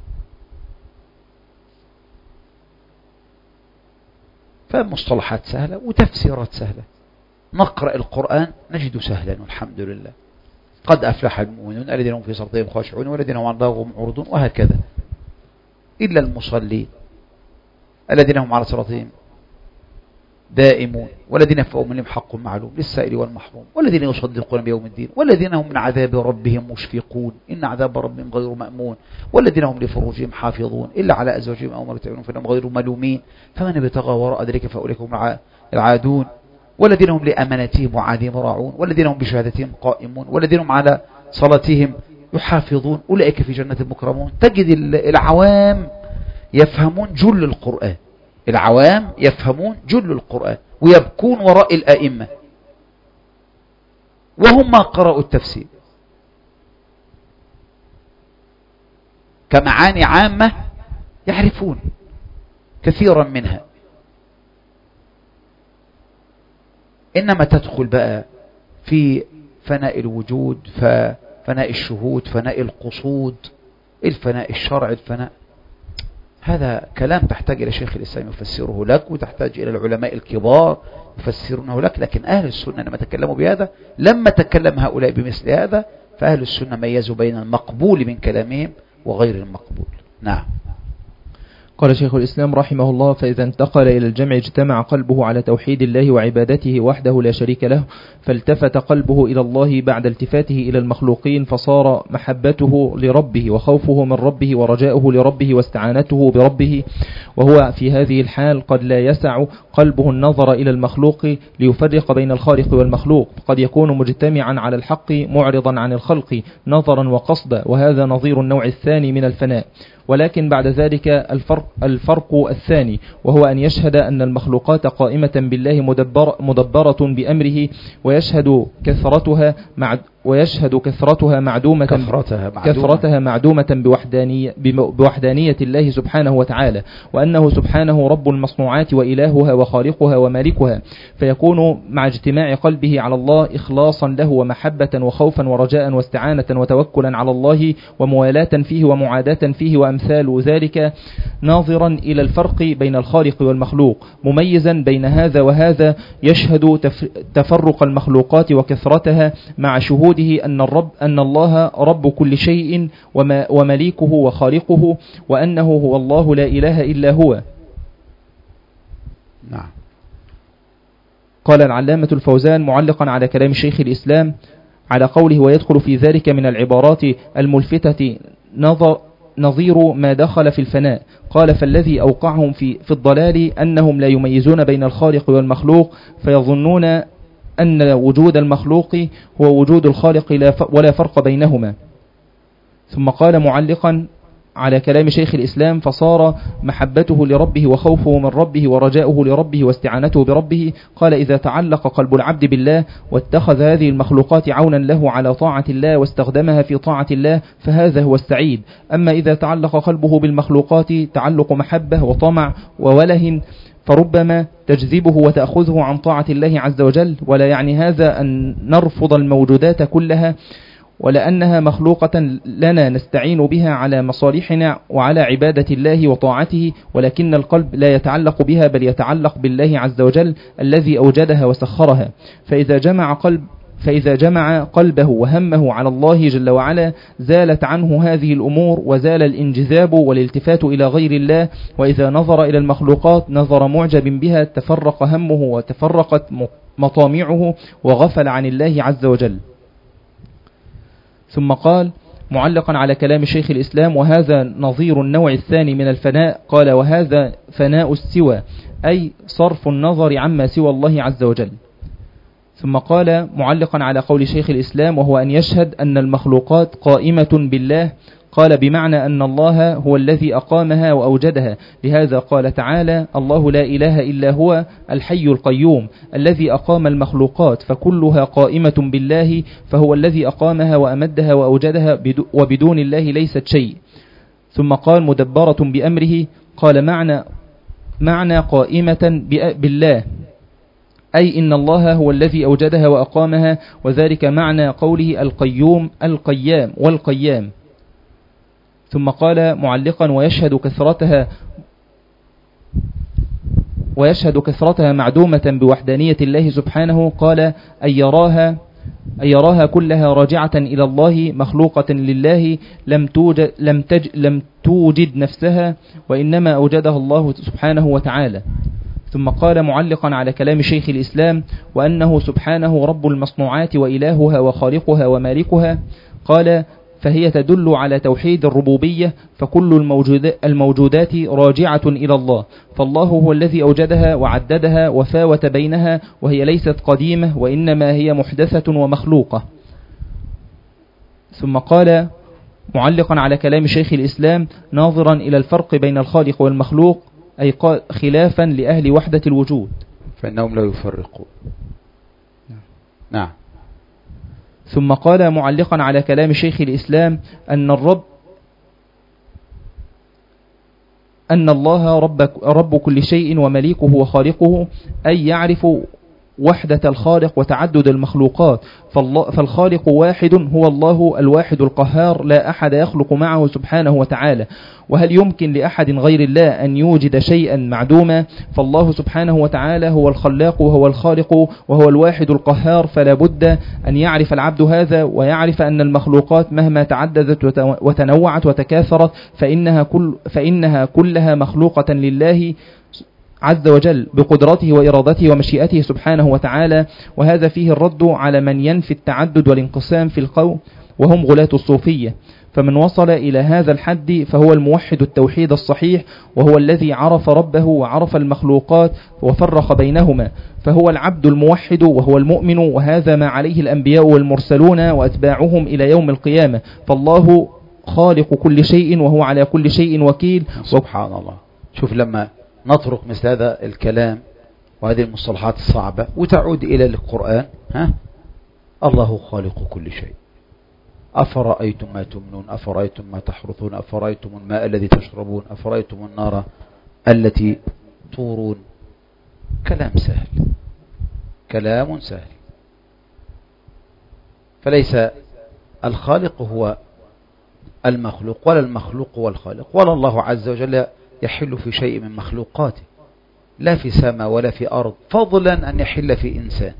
فمصطلحات سهلة وتفسيرات سهلة. نقرأ القرآن نجد سهلا والحمد لله. قد أفلح المؤمنون الذين هم في صلاتهم خاشعون والذين هم عن لغوهم معرضون، وهكذا. إلا المصلين الذين هم على صلاتهم دائمون، والذين في أموالهم حق معلوم للسائل والمحروم، والذين يصدقون بيوم الدين، والذين هم من عذاب ربهم مشفقون إن عذاب ربهم غير مأمون، والذين هم لفروجهم حافظون إلا على أزواجهم أو ما ملكت أيمانهم فإنهم غير ملومين، فمن ابتغى وراء ذلك فأولئك هم العادون، والذين هم لأمانتهم وعهدهم راعون، والذين هم بشهادتهم قائمون، والذين هم على صلاتهم يحافظون أولئك في جنة مكرمون. تجد العوام يفهمون جل القرآن، العوام يفهمون جل القرآن ويبكون وراء الآئمة وهم ما قرأوا التفسير كمعاني عامة، يعرفون كثيرا منها. إنما تدخل بقى في فناء الوجود، فناء الشهود، فناء القصود، الفناء الشرعي، الفناء هذا كلام تحتاج إلى شيخ الإسلام يفسره لك، وتحتاج إلى العلماء الكبار يفسرونه لك. لكن أهل السنة لما تكلموا بهذا، لما تكلم هؤلاء بمثل هذا، فأهل السنة ميزوا بين المقبول من كلامهم وغير المقبول. نعم. قال شيخ الإسلام رحمه الله: فإذا انتقل إلى الجمع اجتمع قلبه على توحيد الله وعبادته وحده لا شريك له، فالتفت قلبه إلى الله بعد التفاته إلى المخلوقين، فصار محبته لربه وخوفه من ربه ورجاؤه لربه واستعانته بربه. وهو في هذه الحال قد لا يسع قلبه النظر إلى المخلوق ليفرق بين الخالق والمخلوق، قد يكون مجتمعا على الحق معرضا عن الخلق نظرا وقصدا، وهذا نظير النوع الثاني من الفناء. ولكن بعد ذلك الفرق, الفرق الثاني، وهو أن يشهد أن المخلوقات قائمة بالله مدبر مدبرة بأمره، ويشهد كثرتها مع ويشهد كثرتها معدومة كثرتها معدومة, كثرتها معدومة بوحدانية, بوحدانية الله سبحانه وتعالى، وأنه سبحانه رب المصنوعات وإلهها وخالقها ومالكها، فيكون مع اجتماع قلبه على الله إخلاصا له ومحبة وخوفا ورجاء واستعانة وتوكلا على الله وموالاة فيه ومعاداة فيه وأمثال ذلك، ناظرا إلى الفرق بين الخالق والمخلوق، مميزا بين هذا وهذا، يشهد تفرق المخلوقات وكثرتها مع شهوده أن الرب أن الله رب كل شيء ومليكه وخالقه، وأنه هو الله لا إله إلا هو. نعم. قال العلامة الفوزان معلقا على كلام شيخ الإسلام على قوله: ويدخل في ذلك من العبارات الملفتة نظر نظير ما دخل في الفناء. قال: فالذي أوقعهم في, في الضلال أنهم لا يميزون بين الخالق والمخلوق، فيظنون أن وجود المخلوق هو وجود الخالق ولا فرق بينهما. ثم قال معلقا على كلام شيخ الإسلام: فصار محبته لربه وخوفه من ربه ورجاؤه لربه واستعانته بربه. قال: إذا تعلق قلب العبد بالله واتخذ هذه المخلوقات عونا له على طاعة الله واستخدمها في طاعة الله فهذا هو السعيد. أما إذا تعلق قلبه بالمخلوقات تعلق محبة وطمع ووله فربما تجذبه وتأخذه عن طاعة الله عز وجل. ولا يعني هذا أن نرفض الموجودات كلها ولأنها مخلوقة لنا نستعين بها على مصالحنا وعلى عبادة الله وطاعته، ولكن القلب لا يتعلق بها بل يتعلق بالله عز وجل الذي أوجدها وسخرها. فإذا جمع قلب فإذا جمع قلبه وهمه على الله جل وعلا زالت عنه هذه الأمور وزال الانجذاب والالتفات إلى غير الله. وإذا نظر إلى المخلوقات نظر معجب بها تفرق همه وتفرقت مطامعه وغفل عن الله عز وجل. ثم قال معلقا على كلام شيخ الإسلام: وهذا نظير النوع الثاني من الفناء. قال: وهذا فناء السوى، أي صرف النظر عما سوى الله عز وجل. ثم قال معلقا على قول شيخ الإسلام: وهو أن يشهد أن المخلوقات قائمة بالله. قال: بمعنى أن الله هو الذي أقامها وأوجدها. لهذا قال تعالى: الله لا إله إلا هو الحي القيوم الذي أقام المخلوقات فكلها قائمة بالله، فهو الذي أقامها وأمدها وأوجدها وبدون الله ليست شيء. ثم قال مدبرة بأمره. قال: معنى معنى قائمة بالله أي إن الله هو الذي أوجدها وأقامها، وذلك معنى قوله القيوم القيام والقيام. ثم قال معلقا: ويشهد كثرتها ويشهد كثرتها معدومة بوحدانية الله سبحانه. قال: أن يراها أن يراها كلها راجعة إلى الله مخلوقة لله لم توجد, لم تج لم توجد نفسها، وإنما أوجدها الله سبحانه وتعالى. ثم قال معلقا على كلام شيخ الإسلام: وأنه سبحانه رب المصنوعات وإلهها وخالقها ومالكها. قال: فهي تدل على توحيد الربوبية، فكل الموجودات راجعة إلى الله، فالله هو الذي أوجدها وعددها وفاوت بينها، وهي ليست قديمة وإنما هي محدثة ومخلوقة. ثم قال معلقا على كلام شيخ الإسلام: ناظرا إلى الفرق بين الخالق والمخلوق، أي خلافا لأهل وحدة الوجود، فإنهم لا يفرقون. نعم. ثم قال معلقا على كلام شيخ الإسلام: أن الرب أن الله رب, رب كل شيء ومليكه وخالقه، أي يعرف وحدة الخالق وتعدد المخلوقات، فالخالق واحد هو الله الواحد القهار، لا أحد يخلق معه سبحانه وتعالى. وهل يمكن لأحد غير الله أن يوجد شيئا معدوما؟ فالله سبحانه وتعالى هو الخلاق وهو الخالق وهو الواحد القهار، فلا بد أن يعرف العبد هذا ويعرف أن المخلوقات مهما تعددت وتنوعت وتكاثرت فإنها, كل فإنها كلها مخلوقة لله عز وجل بقدرته وإرادته ومشيئته سبحانه وتعالى. وهذا فيه الرد على من ينفي التعدد والانقسام في القول وهم غلاة الصوفية. فمن وصل إلى هذا الحد فهو الموحد التوحيد الصحيح، وهو الذي عرف ربه وعرف المخلوقات وفرق بينهما، فهو العبد الموحد وهو المؤمن، وهذا ما عليه الأنبياء والمرسلون وأتباعهم إلى يوم القيامة. فالله خالق كل شيء وهو على كل شيء وكيل. سبحان الله. شوف لما نطرق مثل هذا الكلام وهذه المصطلحات الصعبة وتعود إلى القرآن، ها الله خالق كل شيء. أفرأيتم ما تمنون أفرأيتم ما تحرثون أفرأيتم الماء الذي تشربون أفرأيتم النار التي تورون. كلام سهل، كلام سهل. فليس الخالق هو المخلوق ولا المخلوق هو الخالق، ولا الله عز وجل يحل في شيء من مخلوقاته، لا في سماء ولا في أرض، فضلا أن يحل في إنسان.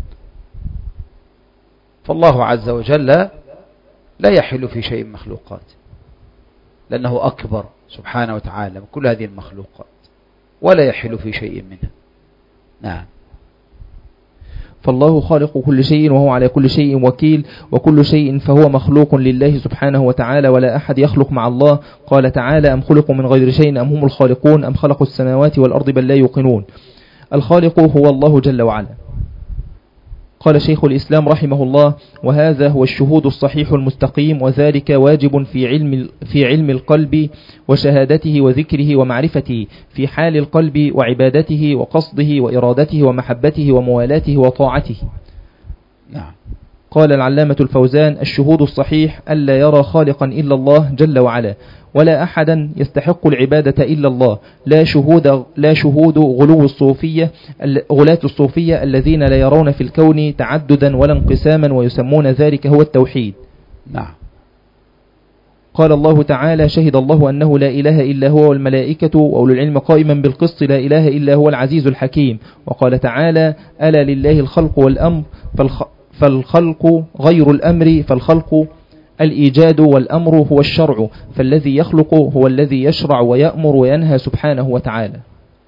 فالله عز وجل لا يحل في شيء من مخلوقاته، لأنه أكبر سبحانه وتعالى من كل هذه المخلوقات، ولا يحل في شيء منها. نعم. فالله خالق كل شيء وهو على كل شيء وكيل، وكل شيء فهو مخلوق لله سبحانه وتعالى، ولا أحد يخلق مع الله. قال تعالى: أم خلقوا من غير شيء أم هم الخالقون أم خلقوا السماوات والأرض بل لا يوقنون. الخالق هو الله جل وعلا. قال شيخ الإسلام رحمه الله: وهذا هو الشهود الصحيح المستقيم، وذلك واجب في علم في علم القلب وشهادته وذكره ومعرفته، في حال القلب وعبادته وقصده وإرادته ومحبته وموالاته وطاعته. نعم. قال العلامة الفوزان: الشهود الصحيح ألا يرى خالقا إلا الله جل وعلا، ولا أحدا يستحق العبادة إلا الله، لا شهود لا شهود غلو الصوفية غلاة الصوفية الذين لا يرون في الكون تعددا ولا انقساما، ويسمون ذلك هو التوحيد. نعم. قال الله تعالى: شهد الله أنه لا إله إلا هو والملائكة وأولو العلم قائما بالقسط لا إله إلا هو العزيز الحكيم. وقال تعالى: ألا لله الخلق والأمر، فالخ فالخلق غير الأمر، فالخلق الإيجاد والأمر هو الشرع، فالذي يخلق هو الذي يشرع ويأمر وينهى سبحانه وتعالى.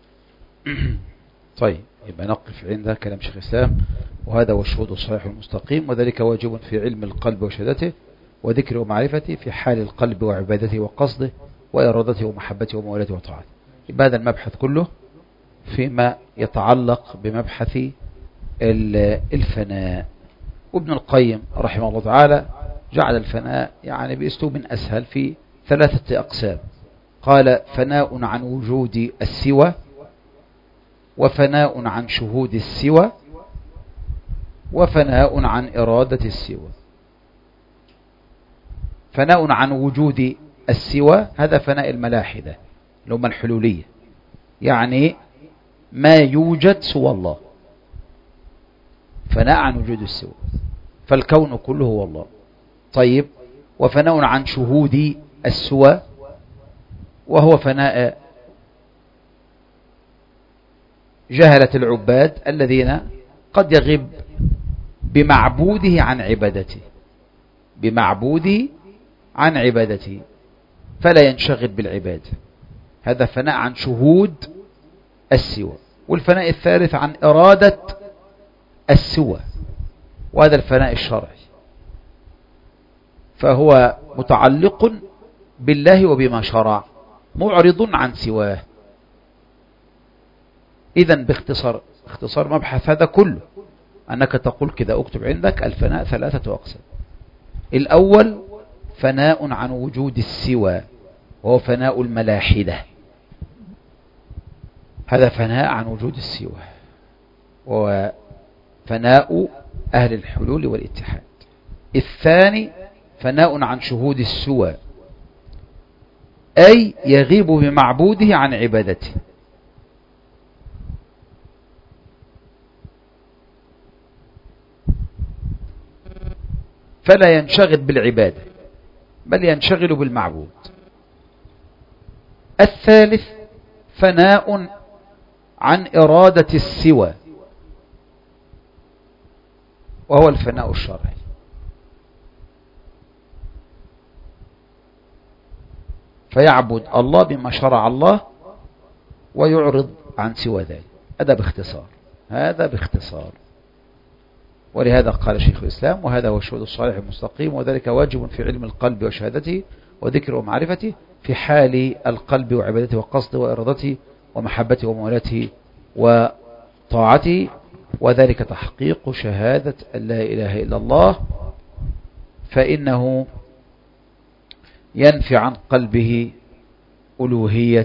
طيب، يبقى نقف عند كلام شيخ الإسلام: وهذا هو الشهود الصحيح المستقيم، وذلك واجب في علم القلب وشهادته وذكره ومعرفته، في حال القلب وعبادته وقصده وإرادته ومحبته وموالاته وطاعته. يبقى هذا المبحث كله فيما يتعلق بمبحث الفناء. وابن القيم رحمه الله تعالى جعل الفناء يعني بأسلوب أسهل في ثلاثة أقسام. قال: فناء عن وجود السوى، وفناء عن شهود السوى، وفناء عن إرادة السوى. فناء عن وجود السوى هذا فناء الملاحدة اللي هم الحلولية، يعني ما يوجد سوى الله، فناء عن وجود السوى، فالكون كله هو الله. طيب، وفناء عن شهود السوى، وهو فناء جهلة العباد الذين قد يغيب بمعبوده عن عبادته بمعبوده عن عبادته فلا ينشغل بالعبادة. هذا فناء عن شهود السوى. والفناء الثالث عن إرادة السوى، وهذا الفناء الشرعي، فهو متعلق بالله وبما شرع، معرض عن سواه. إذن باختصار اختصار مبحث هذا كله أنك تقول كذا، اكتب عندك: الفناء ثلاثة أقسام. الأول فناء عن وجود السوى، وهو فناء الملاحدة، هذا فناء عن وجود السوى، وهو فناء أهل الحلول والاتحاد. الثاني فناء عن شهود السوى، أي يغيب بمعبوده عن عبادته. فلا ينشغل بالعبادة بل ينشغل بالمعبود. الثالث فناء عن إرادة السوى، وهو الفناء الشرعي. فيعبد الله بما شرع الله ويعرض عن سوى ذلك. هذا باختصار هذا باختصار ولهذا قال شيخ الإسلام: وهذا هو الشهود الصالح المستقيم، وذلك واجب في علم القلب وشهادته وذكره ومعرفته، في حال القلب وعبادته وقصده وإرادته ومحبته وموالاته وطاعته، وذلك تحقيق شهادة أن لا إله إلا الله، فإنه ينفي عن قلبه ألوهية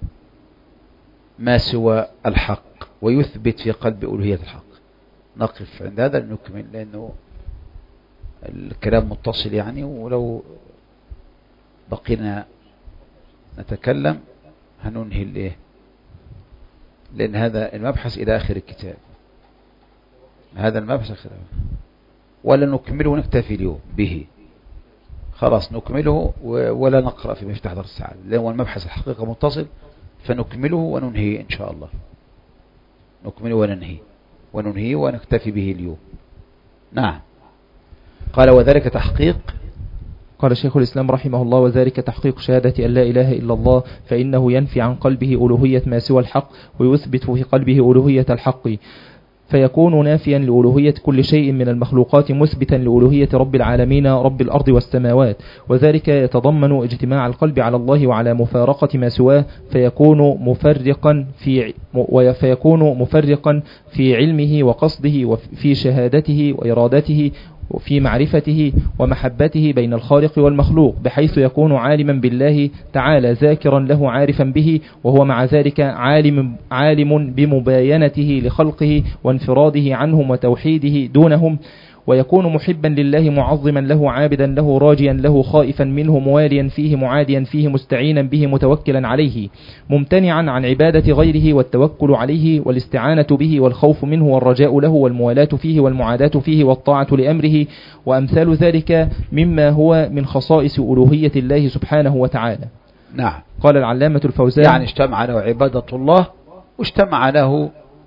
ما سوى الحق ويثبت في قلب ألوهية الحق. نقف عند هذا نكمل، لأنه الكلام متصل يعني، ولو بقينا نتكلم هننهي الايه، لأن هذا المبحث إلى آخر الكتاب، هذا المبحث آخر، ولا نكمله ونكتفي اليوم به، خلاص نكمله ولا نقرأ في مفتاح دار السعادة، لأن المبحث الحقيقة متصل، فنكمله وننهي إن شاء الله، نكمله وننهي وننهي ونكتفي به اليوم. نعم. قال وذلك تحقيق، قال شيخ الإسلام رحمه الله وذلك تحقيق شهادة أن لا إله إلا الله، فإنه ينفي عن قلبه ألوهية ما سوى الحق ويثبت في قلبه ألوهية الحق، فيكون نافيا لألوهية كل شيء من المخلوقات مثبتا لألوهية رب العالمين رب الأرض والسماوات، وذلك يتضمن اجتماع القلب على الله وعلى مفارقة ما سواه، فيكون مفرقا في فيكون مفرقا في علمه وقصده وفي شهادته وإرادته وفي معرفته ومحبته بين الخالق والمخلوق، بحيث يكون عالما بالله تعالى ذاكرا له عارفا به، وهو مع ذلك عالم, عالم بمباينته لخلقه وانفراده عنهم وتوحيده دونهم، ويكون محبا لله معظما له عابدا له راجيا له خائفا منه مواليا فيه معاديا فيه مستعينا به متوكلا عليه، ممتنعا عن عبادة غيره والتوكل عليه والاستعانة به والخوف منه والرجاء له والموالاة فيه والمعاداة فيه والطاعة لأمره، وأمثال ذلك مما هو من خصائص ألوهية الله سبحانه وتعالى. نعم. قال العلامة الفوزان يعني اجتمع له عبادة الله واجتمع له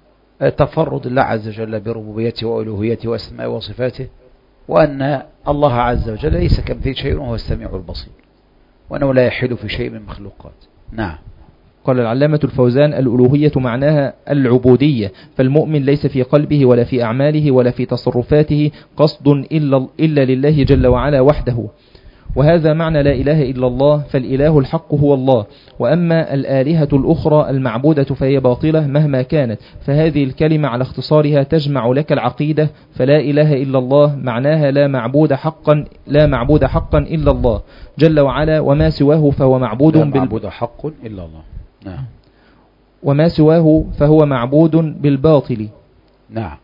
تفرد الله عز وجل بربوبيته وألوهيته وأسماء وصفاته، وأن الله عز وجل ليس كمثله شيء وهو السميع البصير، وأنه لا يحل في شيء من المخلوقات. نعم. قال العلامة الفوزان الألوهية معناها العبودية، فالمؤمن ليس في قلبه ولا في أعماله ولا في تصرفاته قصد إلا, إلا لله جل وعلا وحده، وهذا معنى لا إله إلا الله، فالإله الحق هو الله، وأما الآلهة الأخرى المعبودة فهي باطلة مهما كانت، فهذه الكلمة على اختصارها تجمع لك العقيدة، فلا إله إلا الله معناها لا معبود حقا لا معبود حقا إلا الله جل وعلا، وما سواه فهو معبود لا معبود حق إلا الله. نعم. وما سواه فهو معبود بالباطل. نعم.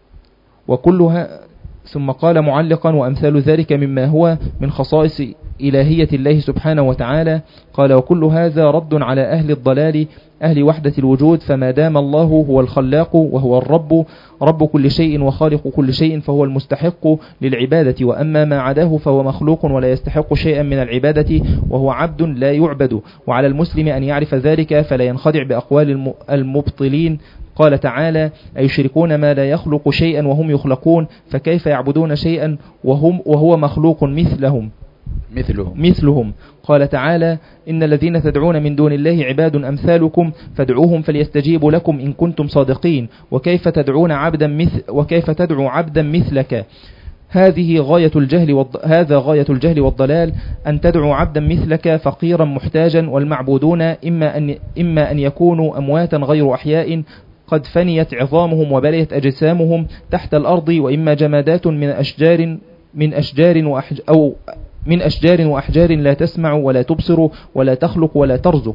وكلها. ثم قال معلقا وأمثال ذلك مما هو من خصائص إلهية الله سبحانه وتعالى، قال وكل هذا رد على أهل الضلال أهل وحدة الوجود، فما دام الله هو الخلاق وهو الرب رب كل شيء وخالق كل شيء فهو المستحق للعبادة، وأما ما عداه فهو مخلوق ولا يستحق شيئا من العبادة وهو عبد لا يعبد، وعلى المسلم أن يعرف ذلك فلا ينخدع بأقوال المبطلين. قال تعالى أيشركون ما لا يخلق شيئا وهم يخلقون، فكيف يعبدون شيئا وهم وهو مخلوق مثلهم مثلهم مثلهم قال تعالى إن الذين تدعون من دون الله عباد أمثالكم فادعوهم فليستجيبوا لكم إن كنتم صادقين، وكيف تدعون عبدا مثل وكيف تدعو عبدا مثلك، هذه غاية الجهل والض... هذا غاية الجهل والضلال، أن تدعو عبدا مثلك فقيرا محتاجا، والمعبودون إما أن إما أن يكونوا أمواتا غير أحياء قد فنيت عظامهم وبليت أجسامهم تحت الأرض، وإما جمادات من أشجار من أشجار وأحج أو من أشجار وأحجار لا تسمع ولا تبصر ولا تخلق ولا ترزق.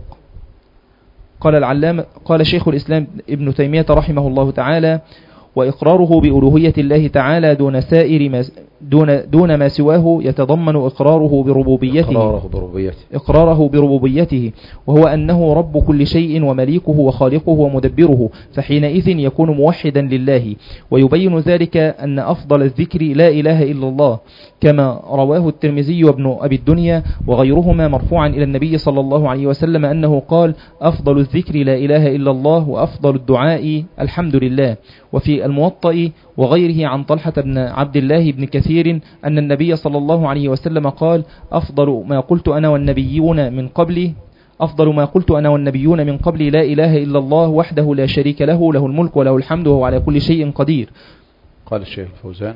قال العلامة قال شيخ الإسلام ابن تيمية رحمه الله تعالى وإقراره بألوهية الله تعالى دون سائر ما دون دون ما سواه يتضمن إقراره بربوبيته إقراره بربوبيته إقراره بربوبيته وهو أنه رب كل شيء ومليكه وخالقه ومدبره، فحينئذ يكون موحدا لله. ويبين ذلك أن أفضل الذكر لا إله إلا الله، كما رواه الترمذي وابن أبي الدنيا وغيرهما مرفوعا إلى النبي صلى الله عليه وسلم أنه قال أفضل الذكر لا إله إلا الله، وأفضل الدعاء الحمد لله. وفي الموطأ وغيره عن طلحة بن عبد الله بن كثير أن النبي صلى الله عليه وسلم قال أفضل ما قلت أنا والنبيون من قبلي أفضل ما قلت أنا والنبيون من قبلي لا إله إلا الله وحده لا شريك له له الملك وله الحمد وهو على كل شيء قدير. قال الشيخ الفوزان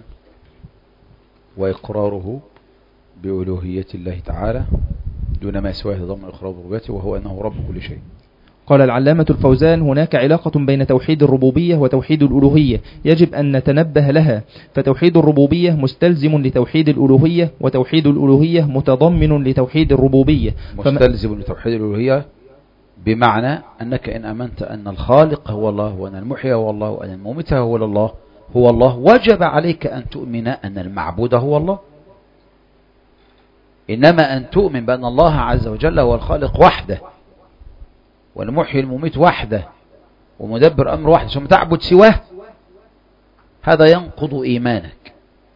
وإقراره بألوهية الله تعالى دون ما سواه ضمن إقرار بربوبيته وهو أنه رب كل شيء. قال العلامة الفوزان هناك علاقة بين توحيد الربوبية وتوحيد الألوهية يجب أن نتنبه لها، فتوحيد الربوبية مستلزم لتوحيد الألوهية، وتوحيد الألوهية متضمن لتوحيد الربوبية. مستلزم لتوحيد الألوهية بمعنى أنك إن أمنت أن الخالق هو الله وأن المحيي هو الله وأن المميت هو الله هو الله وجب عليك أن تؤمن أن المعبود هو الله. إنما أن تؤمن بأن الله عز وجل هو الخالق وحده، والمحيي المميت وحده، ومدبر أمر وحده، ثم تعبد سواه، هذا ينقض إيمانك.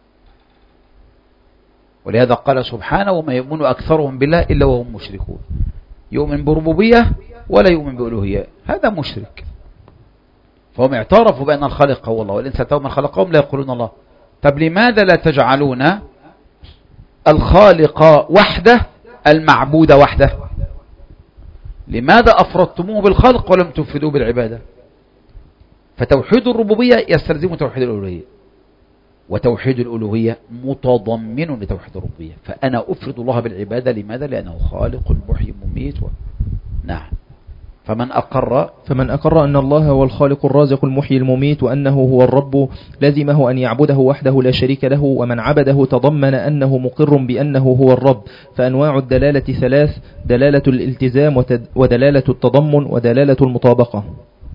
ولهذا قال سبحانه: وما يؤمن أكثرهم بالله إلا وهم مشركون. يؤمن بربوبية ولا يؤمن بألوهية، هذا مشرك. فهم اعترفوا بأن الخالق هو الله، والإنسان من خلقهم لا يقولون الله. طب لماذا لا تجعلون الخالق وحده المعبود وحده؟ لماذا أفردتموه بالخلق ولم تفردوه بالعبادة؟ فتوحيد الربوبية يستلزم توحيد الألوهية، وتوحيد الألوهية متضمن لتوحيد الربوبية. فأنا أفرد الله بالعبادة، لماذا؟ لأنه خالق محيي مميت و... نعم. فمن أقر فمن أقر أن الله هو الخالق الرازق المحيي المميت وأنه هو الرب لزمه أن يعبده وحده لا شريك له، ومن عبده تضمن أنه مقر بأنه هو الرب. فأنواع الدلالة ثلاث: دلالة الالتزام ودلالة التضمن ودلالة المطابقة.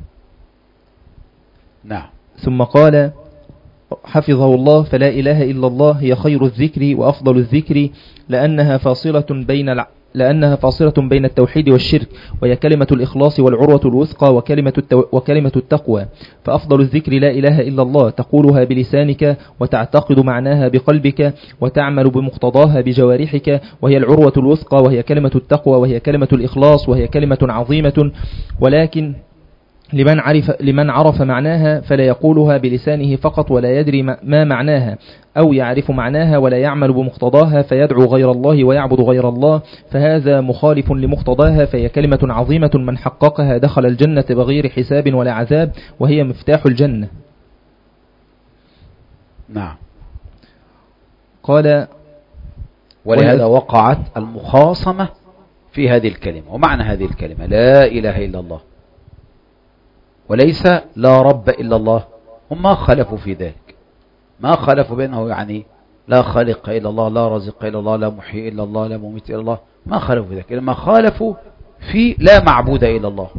نعم. ثم قال حفظه الله: فلا إله إلا الله هي خير الذكر وأفضل الذكر، لأنها فاصلة بين الع... لأنها فاصلة بين التوحيد والشرك، وهي كلمة الإخلاص والعروة الوثقى وكلمة, التو... وكلمة التقوى. فأفضل الذكر لا إله إلا الله، تقولها بلسانك وتعتقد معناها بقلبك وتعمل بمقتضاها بجوارحك، وهي العروة الوثقى، وهي كلمة التقوى، وهي كلمة الإخلاص، وهي كلمة عظيمة. ولكن لمن عرف, لمن عرف معناها فلا يقولها بلسانه فقط ولا يدري ما معناها، أو يعرف معناها ولا يعمل بمقتضاها فيدعو غير الله ويعبد غير الله، فهذا مخالف لمقتضاها. فهي كلمة عظيمة من حققها دخل الجنة بغير حساب ولا عذاب، وهي مفتاح الجنة. نعم. قال: ولهذا وقعت المخاصمة في هذه الكلمة. ومعنى هذه الكلمة لا إله إلا الله، وليس لا رب إلا الله. هم ما خلفوا في ذلك، ما خلفوا بأنه يعني لا خالق إلا الله، لا رازق إلا الله، لا محيي إلا الله، لا مميت إلا الله. ما خلفوا في ذلك، إنما خالفوا في لا معبود إلا الله.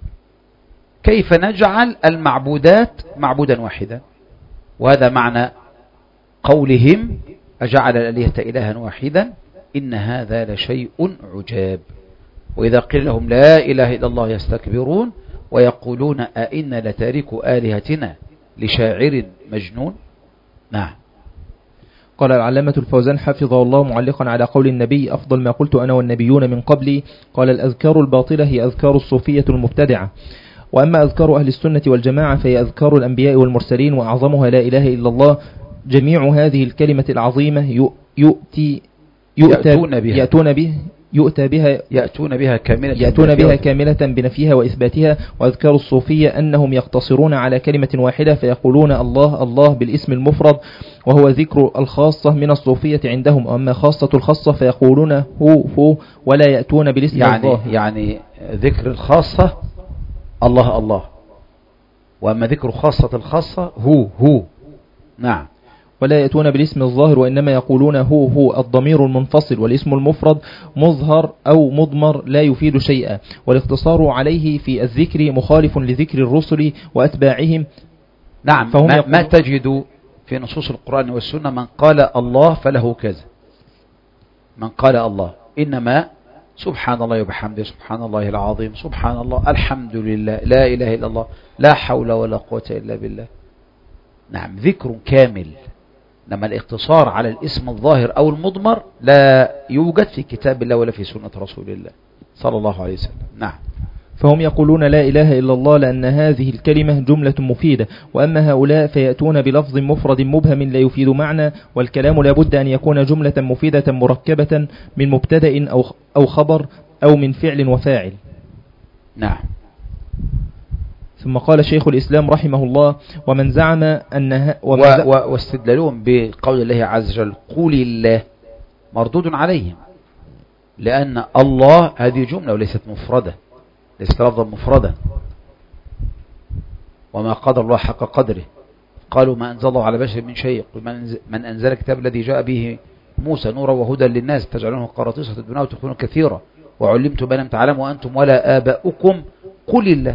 كيف نجعل المعبودات معبودا واحدا؟ وهذا معنى قولهم: أجعل الآلهة إلها واحدا إن هذا لشيء عجاب. وإذا قيل لهم لا إله إلا الله يستكبرون ويقولون أئنا لتاركو آلهتنا لشاعر مجنون. نعم. قال العلامة الفوزان حفظه الله معلقا على قول النبي: أفضل ما قلت أنا والنبيون من قبلي. قال: الأذكار الباطلة هي أذكار الصوفية المبتدعة، وأما أذكار أهل السنة والجماعة فهي أذكار الأنبياء والمرسلين، وأعظمها لا إله إلا الله. جميع هذه الكلمة العظيمة يؤتي يأتون بها يأتون به يؤتى بها يأتون بها كاملة يأتون بها كاملة بنفيها وإثباتها. وأذكار الصوفية أنهم يقتصرون على كلمة واحدة، فيقولون الله الله بالاسم المفرد، وهو ذكر الخاصة من الصوفية عندهم. أما خاصة الخاصة فيقولون هو هو ولا يأتون بالاسم يعني الله. يعني ذكر الخاصة الله الله، وأما ذكر خاصة الخاصة هو هو. نعم. ولا يأتون بالاسم الظاهر، وإنما يقولون هو هو الضمير المنفصل، والاسم المفرد مظهر أو مضمر لا يفيد شيئا. والاختصار عليه في الذكر مخالف لذكر الرسل وأتباعهم. نعم. فهم ما, ما تجد في نصوص القرآن والسنة من قال الله فله كذا، من قال الله، إنما سبحان الله وبحمده، سبحان الله العظيم، سبحان الله، الحمد لله، لا إله إلا الله، لا حول ولا قوة إلا بالله. نعم، ذكر كامل. لما الاقتصار على الاسم الظاهر أو المضمر لا يوجد في كتاب الله ولا في سنة رسول الله صلى الله عليه وسلم. نعم. فهم يقولون لا إله إلا الله لأن هذه الكلمة جملة مفيدة، وأما هؤلاء فيأتون بلفظ مفرد مبهم لا يفيد معنى. والكلام لابد أن يكون جملة مفيدة مركبة من مبتدأ أو أو خبر أو من فعل وفاعل. نعم. ثم قال شيخ الإسلام رحمه الله: ومن زعم أنها و... و... واستدلالهم بقول الله عز وجل قول الله مردود عليهم، لأن الله هذه جملة وليست مفردة، ليست لفظا مفردا. وما قدر الله حق قدره، قالوا ما أنزل الله على بشر من شيء، من أنزل الكتاب الذي جاء به موسى نورا وهدى للناس تجعلونه قراطيس تدبناه وتخفون كثيرا وعلمت ما لم تعلموا أنتم ولا آباؤكم قل الله.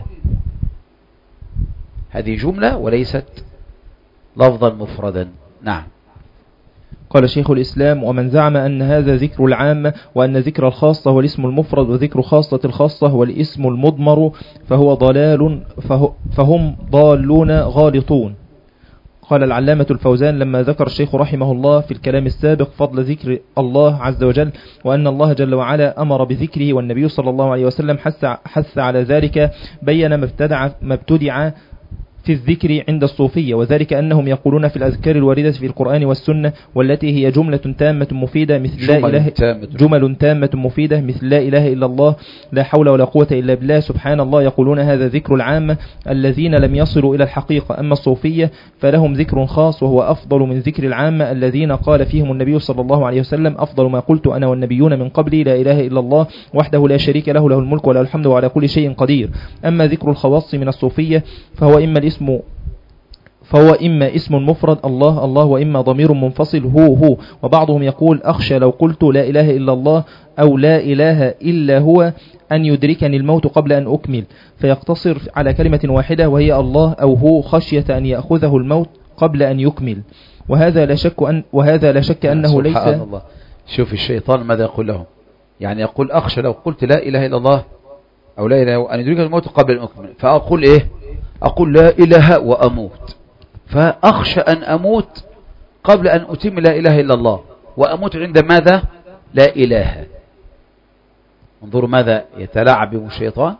هذه جملة وليست لفظا مفردا. نعم. قال شيخ الإسلام: ومن زعم أن هذا ذكر العامة وأن ذكر الخاصة هو الاسم المفرد وذكر خاصة الخاصة هو الاسم المضمر فهو ضلال فهو فهم ضالون غالطون. قال العلامة الفوزان لما ذكر الشيخ رحمه الله في الكلام السابق فضل ذكر الله عز وجل وأن الله جل وعلا أمر بذكره والنبي صلى الله عليه وسلم حث, حث على ذلك، بين ما ابتدع, ما ابتدع في الذكر عند الصوفية، وذلك أنهم يقولون في الأذكار الواردة في القرآن والسنة والتي هي جملة تامة مفيدة مثل لا إله جمل تامة مفيدة مثل لا إله إلا الله، لا حول ولا قوة إلا بالله، سبحان الله، يقولون هذا ذكر العامة الذين لم يصلوا إلى الحقيقة. أما الصوفية فلهم ذكر خاص وهو أفضل من ذكر العامة الذين قال فيهم النبي صلى الله عليه وسلم: أفضل ما قلت أنا والنبيون من قبلي لا إله إلا الله وحده لا شريك له له الملك وله الحمد وعلى كل شيء قدير. أما ذكر الخواص من الصوفية فهو إما الاسم فهو إما اسم مفرد الله الله وإما ضمير منفصل هو هو، وبعضهم يقول: أخشى لو قلت لا إله إلا الله أو لا إله إلا هو أن يدركني الموت قبل أن أكمل، فيقتصر على كلمة واحدة وهي الله أو هو، خشية أن يأخذه الموت قبل أن يكمل. وهذا لا شك أن وهذا لا شك أنه ليس. سبحان الله. شوف الشيطان ماذا يقول لهم، يعني يقول: أخشى لو قلت لا إله إلا الله أو لا إله أن يدركني الموت قبل أن أكمل، فأقول إيه؟ أقول لا إله وأموت، فأخشى أن أموت قبل أن أتم لا إله إلا الله، وأموت عند ماذا؟ لا إله. انظروا ماذا يتلاعب بهم الشيطان،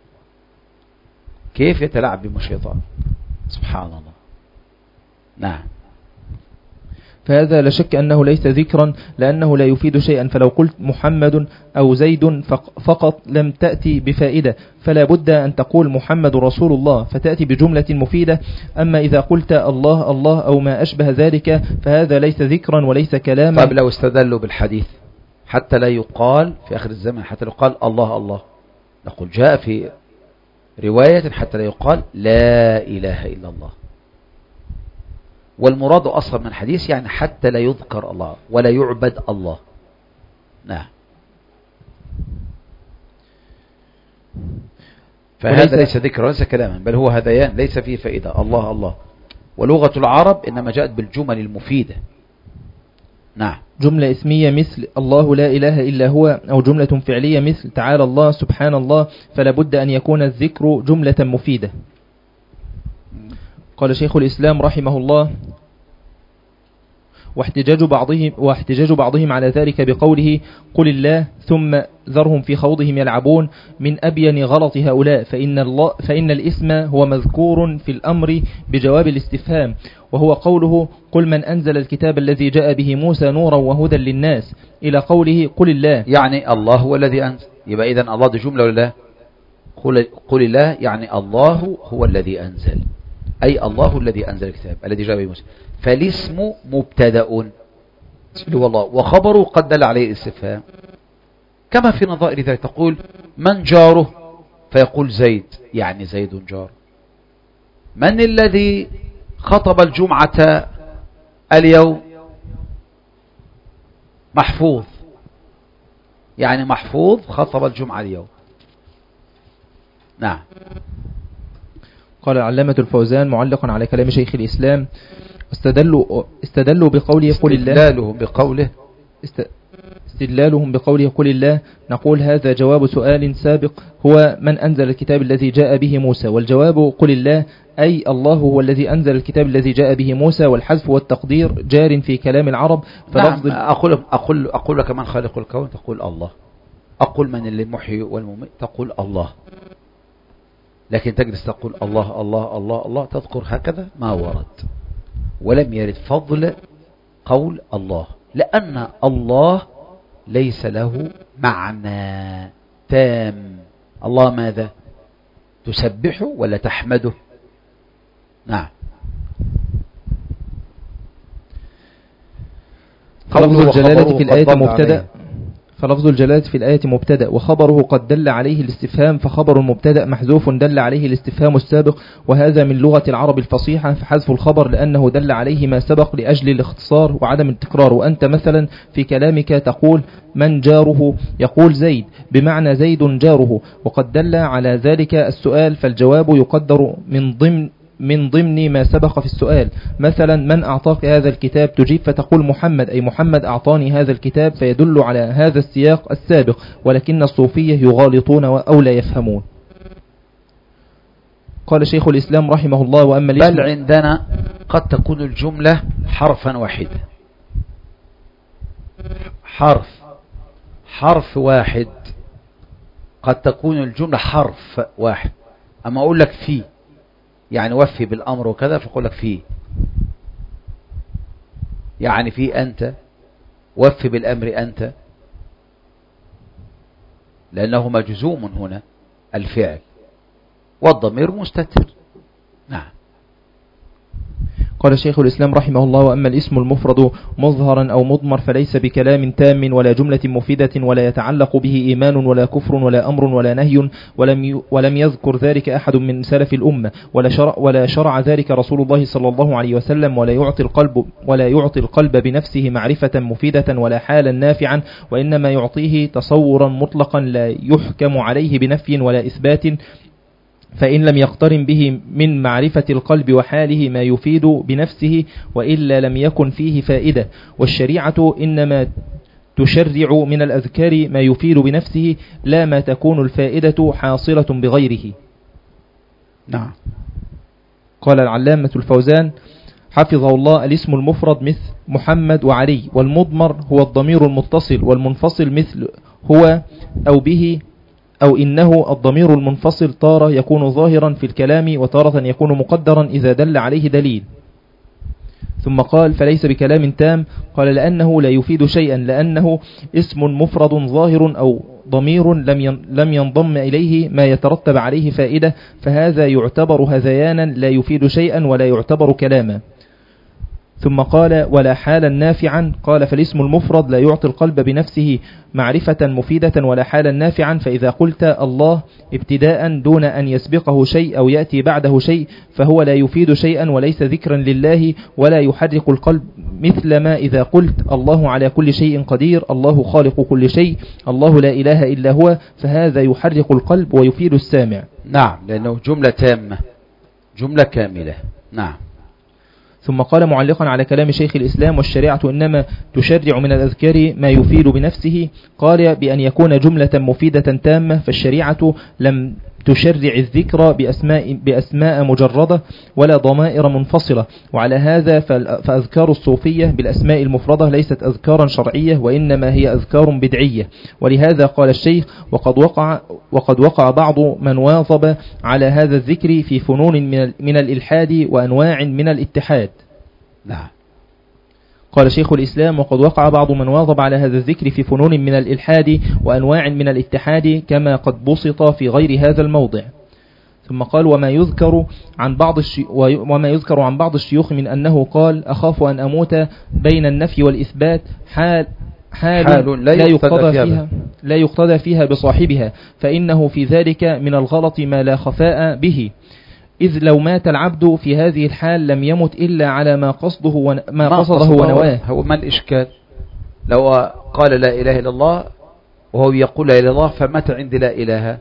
كيف يتلاعب بهم الشيطان، سبحان الله. نعم. فهذا لا شك أنه ليس ذكرا لأنه لا يفيد شيئا، فلو قلت محمد أو زيد فقط لم تأتي بفائدة، فلا بد أن تقول محمد رسول الله فتأتي بجملة مفيدة. أما إذا قلت الله الله أو ما أشبه ذلك فهذا ليس ذكرا وليس كلاما. طيب لو استدلوا بالحديث حتى لا يقال في آخر الزمن، حتى لا يقال الله الله، نقول جاء في رواية حتى لا يقال لا إله إلا الله، والمراد أصلا من الحديث يعني حتى لا يذكر الله ولا يعبد الله. نعم. فهذا ليس ذكر وليس كلاما، بل هو هذيان ليس فيه فائدة، الله الله. ولغة العرب إنما جاءت بالجمل المفيدة. نعم. جملة اسمية مثل الله لا إله إلا هو، أو جملة فعلية مثل تعالى الله سبحان الله، فلا بد أن يكون الذكر جملة مفيدة. قال شيخ الإسلام رحمه الله: واحتجاج بعضهم, واحتجاج بعضهم على ذلك بقوله قل الله ثم ذرهم في خوضهم يلعبون من أبين غلط هؤلاء، فإن, الله فإن الاسم هو مذكور في الأمر بجواب الاستفهام، وهو قوله قل من أنزل الكتاب الذي جاء به موسى نورا وهدى للناس إلى قوله قل الله، يعني الله هو الذي أنزل. يبقى إذن الله دي جملة ولا لا؟ قل, قل الله يعني الله هو الذي أنزل، أي الله الذي أنزل الكتاب الذي جاء به موسى. فالاسم مبتدأ والله، وخبره قد دل عليه الاستفهام، كما في نظائر ذلك تقول من جاره فيقول زيد، يعني زيد جار. من الذي خطب الجمعة اليوم؟ محفوظ، يعني محفوظ خطب الجمعة اليوم. نعم. قال العلامة الفوزان معلقا على كلام شيخ الإسلام: استدلوا, استدلوا بقوله قل الله استدلالهم بقوله است... استدلالهم بقوله قل الله، نقول هذا جواب سؤال سابق هو من أنزل الكتاب الذي جاء به موسى، والجواب قل الله أي الله هو الذي أنزل الكتاب الذي جاء به موسى، والحذف والتقدير جار في كلام العرب. فلفظ نعم. أقول, أقول, أقول لك من خالق الكون تقول الله، أقول من اللي محيي والمميت تقول الله، لكن تجلس تقول الله الله الله الله تذكر هكذا ما ورد، ولم يرد فضل قول الله، لأن الله ليس له معنى تام. الله ماذا؟ تسبحه ولا تحمده؟ نعم. لفظ الجلالة في الآية مبتدأ فلفظ الجلالة في الآية مبتدأ وخبره قد دل عليه الاستفهام، فخبر المبتدأ محذوف دل عليه الاستفهام السابق، وهذا من لغة العرب الفصيحة، فحذف الخبر لأنه دل عليه ما سبق لأجل الاختصار وعدم التكرار. وأنت مثلا في كلامك تقول من جاره، يقول زيد بمعنى زيد جاره، وقد دل على ذلك السؤال، فالجواب يقدر من ضمن من ضمن ما سبق في السؤال. مثلا من أعطاك هذا الكتاب تجيب فتقول محمد، أي محمد أعطاني هذا الكتاب، فيدل على هذا السياق السابق، ولكن الصوفية يغالطون أو لا يفهمون. قال شيخ الإسلام رحمه الله: وأما الاسم بل عندنا قد تكون الجملة حرفا واحدا، حرف حرف واحد، قد تكون الجملة حرف واحد. أما أقول لك في، يعني وفي بالأمر وكذا، فأقول لك في، يعني في أنت، وفي بالأمر أنت، لأنه مجزوم هنا الفعل والضمير مستتر. نعم. قال شيخ الإسلام رحمه الله: وأما الاسم المفرد مظهرا أو مضمر فليس بكلام تام ولا جملة مفيدة، ولا يتعلق به إيمان ولا كفر ولا أمر ولا نهي، ولم ولم يذكر ذلك أحد من سلف الأمة، ولا شرع ولا شرع ذلك رسول الله صلى الله عليه وسلم، ولا يعطي القلب ولا يعطي القلب بنفسه معرفة مفيدة ولا حالا نافعا، وإنما يعطيه تصورا مطلقا لا يحكم عليه بنفي ولا إثبات، فإن لم يقترن به من معرفة القلب وحاله ما يفيد بنفسه، وإلا لم يكن فيه فائدة. والشريعة إنما تشرع من الأذكار ما يفيد بنفسه، لا ما تكون الفائدة حاصلة بغيره. نعم. قال العلامة الفوزان حفظه الله: الاسم المفرد مثل محمد وعلي، والمضمر هو الضمير المتصل، والمنفصل مثل هو أو به أو إنه. الضمير المنفصل تارة يكون ظاهرا في الكلام، وتارة يكون مقدرا إذا دل عليه دليل. ثم قال: فليس بكلام تام. قال: لأنه لا يفيد شيئا، لأنه اسم مفرد ظاهر أو ضمير لم ينضم إليه ما يترتب عليه فائدة، فهذا يعتبر هذيانا لا يفيد شيئا ولا يعتبر كلاما. ثم قال: ولا حالا نافعا. قال: فالاسم المفرد لا يعطي القلب بنفسه معرفة مفيدة ولا حالا نافعا، فإذا قلت الله ابتداء دون أن يسبقه شيء أو يأتي بعده شيء فهو لا يفيد شيئا وليس ذكرا لله ولا يحرك القلب، مثل ما إذا قلت الله على كل شيء قدير، الله خالق كل شيء، الله لا إله إلا هو، فهذا يحرك القلب ويفيد السامع. نعم، لأنه جملة تامة، جملة كاملة. نعم. ثم قال معلقا على كلام شيخ الإسلام: والشريعة إنما تشرع من الأذكار ما يفيد بنفسه. قال: بأن يكون جملة مفيدة تامة، فالشريعة لم تشرع الذكر بأسماء, بأسماء مجردة ولا ضمائر منفصلة، وعلى هذا فأذكار الصوفية بالأسماء المفردة ليست أذكارا شرعية، وإنما هي أذكار بدعية. ولهذا قال الشيخ: وقد وقع, وقد وقع بعض من واظب على هذا الذكر في فنون من, من الإلحاد وأنواع من الاتحاد. نعم. قال شيخ الإسلام: وقد وقع بعض من واظب على هذا الذكر في فنون من الإلحاد وأنواع من الاتحاد، كما قد بسط في غير هذا الموضع. ثم قال: وما يذكر عن بعض الشي... وما يذكر عن بعض الشيوخ من أنه قال: أخاف أن أموت بين النفي والإثبات حال حال, حال لا يقتضى فيها, فيها لا يقتضى فيها بصاحبها، فإنه في ذلك من الغلط ما لا خفاء به، إذ لو مات العبد في هذه الحال لم يمت إلا على ما قصده ون... ما, ما قصده ونواه. هو ما الإشكال لو قال لا إله إلا الله وهو يقول لا إله إلا الله فمات عند لا إله،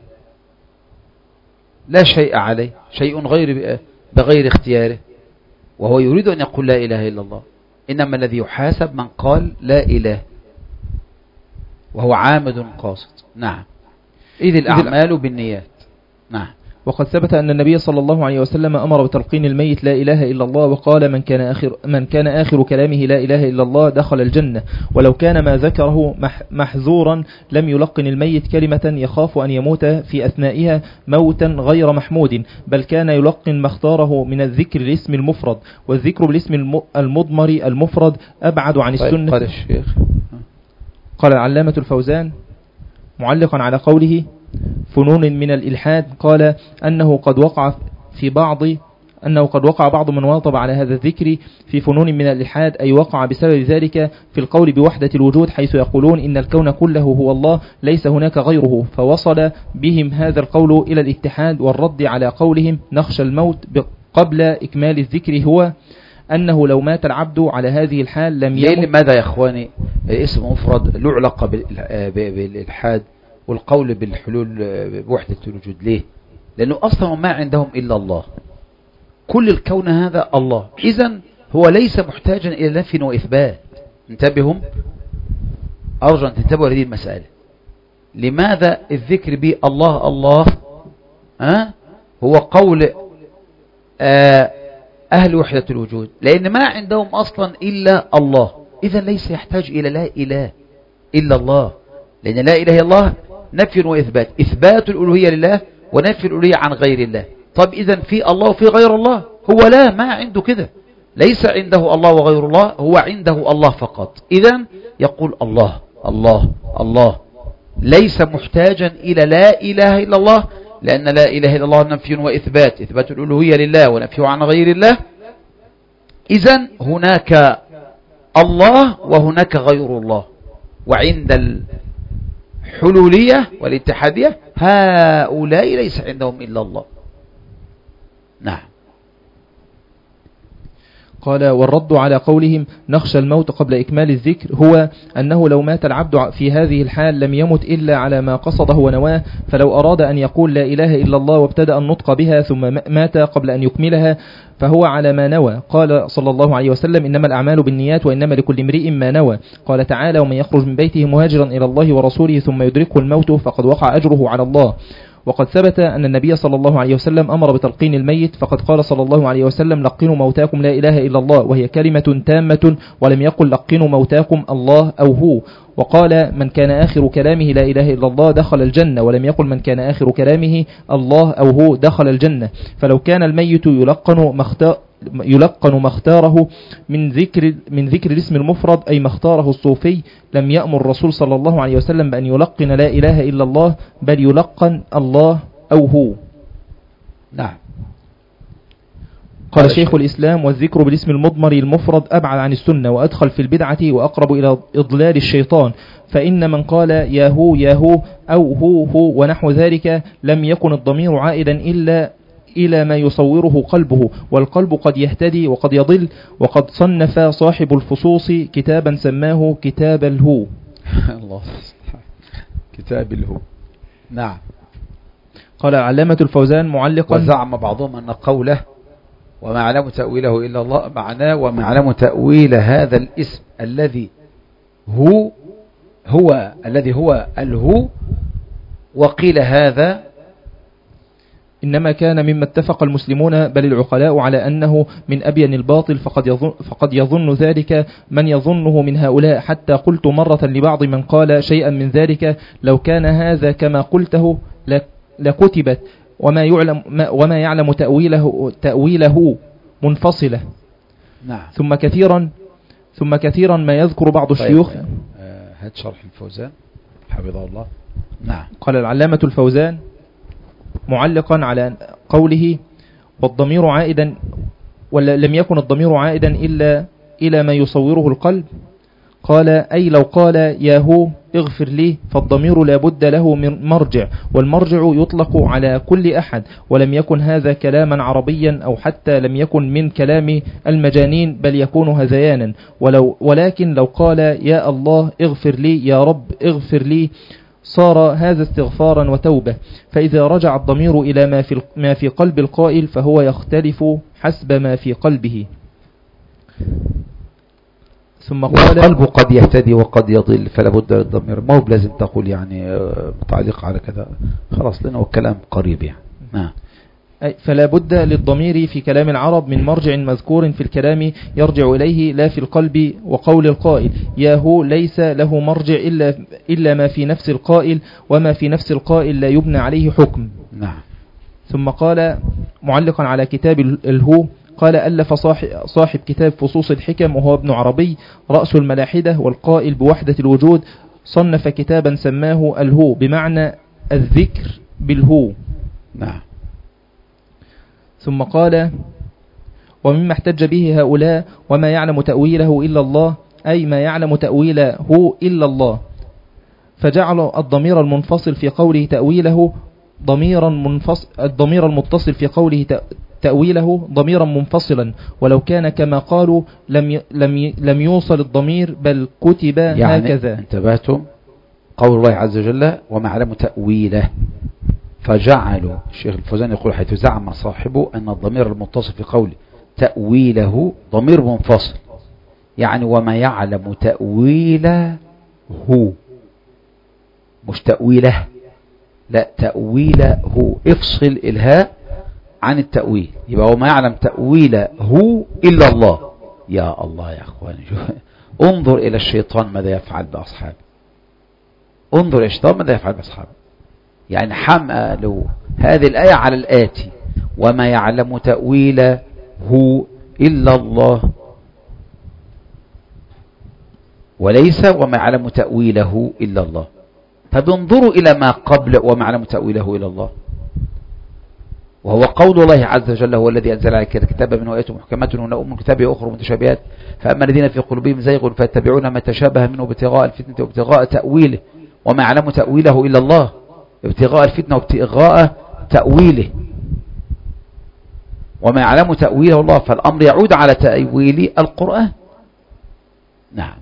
لا شيء عليه، شيء غير بغير اختياره، وهو يريد أن يقول لا إله إلا الله. إنما الذي يحاسب من قال لا إله وهو عامد قاصد. نعم. إذ الأعمال بالنيات. نعم. وقد ثبت أن النبي صلى الله عليه وسلم أمر بتلقين الميت لا إله إلا الله، وقال: من كان آخر, من كان آخر كلامه لا إله إلا الله دخل الجنة. ولو كان ما ذكره محذورا لم يلقن الميت كلمة يخاف أن يموت في أثنائها موتا غير محمود، بل كان يلقن ما اختاره من الذكر الاسم المفرد، والذكر بالاسم المضمر المفرد أبعد عن السنة. قال الشيخ. قال العلامة الفوزان معلقا على قوله فنون من الإلحاد، قال أنه قد وقع في بعض أنه قد وقع بعض من واظب على هذا الذكر في فنون من الإلحاد، أي وقع بسبب ذلك في القول بوحدة الوجود، حيث يقولون إن الكون كله هو الله ليس هناك غيره، فوصل بهم هذا القول إلى الاتحاد والرد على قولهم نخشى الموت قبل إكمال الذكر، هو أنه لو مات العبد على هذه الحال لم يمت. لماذا يا إخواني اسم مفرد له علاقة بالإلحاد والقول بالحلول بوحدة الوجود؟ ليه؟ لأنه أصلا ما عندهم إلا الله، كل الكون هذا الله، إذن هو ليس محتاجا إلى نفي وإثبات. انتبههم، أرجو أن تنتبهوا لهذه المسألة. لماذا الذكر به الله الله أه؟ هو قول آه أهل وحدة الوجود، لأن ما عندهم أصلا إلا الله، إذن ليس يحتاج إلى لا إله إلا الله، لأن لا إله إلا الله نفي وإثبات، إثبات الألوهية لله ونفي الألوهية عن غير الله. طب إذن في الله وفي غير الله؟ هو لا، ما عنده كده، ليس عنده الله وغير الله، هو عنده الله فقط. إذن يقول الله الله الله، ليس محتاجا إلى لا إله إلا الله، لأن لا إله إلا الله نفي وإثبات، إثبات الألوهية لله ونفي عن غير الله. إذن هناك الله وهناك غير الله. وعند الحلولية والاتحادية هؤلاء ليس عندهم إلا الله. نعم. قال: والرد على قولهم نخشى الموت قبل إكمال الذكر هو أنه لو مات العبد في هذه الحال لم يمت إلا على ما قصده ونواه، فلو أراد أن يقول لا إله إلا الله وابتدأ النطق بها ثم مات قبل أن يكملها فهو على ما نوى. قال صلى الله عليه وسلم: إنما الأعمال بالنيات وإنما لكل امرئ ما نوى. قال تعالى: ومن يخرج من بيته مهاجرا إلى الله ورسوله ثم يدركه الموت فقد وقع أجره على الله. وقد ثبت أن النبي صلى الله عليه وسلم أمر بتلقين الميت، فقد قال صلى الله عليه وسلم: لقنوا موتاكم لا إله إلا الله، وهي كلمة تامة، ولم يقل لقنوا موتاكم الله أو هو. وقال: من كان آخر كلامه لا إله إلا الله دخل الجنة، ولم يقل من كان آخر كلامه الله أو هو دخل الجنة. فلو كان الميت يلقن مختار يلقن ما اختاره من ذكر من ذكر الاسم المفرد أي ما اختاره الصوفي، لم يأمر الرسول صلى الله عليه وسلم بأن يلقن لا إله إلا الله، بل يلقن الله أو هو. نعم. قال شيخ الإسلام: والذكر بالاسم المضمر المفرد أبعد عن السنة وأدخل في البدعة وأقرب إلى إضلال الشيطان، فإن من قال يا هو يا هو أو هو هو ونحو ذلك لم يكن الضمير عائدا إلا إلى ما يصوره قلبه، والقلب قد يهتدي وقد يضل. وقد صنف صاحب الفصوص كتابا سماه كتاب الهو. الله، كتاب الهو. نعم. قال علامة الفوزان معلقا: وزعم بعضهم أن قوله وما يعلم تأويله إلا الله معناه وما يعلم تأويل هذا الاسم الذي هو هو الذي هو الهو، وقيل هذا إنما كان مما اتفق المسلمون بل العقلاء على أنه من أبين الباطل، فقد يظن, فقد يظن ذلك من يظنه من هؤلاء، حتى قلت مرة لبعض من قال شيئا من ذلك: لو كان هذا كما قلته لكتبت وما يعلم, وما يعلم تأويله, تأويله منفصلة. نعم. ثم كثيرا ثم كثيرا ما يذكر بعض طيب. الشيوخ. هات شرح الفوزان حفظه الله. نعم. قال العلامة الفوزان معلقا على قوله: والضمير عائدا ولا لم يكن الضمير عائدا إلا إلى ما يصوره القلب. قال: أي لو قال يا هو اغفر لي فالضمير لا بد له من مرجع، والمرجع يطلق على كل أحد، ولم يكن هذا كلاما عربيا أو حتى لم يكن من كلام المجانين، بل يكون هذيانا. ولو ولكن لو قال يا الله اغفر لي يا رب اغفر لي صار هذا استغفارا وتوبة. فإذا رجع الضمير إلى ما في ما في قلب القائل فهو يختلف حسب ما في قلبه. ثم قال: القلب قد يهتدي وقد يضل، فلا بد للضمير، ما هو لازم تقول يعني تعليق على كذا، خلاص لأنه الكلام قريب يعني. نعم. فلا بد للضمير في كلام العرب من مرجع مذكور في الكلام يرجع إليه لا في القلب. وقول القائل يا هو ليس له مرجع إلا, إلا ما في نفس القائل، وما في نفس القائل لا يبنى عليه حكم. نعم. ثم قال معلقا على كتاب الهو: قال: ألف صاحب كتاب فصوص الحكم وهو ابن عربي رأس الملاحدة والقائل بوحدة الوجود، صنف كتابا سماه الهو بمعنى الذكر بالهو. نعم. ثم قال: ومما احتج به هؤلاء وما يعلم تأويله إلا الله، أي ما يعلم تأويله إلا الله، فجعل الضمير المنفصل في قوله تأويله ضميرا منفصل الضمير المتصل في قوله تأويله ضميرا منفصلا، ولو كان كما قالوا لم لم لم يوصل الضمير بل كتب يعني هكذا. انتبهتم؟ قول الله عز وجل وما يعلم تأويله، فجعلوا الشيخ الفوزان يقول حيث زعم صاحبه أن الضمير المتصل في قوله تأويله ضمير منفصل، يعني وما يعلم تأويله، مش تأويله، لا تأويله، افصل الهاء عن التأويل، يبقى وما يعلم تأويله إلا الله. يا الله يا أخواني، انظر إلى الشيطان ماذا يفعل بأصحابه، انظر إلى الشيطان ماذا يفعل بأصحابه. يعني حملوا هذه الآية على الآتي وما يعلم تأويله إلا الله، وليس وما يعلم تأويله إلا الله. طب انظروا إلى ما قبل وما يعلم تأويله إلا الله، وهو قول الله عز وجل هو الذي أنزل عليك الكتاب منه آيات محكمات هن أم الكتاب وأخر متشابهات فأما الذين في قلوبهم زيغ فيتبعون ما تشابه منه ابتغاء الفتنة وابتغاء تأويله وما يعلم تأويله إلا الله، ابتغاء الفتنة وابتغاء تأويله وما يعلم تأويله الله، فالأمر يعود على تأويل القرآن. نعم.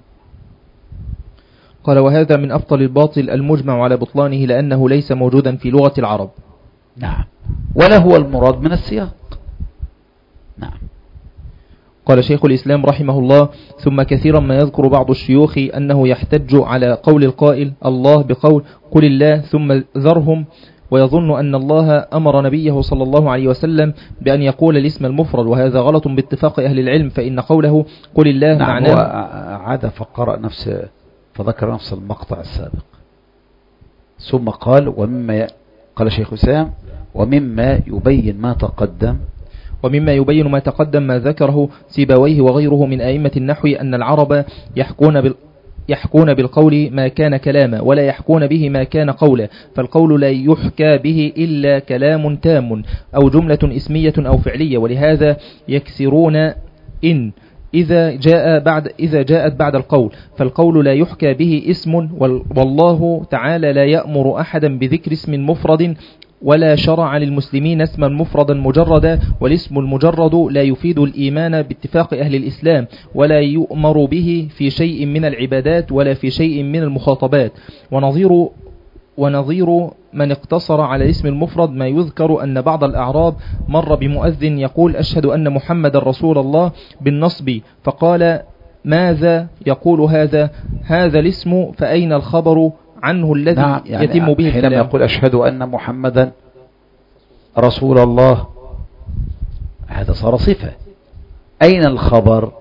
قال وهذا من أبطل الباطل المجمع على بطلانه لأنه ليس موجودا في لغة العرب. نعم، ولا هو المراد من السياق. نعم. قال شيخ الإسلام رحمه الله ثم كثيرا ما يذكر بعض الشيوخ أنه يحتج على قول القائل الله بقول قل الله ثم ذرهم، ويظن أن الله أمر نبيه صلى الله عليه وسلم بأن يقول الاسم المفرد، وهذا غلط باتفاق أهل العلم، فإن قوله قل الله نعم معناه عاد فقرأ نفس فذكر نفس المقطع السابق ثم قال ومما قال شيخ الإسلام ومما يبين ما تقدم ومما يبين ما تقدم ما ذكره سيبويه وغيره من أئمة النحو أن العرب يحكون بال يحكون بالقول ما كان كلاما ولا يحكون به ما كان قولا، فالقول لا يحكى به إلا كلام تام أو جملة اسمية أو فعلية، ولهذا يكسرون إن إذا جاء بعد إذا جاءت بعد القول، فالقول لا يحكى به اسم، والله تعالى لا يأمر أحدا بذكر اسم مفرد ولا شرع للمسلمين اسما مفردا مجردا، والاسم المجرد لا يفيد الإيمان باتفاق أهل الإسلام ولا يؤمر به في شيء من العبادات ولا في شيء من المخاطبات. ونظير ونظير من اقتصر على الاسم المفرد ما يذكر أن بعض الأعراب مر بمؤذن يقول أشهد أن محمد رسول الله بالنصب، فقال ماذا يقول هذا هذا الاسم فأين الخبر عنه الذي نعم يعني يتم به حينما يقول أشهد أن محمدا رسول الله هذا صار صفة، أين الخبر؟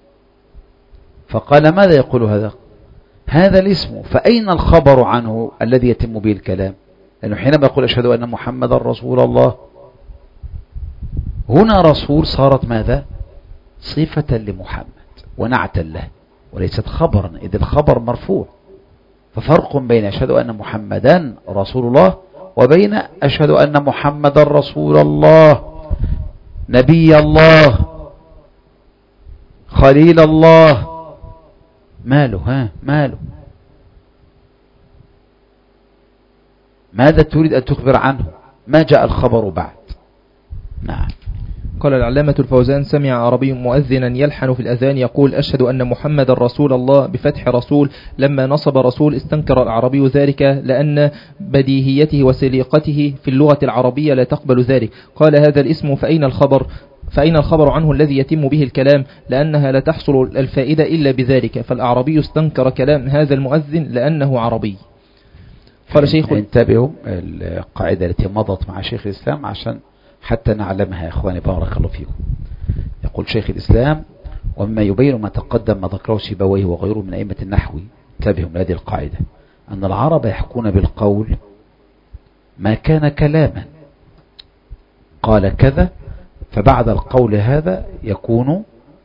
فقال ماذا يقول هذا هذا الاسم فأين الخبر عنه الذي يتم به الكلام؟ لأنه حينما يقول أشهد أن محمدا رسول الله هنا رسول صارت ماذا صفة لمحمد ونعتا له وليست خبرا، إذ الخبر مرفوع. ففرق بين أشهد أن محمدا رسول الله وبين أشهد أن محمدا رسول الله نبي الله خليل الله. ماله ها ماله ماذا تريد أن تخبر عنه؟ ما جاء الخبر بعد. نعم. قال العلامة الفوزان سمع عربي مؤذنا يلحن في الأذان يقول أشهد أن محمد رسول الله بفتح رسول، لما نصب رسول استنكر العربي ذلك لأن بديهيته وسليقته في اللغة العربية لا تقبل ذلك. قال هذا الاسم فأين الخبر فأين الخبر عنه الذي يتم به الكلام، لأنها لا تحصل الفائدة إلا بذلك، فالأعربي استنكر كلام هذا المؤذن لأنه عربي. قال شيخ انتبهوا القاعدة التي مضت مع شيخ الإسلام عشان حتى نعلمها يا إخواني بارك الله فيكم. يقول شيخ الإسلام ومما يبين ما تقدم ما ذكره سيبويه وغيره من أئمة النحو، انتبهوا لهذه القاعدة، أن العرب يحكون بالقول ما كان كلاما، قال كذا فبعد القول هذا يكون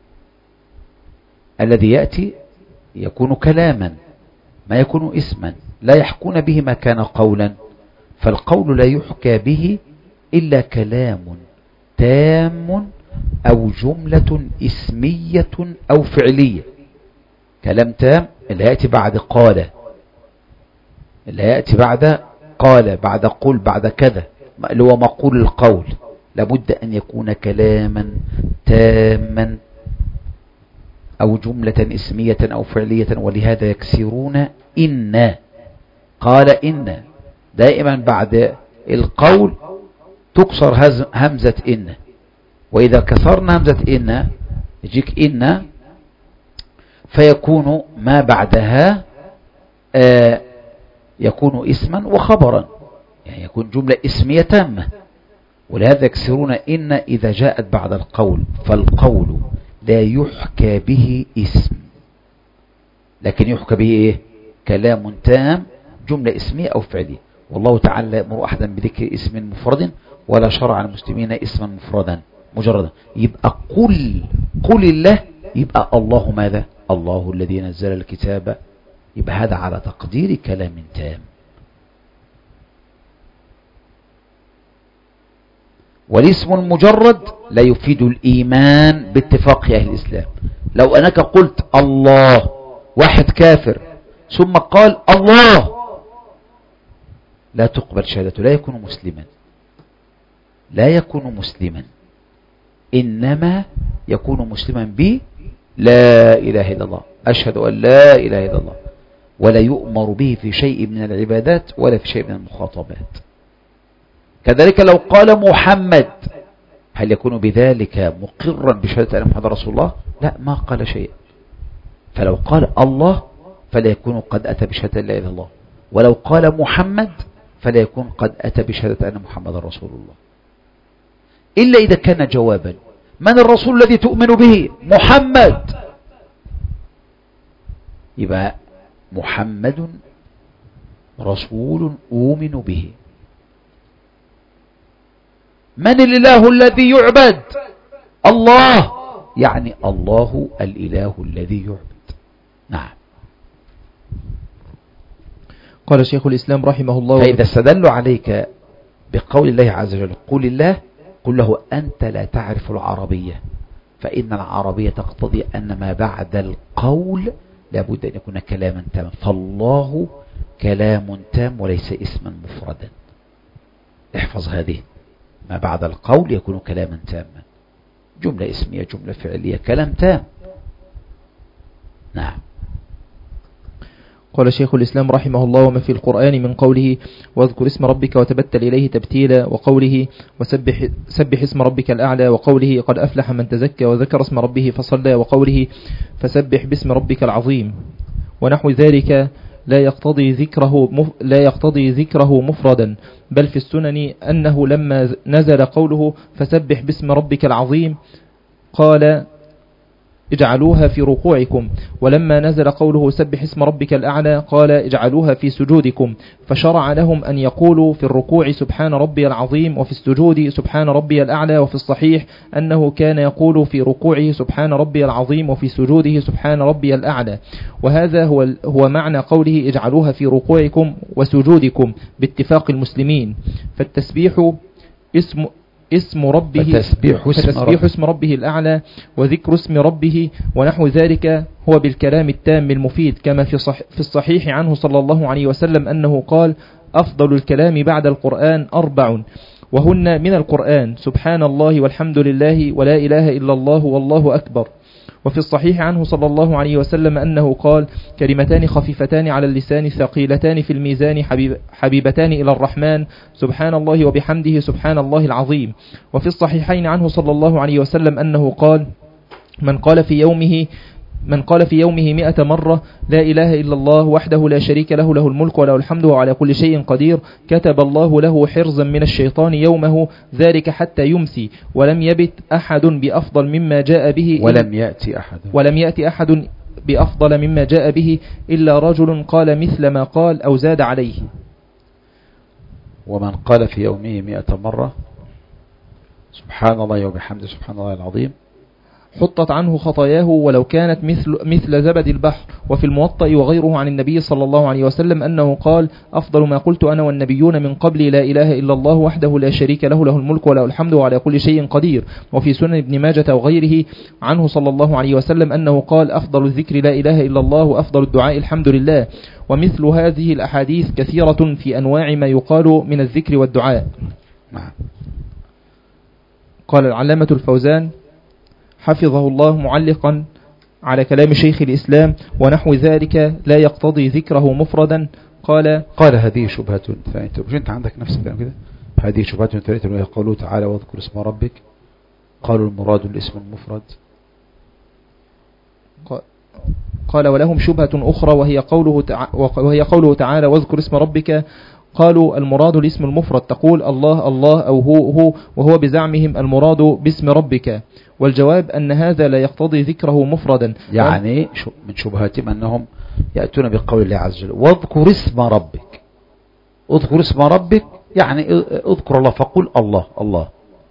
الذي يأتي يكون كلاما ما يكون اسما، لا يحكون به ما كان قولا، فالقول لا يحكى به إلا كلام تام أو جملة اسمية أو فعلية. كلام تام اللي يأتي بعد قال، اللي يأتي بعد قال بعد قل بعد كذا اللي هو مقول القول، لابد أن يكون كلاما تاما أو جملة اسمية أو فعلية، ولهذا يكسرون إن. قال إن دائما بعد القول تكسر همزة إن، وإذا كسرنا همزة إن يجيك إن فيكون ما بعدها آه يكون اسما وخبرا، يعني يكون جملة اسمية تامة. ولهذا يكسرون إن إذا جاءت بعد القول، فالقول لا يحكى به اسم، لكن يحكى به إيه؟ كلام تام، جملة اسمية أو فعلية. والله تعالى لا يأمر أحدا بذكر اسم مفرد ولا شرع المسلمين اسما مفردا مجردا. يبقى قل قل الله، يبقى الله ماذا؟ الله الذي نزل الكتاب، يبقى هذا على تقدير كلام تام. والاسم المجرد لا يفيد الإيمان باتفاق أهل الإسلام. لو أنك قلت الله، واحد كافر ثم قال الله، لا تقبل شهادته، لا يكون مسلما، لا يكون مسلما، إنما يكون مسلما ب لا إله إلا الله، أشهد أن لا إله إلا الله، ولا يؤمر به في شيء من العبادات ولا في شيء من المخاطبات. كذلك لو قال محمد، هل يكون بذلك مقرا بشهادة أن محمد رسول الله؟ لا، ما قال شيء. فلو قال الله فلا يكون قد أتى بشهادة لا إله إلا الله، ولو قال محمد فلا يكون قد أتى بشهادة أن محمد رسول الله، إلا إذا كان جوابا. من الرسول الذي تؤمن به؟ محمد، يبقى محمد رسول أؤمن به. من الإله الذي يعبد؟ الله، يعني الله الإله الذي يعبد. نعم. قال شيخ الإسلام رحمه الله: فإذا استدلوا عليك بقول الله عز وجل قل الله، قل له أنت لا تعرف العربية، فإن العربية تقتضي أن ما بعد القول لابد أن يكون كلاما تاما، فالله كلام تام وليس اسما مفردا. احفظ هذه، ما بعد القول يكون كلاما تاما، جملة اسمية، جملة فعلية، كلام تام. نعم. قال شيخ الإسلام رحمه الله: وما في القرآن من قوله واذكر اسم ربك وتبتل إليه تبتيلا، وقوله وسبح سبح اسم ربك الأعلى، وقوله قد أفلح من تزكى وذكر اسم ربه فصلى، وقوله فسبح باسم ربك العظيم، ونحو ذلك لا يقتضي ذكره مف... لا يقتضي ذكره مفردا، بل في السنن أنه لما نزل قوله فسبح باسم ربك العظيم قال اجعلوها في ركوعكم، ولما نزل قوله سبح اسم ربك الأعلى قال اجعلوها في سجودكم، فشرع لهم أن يقولوا في الركوع سبحان ربي العظيم، وفي السجود سبحان ربي الأعلى. وفي الصحيح أنه كان يقول في ركوعه سبحان ربي العظيم وفي سجوده سبحان ربي الأعلى. وهذا هو هو معنى قوله اجعلوها في ركوعكم وسجودكم باتفاق المسلمين. فالتسبيح اسم اسم ربه فتسبيح اسم, فتسبيح اسم ربه الأعلى وذكر اسم ربه ونحو ذلك هو بالكلام التام المفيد، كما في, صح في الصحيح عنه صلى الله عليه وسلم أنه قال أفضل الكلام بعد القرآن أربع، وهن من القرآن سبحان الله والحمد لله ولا إله إلا الله والله أكبر. وفي الصحيح عنه صلى الله عليه وسلم أنه قال كلمتان خفيفتان على اللسان ثقيلتان في الميزان حبيب حبيبتان إلى الرحمن سبحان الله وبحمده سبحان الله العظيم. وفي الصحيحين عنه صلى الله عليه وسلم أنه قال من قال في يومه من قال في يومه مئة مرة لا إله إلا الله وحده لا شريك له له الملك وله الحمد وعلى كل شيء قدير، كتب الله له حرزا من الشيطان يومه ذلك حتى يمسي، ولم يبت أحد بأفضل مما جاء به ولم يأتي أحد ولم يأتي أحد بأفضل مما جاء به إلا رجل قال مثل ما قال أو زاد عليه. ومن قال في يومه مئة مرة سبحان الله وبحمده سبحان الله العظيم حطت عنه خطاياه ولو كانت مثل, مثل زبد البحر. وفي الموطأ وغيره عن النبي صلى الله عليه وسلم أنه قال أفضل ما قلت أنا والنبيون من قبلي لا إله إلا الله وحده لا شريك له له الملك وله الحمد وعلى كل شيء قدير. وفي سنن ابن ماجة وغيره عنه صلى الله عليه وسلم أنه قال أفضل الذكر لا إله إلا الله وأفضل الدعاء الحمد لله. ومثل هذه الأحاديث كثيرة في أنواع ما يقال من الذكر والدعاء. قال العلامة الفوزان حفظه الله معلقا على كلام شيخ الإسلام ونحو ذلك لا يقتضي ذكره مفردا. قال قال هذه شبهة ثانية. مش انت عندك نفس الكلام كده؟ هذه شبهة ثالثة وهي قوله تعالى واذكر اسم ربك. قالوا المراد الاسم المفرد. قال ولهم شبهة أخرى وهي قوله تع... وهي قوله تعالى واذكر اسم ربك. قالوا المراد الاسم المفرد، تقول الله الله أو هو هو، وهو بزعمهم المراد باسم ربك، والجواب أن هذا لا يقتضي ذكره مفردا. يعني من شبهاتهم أنهم يأتون بقول الله عز وجل واذكر اسم ربك. اذكر اسم ربك يعني اذكر الله، فقل الله الله.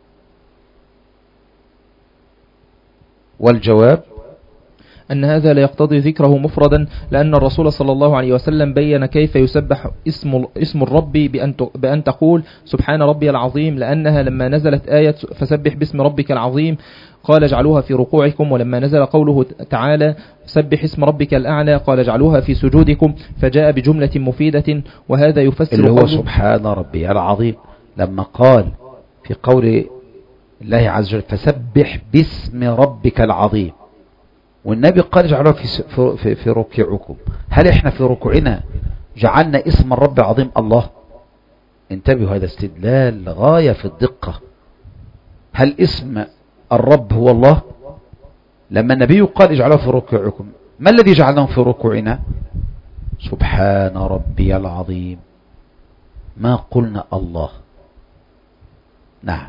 والجواب أن هذا لا يقتضي ذكره مفردا، لأن الرسول صلى الله عليه وسلم بين كيف يسبح اسم اسم الرب بأن بأن تقول سبحان ربي العظيم، لأنها لما نزلت آية فسبح باسم ربك العظيم قال اجعلوها في ركوعكم، ولما نزل قوله تعالى سبح اسم ربك الأعلى قال اجعلوها في سجودكم، فجاء بجملة مفيدة. وهذا يفسر اللي هو سبحان ربي العظيم، لما قال في قول الله عز وجل فسبح باسم ربك العظيم، والنبي قال اجعلوها في, في, في ركوعكم. هل احنا في ركوعنا جعلنا اسم الرب العظيم الله؟ انتبهوا، هذا استدلال غاية في الدقة. هل اسم الرب هو الله؟ لما النبي قال اجعلوها في ركوعكم، ما الذي جعلناهم في ركوعنا؟ سبحان ربي العظيم، ما قلنا الله. نعم،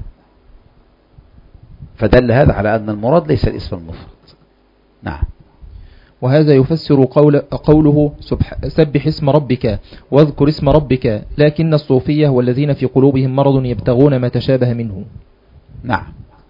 فدل هذا على أن المراد ليس الاسم المفرد. نعم. وهذا يفسر قول قوله سبح اسم ربك واذكر اسم ربك، لكن الصوفية والذين في قلوبهم مرض يبتغون ما تشابه منه. نعم.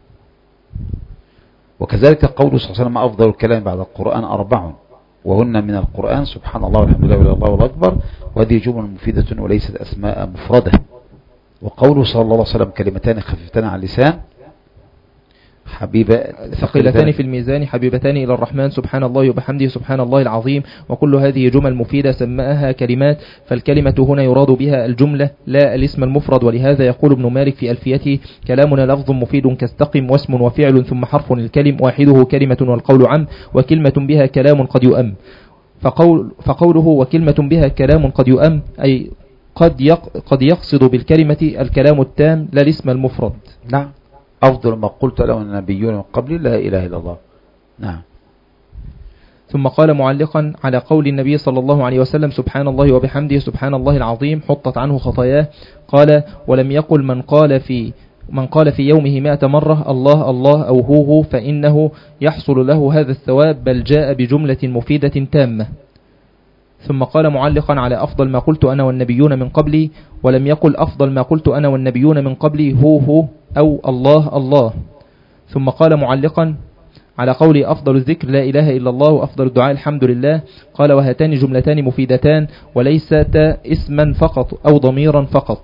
وكذلك قوله صلى الله عليه وسلم أفضل الكلام بعد القرآن أربع، وهن من القرآن سبحان الله والحمد لله والله أكبر، وهذه جمل مفيدة وليست أسماء مفردة. وقوله صلى الله عليه وسلم كلمتان خفيفتان على اللسان حبيبة ثقيلتان في الميزان حبيبتان إلى الرحمن سبحان الله وبحمده سبحان الله العظيم. وكل هذه جمل مفيدة سماها كلمات، فالكلمة هنا يراد بها الجملة لا الاسم المفرد. ولهذا يقول ابن مالك في ألفيته كلامنا لفظ مفيد كاستقم، واسم وفعل ثم حرف الكلم، واحده كلمة والقول عم، وكلمة بها كلام قد يؤم. فقول فقوله وكلمة بها كلام قد يؤم أي قد قد يقصد بالكلمة الكلام التام لا الاسم المفرد. نعم، أفضل ما قلت له النبيون من قبل لا إله إلا الله. نعم. ثم قال معلقا على قول النبي صلى الله عليه وسلم سبحان الله وبحمده سبحان الله العظيم حطت عنه خطاياه، قال ولم يقل من قال في من قال في يومه مئة مرة الله الله أو هو هو فإنه يحصل له هذا الثواب، بل جاء بجملة مفيدة تامة. ثم قال معلقا على أفضل ما قلت أنا والنبيون من قبلي، ولم يقل أفضل ما قلت أنا والنبيون من قبلي هو هو أو الله الله. ثم قال معلقا على قول أفضل الذكر لا إله إلا الله وأفضل الدعاء الحمد لله، قال وهاتان جملتان مفيدتان وليستا اسما فقط أو ضميرا فقط.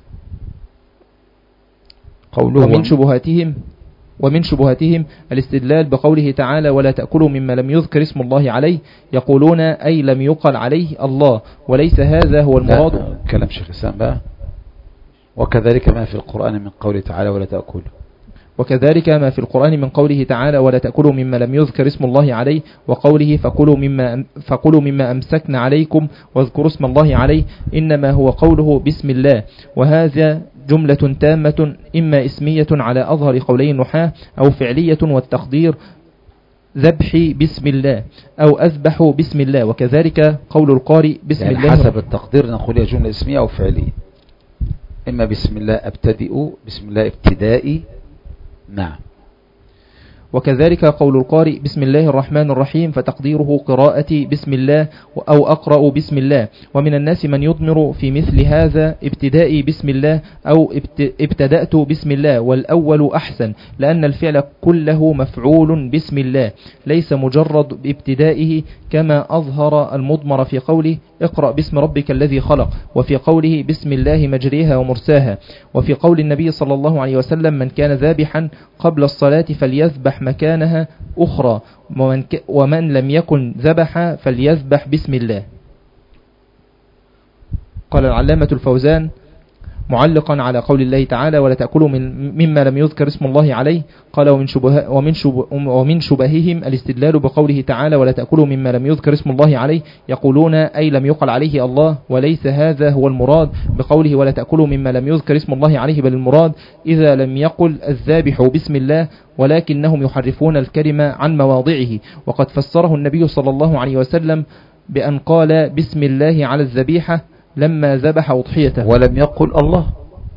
قوله ومن شبهاتهم ومن شبهاتهم الاستدلال بقوله تعالى ولا تأكلوا مما لم يذكر اسم الله عليه، يقولون أي لم يقل عليه الله، وليس هذا هو المراد. كلام شيخ الإسلام بقى. وكذلك ما في القرآن من قوله تعالى ولا تأكلوا وكذلك ما في القرآن من قوله تعالى ولا تأكلوا مما لم يذكر اسم الله عليه، وقوله فكلوا مما, فكلوا مما أمسكنا عليكم واذكروا اسم الله عليه، إنما هو قوله بسم الله. وهذا جملة تامة إما اسمية على أظهر قولي النحاة أو فعلية، والتقدير ذبحي بسم الله أو أذبح بسم الله. وكذلك قول القارئ بسم يعني الله حسب التقدير نقول هي جملة اسمية أو فعلية. إما بسم الله أبتدئ، بسم الله ابتدائي. نعم. وكذلك قول القارئ بسم الله الرحمن الرحيم، فتقديره قراءتي بسم الله أو أقرأ بسم الله. ومن الناس من يضمر في مثل هذا ابتدائي بسم الله أو ابتدأت بسم الله، والأول أحسن، لأن الفعل كله مفعول بسم الله ليس مجرد بابتدائه، كما أظهر المضمر في قوله اقرأ باسم ربك الذي خلق، وفي قوله بسم الله مجريها ومرساها. وفي قول النبي صلى الله عليه وسلم من كان ذابحا قبل الصلاة فليذبح مكانها أخرى، ومن, ومن لم يكن ذبح فليذبح بسم الله. قال العلامة الفوزان معلقا على قول الله تعالى ولا تأكلوا من مما لم يذكر اسم الله عليه. قال ومن, شبه ومن, شبه ومن شبههم الاستدلال بقوله تعالى ولا تأكلوا مما لم يذكر اسم الله عليه، يقولون أي لم يقل عليه الله، وليس هذا هو المراد بقوله ولا تأكلوا مما لم يذكر اسم الله عليه، بل المراد إذا لم يقل الذابح بسم الله، ولكنهم يحرفون الكلمة عن مواضعه. وقد فسره النبي صلى الله عليه وسلم بأن قال بسم الله على الذبيحة لما ذبح أضحيته ولم يقل الله.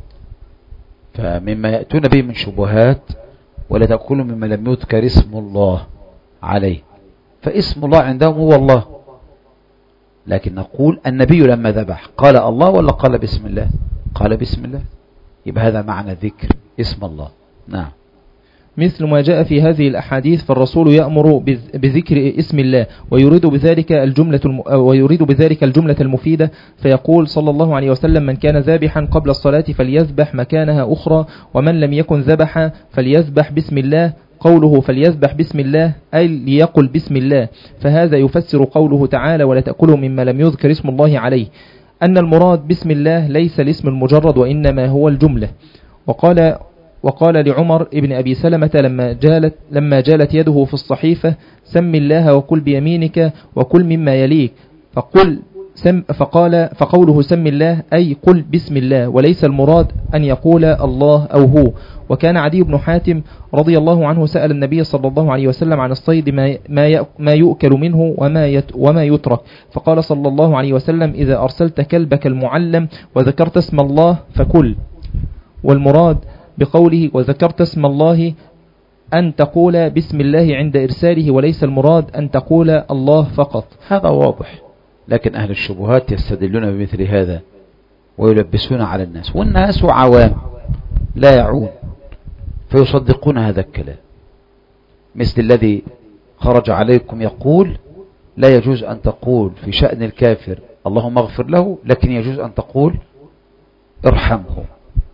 فمما يأتون به من شبهات ولا تأكلوا مما لم يذكر اسم الله عليه، فاسم الله عندهم هو الله، لكن نقول النبي لما ذبح قال الله ولا قال بسم الله؟ قال بسم الله، يبقى هذا معنى ذكر اسم الله. نعم. مثل ما جاء في هذه الأحاديث، فالرسول يأمر بذكر اسم الله ويريد بذلك الجملة الم... ويريد بذلك الجملة المفيدة، فيقول صلى الله عليه وسلم من كان ذابحا قبل الصلاة فليذبح مكانها أخرى، ومن لم يكن ذبح فليذبح بسم الله. قوله فليذبح بسم الله أي ليقل بسم الله، فهذا يفسر قوله تعالى ولا تأكلوا مما لم يذكر اسم الله عليه أن المراد بسم الله ليس الاسم المجرد وإنما هو الجملة. وقال وقال لعمر ابن أبي سلمة لما جالت, لما جالت يده في الصحيفة سم الله وكل بيمينك وكل مما يليك، فقل سم فقال فقوله سم الله أي قل بسم الله، وليس المراد أن يقول الله أو هو. وكان عدي بن حاتم رضي الله عنه سأل النبي صلى الله عليه وسلم عن الصيد ما ما يؤكل منه وما وما يترك، فقال صلى الله عليه وسلم إذا أرسلت كلبك المعلم وذكرت اسم الله فكل. والمراد بقوله وذكرت اسم الله أن تقول بسم الله عند إرساله، وليس المراد أن تقول الله فقط. هذا واضح، لكن أهل الشبهات يستدلون بمثل هذا ويلبسون على الناس، والناس عوام لا يعون فيصدقون هذا الكلام، مثل الذي خرج عليكم يقول لا يجوز أن تقول في شأن الكافر اللهم اغفر له، لكن يجوز أن تقول ارحمه.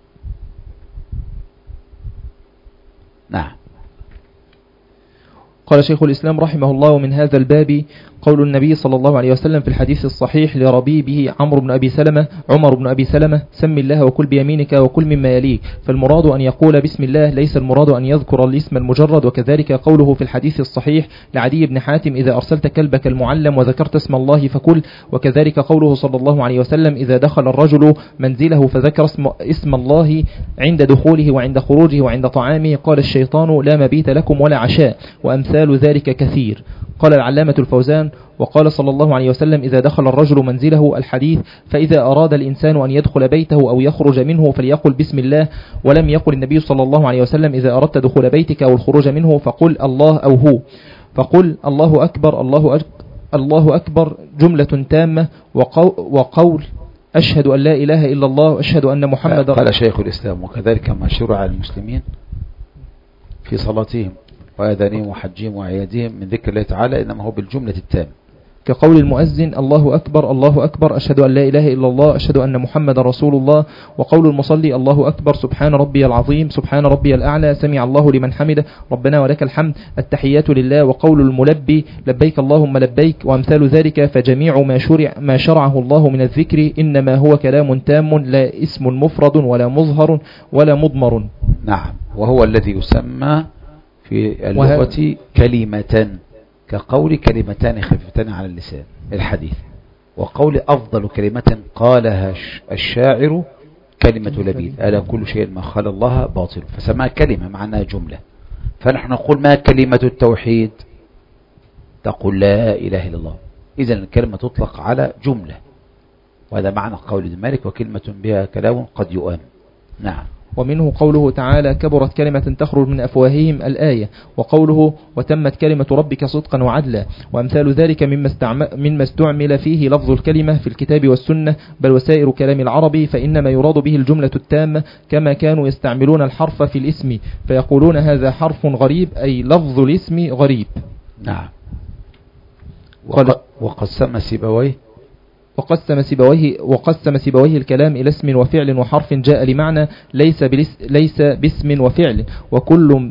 نعم. قال شيخ الإسلام رحمه الله ومن هذا الباب قول النبي صلى الله عليه وسلم في الحديث الصحيح لربيبه عمرو بن أبي سلمة عمر بن أبي سلمة سم الله وكل بيمينك وكل مما يليك، فالمراد أن يقول بسم الله، ليس المراد أن يذكر الاسم المجرد. وكذلك قوله في الحديث الصحيح لعدي بن حاتم إذا أرسلت كلبك المعلم وذكرت اسم الله فكل. وكذلك قوله صلى الله عليه وسلم إذا دخل الرجل منزله فذكر اسم, اسم الله عند دخوله وعند خروجه وعند طعامه قال الشيطان لا مبيت لكم ولا عشاء، وأمثال ذلك كثير. قال العلامة الفوزان وقال صلى الله عليه وسلم إذا دخل الرجل منزله الحديث، فإذا أراد الإنسان أن يدخل بيته أو يخرج منه فليقل بسم الله، ولم يقل النبي صلى الله عليه وسلم إذا أردت دخول بيتك أو الخروج منه فقل الله أو هو، فقل الله أكبر الله أكبر, الله أكبر جملة تامة، وقول أشهد أن لا إله إلا الله وأشهد أن محمد. قال شيخ الإسلام وكذلك ما شرع المسلمين في صلاتهم وأذانهم وحجهم وعيادهم من ذكر الله تعالى إنما هو بالجملة التامة، كقول المؤذن الله أكبر الله أكبر أشهد أن لا إله إلا الله أشهد أن محمد رسول الله، وقول المصلي الله أكبر سبحان ربي العظيم سبحان ربي الأعلى سمع الله لمن حمده ربنا ولك الحمد التحيات لله، وقول الملبي لبيك اللهم لبيك، وأمثال ذلك. فجميع ما شرع ما شرعه الله من الذكر إنما هو كلام تام لا اسم مفرد ولا مظهر ولا مضمر. نعم، وهو الذي يسمى في اللغة كلمة، كقول كلمتان خفيفتان على اللسان الحديث، وقول أفضل كلمة قالها الشاعر كلمة لبيد ألا كل شيء ما خلا الله باطل، فسماها كلمة معناها جملة. فنحن نقول ما كلمة التوحيد؟ تقول لا إله إلا الله. إذن الكلمة تطلق على جملة، وهذا معنى قول المالك وكلمة بها كلام قد يؤام. نعم. ومنه قوله تعالى كبرت كلمة تخرج من أفواههم الآية، وقوله وتمت كلمة ربك صدقا وعدلا، وأمثال ذلك مما, مما استعمل فيه لفظ الكلمة في الكتاب والسنة بل وسائر كلام العربي، فإنما يراد به الجملة التامة كما كانوا يستعملون الحرف في الاسم فيقولون هذا حرف غريب أي لفظ الاسم غريب. نعم. وق وقسم سيبويه وقسم سيبويه وقسم سيبويه الكلام إلى اسم وفعل وحرف جاء لمعنى ليس ليس باسم وفعل، وكل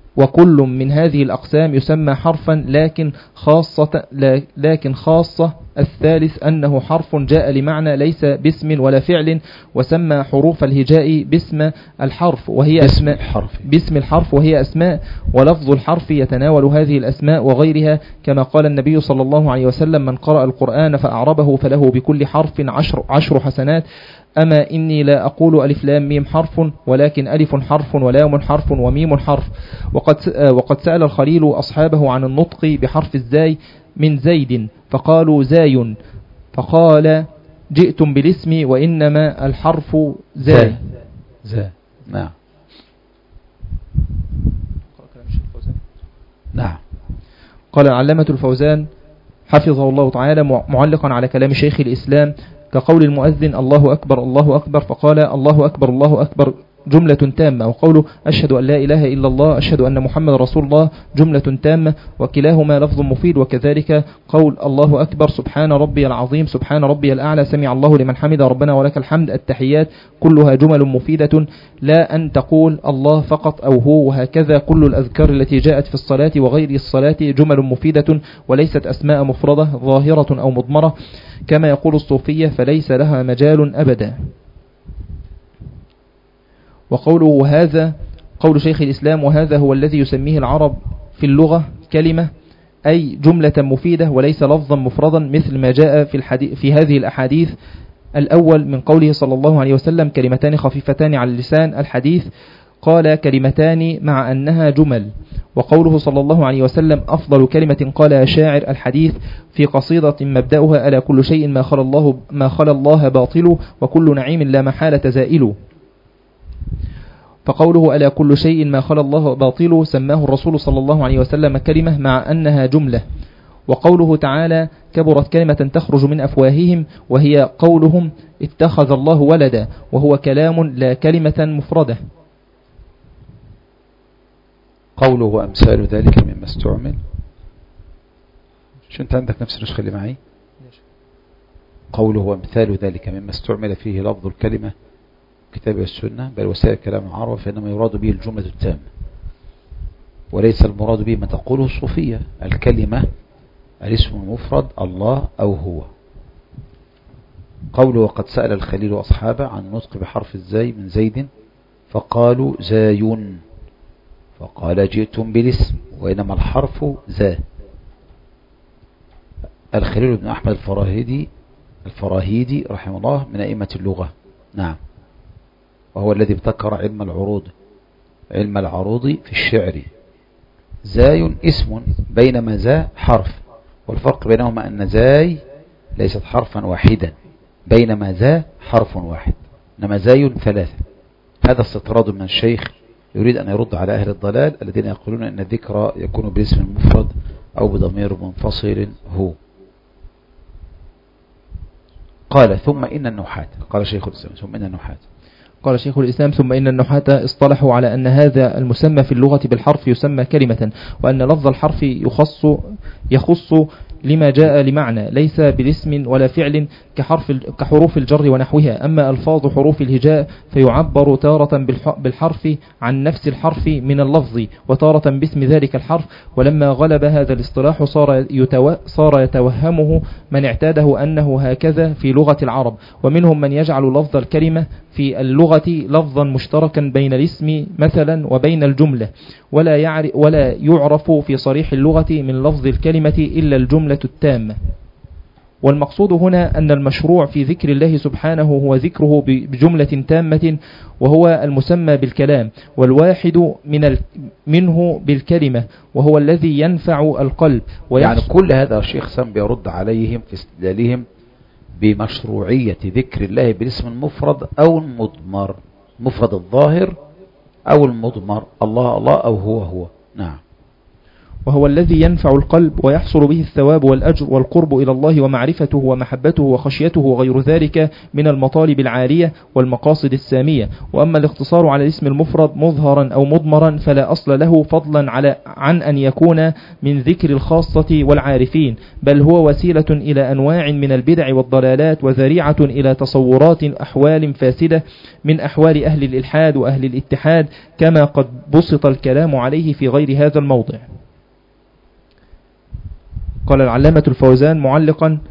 وكل من هذه الأقسام يسمى حرفا لكن خاصة لكن خاصة الثالث أنه حرف جاء لمعنى ليس باسم ولا فعل، وسمى حروف الهجاء باسم الحرف وهي باسم أسماء الحرف باسم الحرف وهي أسماء، ولفظ الحرف يتناول هذه الأسماء وغيرها، كما قال النبي صلى الله عليه وسلم: من قرأ القرآن فأعربه فله بكل حرف عشر, عشر حسنات. أما إني لا أقول ألف لام ميم حرف، ولكن ألف حرف ولام حرف وميم حرف. وقد, وقد سأل الخليل أصحابه عن النطق بحرف الزاي من زيد فقالوا زاي، فقال: جئتم بالاسم وإنما الحرف زاي. زاي. نعم. نعم. قال العلامة الفوزان حفظه الله تعالى معلقا على كلام شيخ الإسلام: كقول المؤذن الله أكبر الله أكبر، فقال الله أكبر الله أكبر جملة تامة، وقوله أشهد أن لا إله إلا الله أشهد أن محمد رسول الله جملة تامة، وكلاهما لفظ مفيد. وكذلك قول الله أكبر سبحان ربي العظيم سبحان ربي الأعلى سمع الله لمن حمد ربنا ولك الحمد التحيات كلها جمل مفيدة، لا أن تقول الله فقط أو هو. وهكذا كل الأذكار التي جاءت في الصلاة وغير الصلاة جمل مفيدة وليست أسماء مفردة ظاهرة أو مضمرة كما يقول الصوفية، فليس لها مجال أبدا. وقوله وهذا قول شيخ الإسلام: وهذا هو الذي يسميه العرب في اللغة كلمة، أي جملة مفيدة وليس لفظا مفردا، مثل ما جاء في, الحديث في هذه الأحاديث. الأول من قوله صلى الله عليه وسلم: كلمتان خفيفتان على اللسان. الحديث قال كلمتان مع أنها جمل. وقوله صلى الله عليه وسلم: أفضل كلمة قالها شاعر. الحديث في قصيدة مبدأها: ألا كل شيء ما خلا الله, ما خلا الله باطل، وكل نعيم لا محالة زائل. فقوله ألا كل شيء ما خلا الله باطل سماه الرسول صلى الله عليه وسلم كلمة مع أنها جملة. وقوله تعالى: كبرت كلمة تخرج من أفواههم، وهي قولهم اتخذ الله ولدا، وهو كلام لا كلمة مفردة. قوله وأمثال ذلك مما استعمل. شو أنت عندك نفس النسخة اللي معي؟ قوله وأمثال ذلك مما استعمل فيه لفظ الكلمة كتاب السنة بل وسائل كلام العرب، فإنما يراد به الجملة التامة وليس المراد به ما تقوله الصوفية: الكلمة الاسم المفرد الله أو هو. قوله وقد سأل الخليل أصحابه عن النطق بحرف الزاي من زيد فقالوا زاي، فقال جئتم بالاسم وإنما الحرف زا. الخليل بن أحمد الفراهيدي الفراهيدي رحمه الله من أئمة اللغة. نعم. وهو الذي ابتكر علم العروض علم العروض في الشعر. زاي اسم بينما زا حرف، والفرق بينهما أن زاي ليست حرفا واحدا بينما زا حرف واحد، إنما زاي ثلاثة. هذا استطراد من الشيخ يريد أن يرد على أهل الضلال الذين يقولون أن الذكر يكون باسم المفرد أو بضمير منفصل هو. قال ثم إن النحاة، قال شيخ الإسلام ثم إن النحاة قال شيخ الإسلام ثم إن النحاة اصطلحوا على أن هذا المسمى في اللغة بالحرف يسمى كلمة، وأن لفظ الحرف يخص يخص لما جاء لمعنى ليس بالاسم ولا فعل كحرف كحروف الجر ونحوها. أما ألفاظ حروف الهجاء فيعبر تارة بالحرف عن نفس الحرف من اللفظ، وتارة باسم ذلك الحرف. ولما غلب هذا الاصطلاح صار يتو... صار يتوهمه من اعتاده أنه هكذا في لغة العرب، ومنهم من يجعل لفظ الكلمة في اللغة لفظا مشتركا بين الاسم مثلا وبين الجملة، ولا يعرف, ولا يعرف في صريح اللغة من لفظ الكلمة إلا الجملة التامة. والمقصود هنا أن المشروع في ذكر الله سبحانه هو ذكره بجملة تامة، وهو المسمى بالكلام، والواحد من ال... منه بالكلمة، وهو الذي ينفع القلب. يعني كل هذا الشيخ سام بيرد عليهم في استدلالهم بمشروعية ذكر الله بالاسم المفرد أو المضمر، مفرد الظاهر أو المضمر، الله الله أو هو هو. نعم. وهو الذي ينفع القلب ويحصل به الثواب والأجر والقرب إلى الله ومعرفته ومحبته وخشيته وغير ذلك من المطالب العالية والمقاصد السامية. وأما الاقتصار على الاسم المفرد مظهرا أو مضمرا فلا أصل له، فضلا على عن أن يكون من ذكر الخاصة والعارفين، بل هو وسيلة إلى أنواع من البدع والضلالات، وذريعة إلى تصورات أحوال فاسدة من أحوال أهل الإلحاد وأهل الاتحاد، كما قد بسط الكلام عليه في غير هذا الموضع. قال العلامة الفوزان معلقا: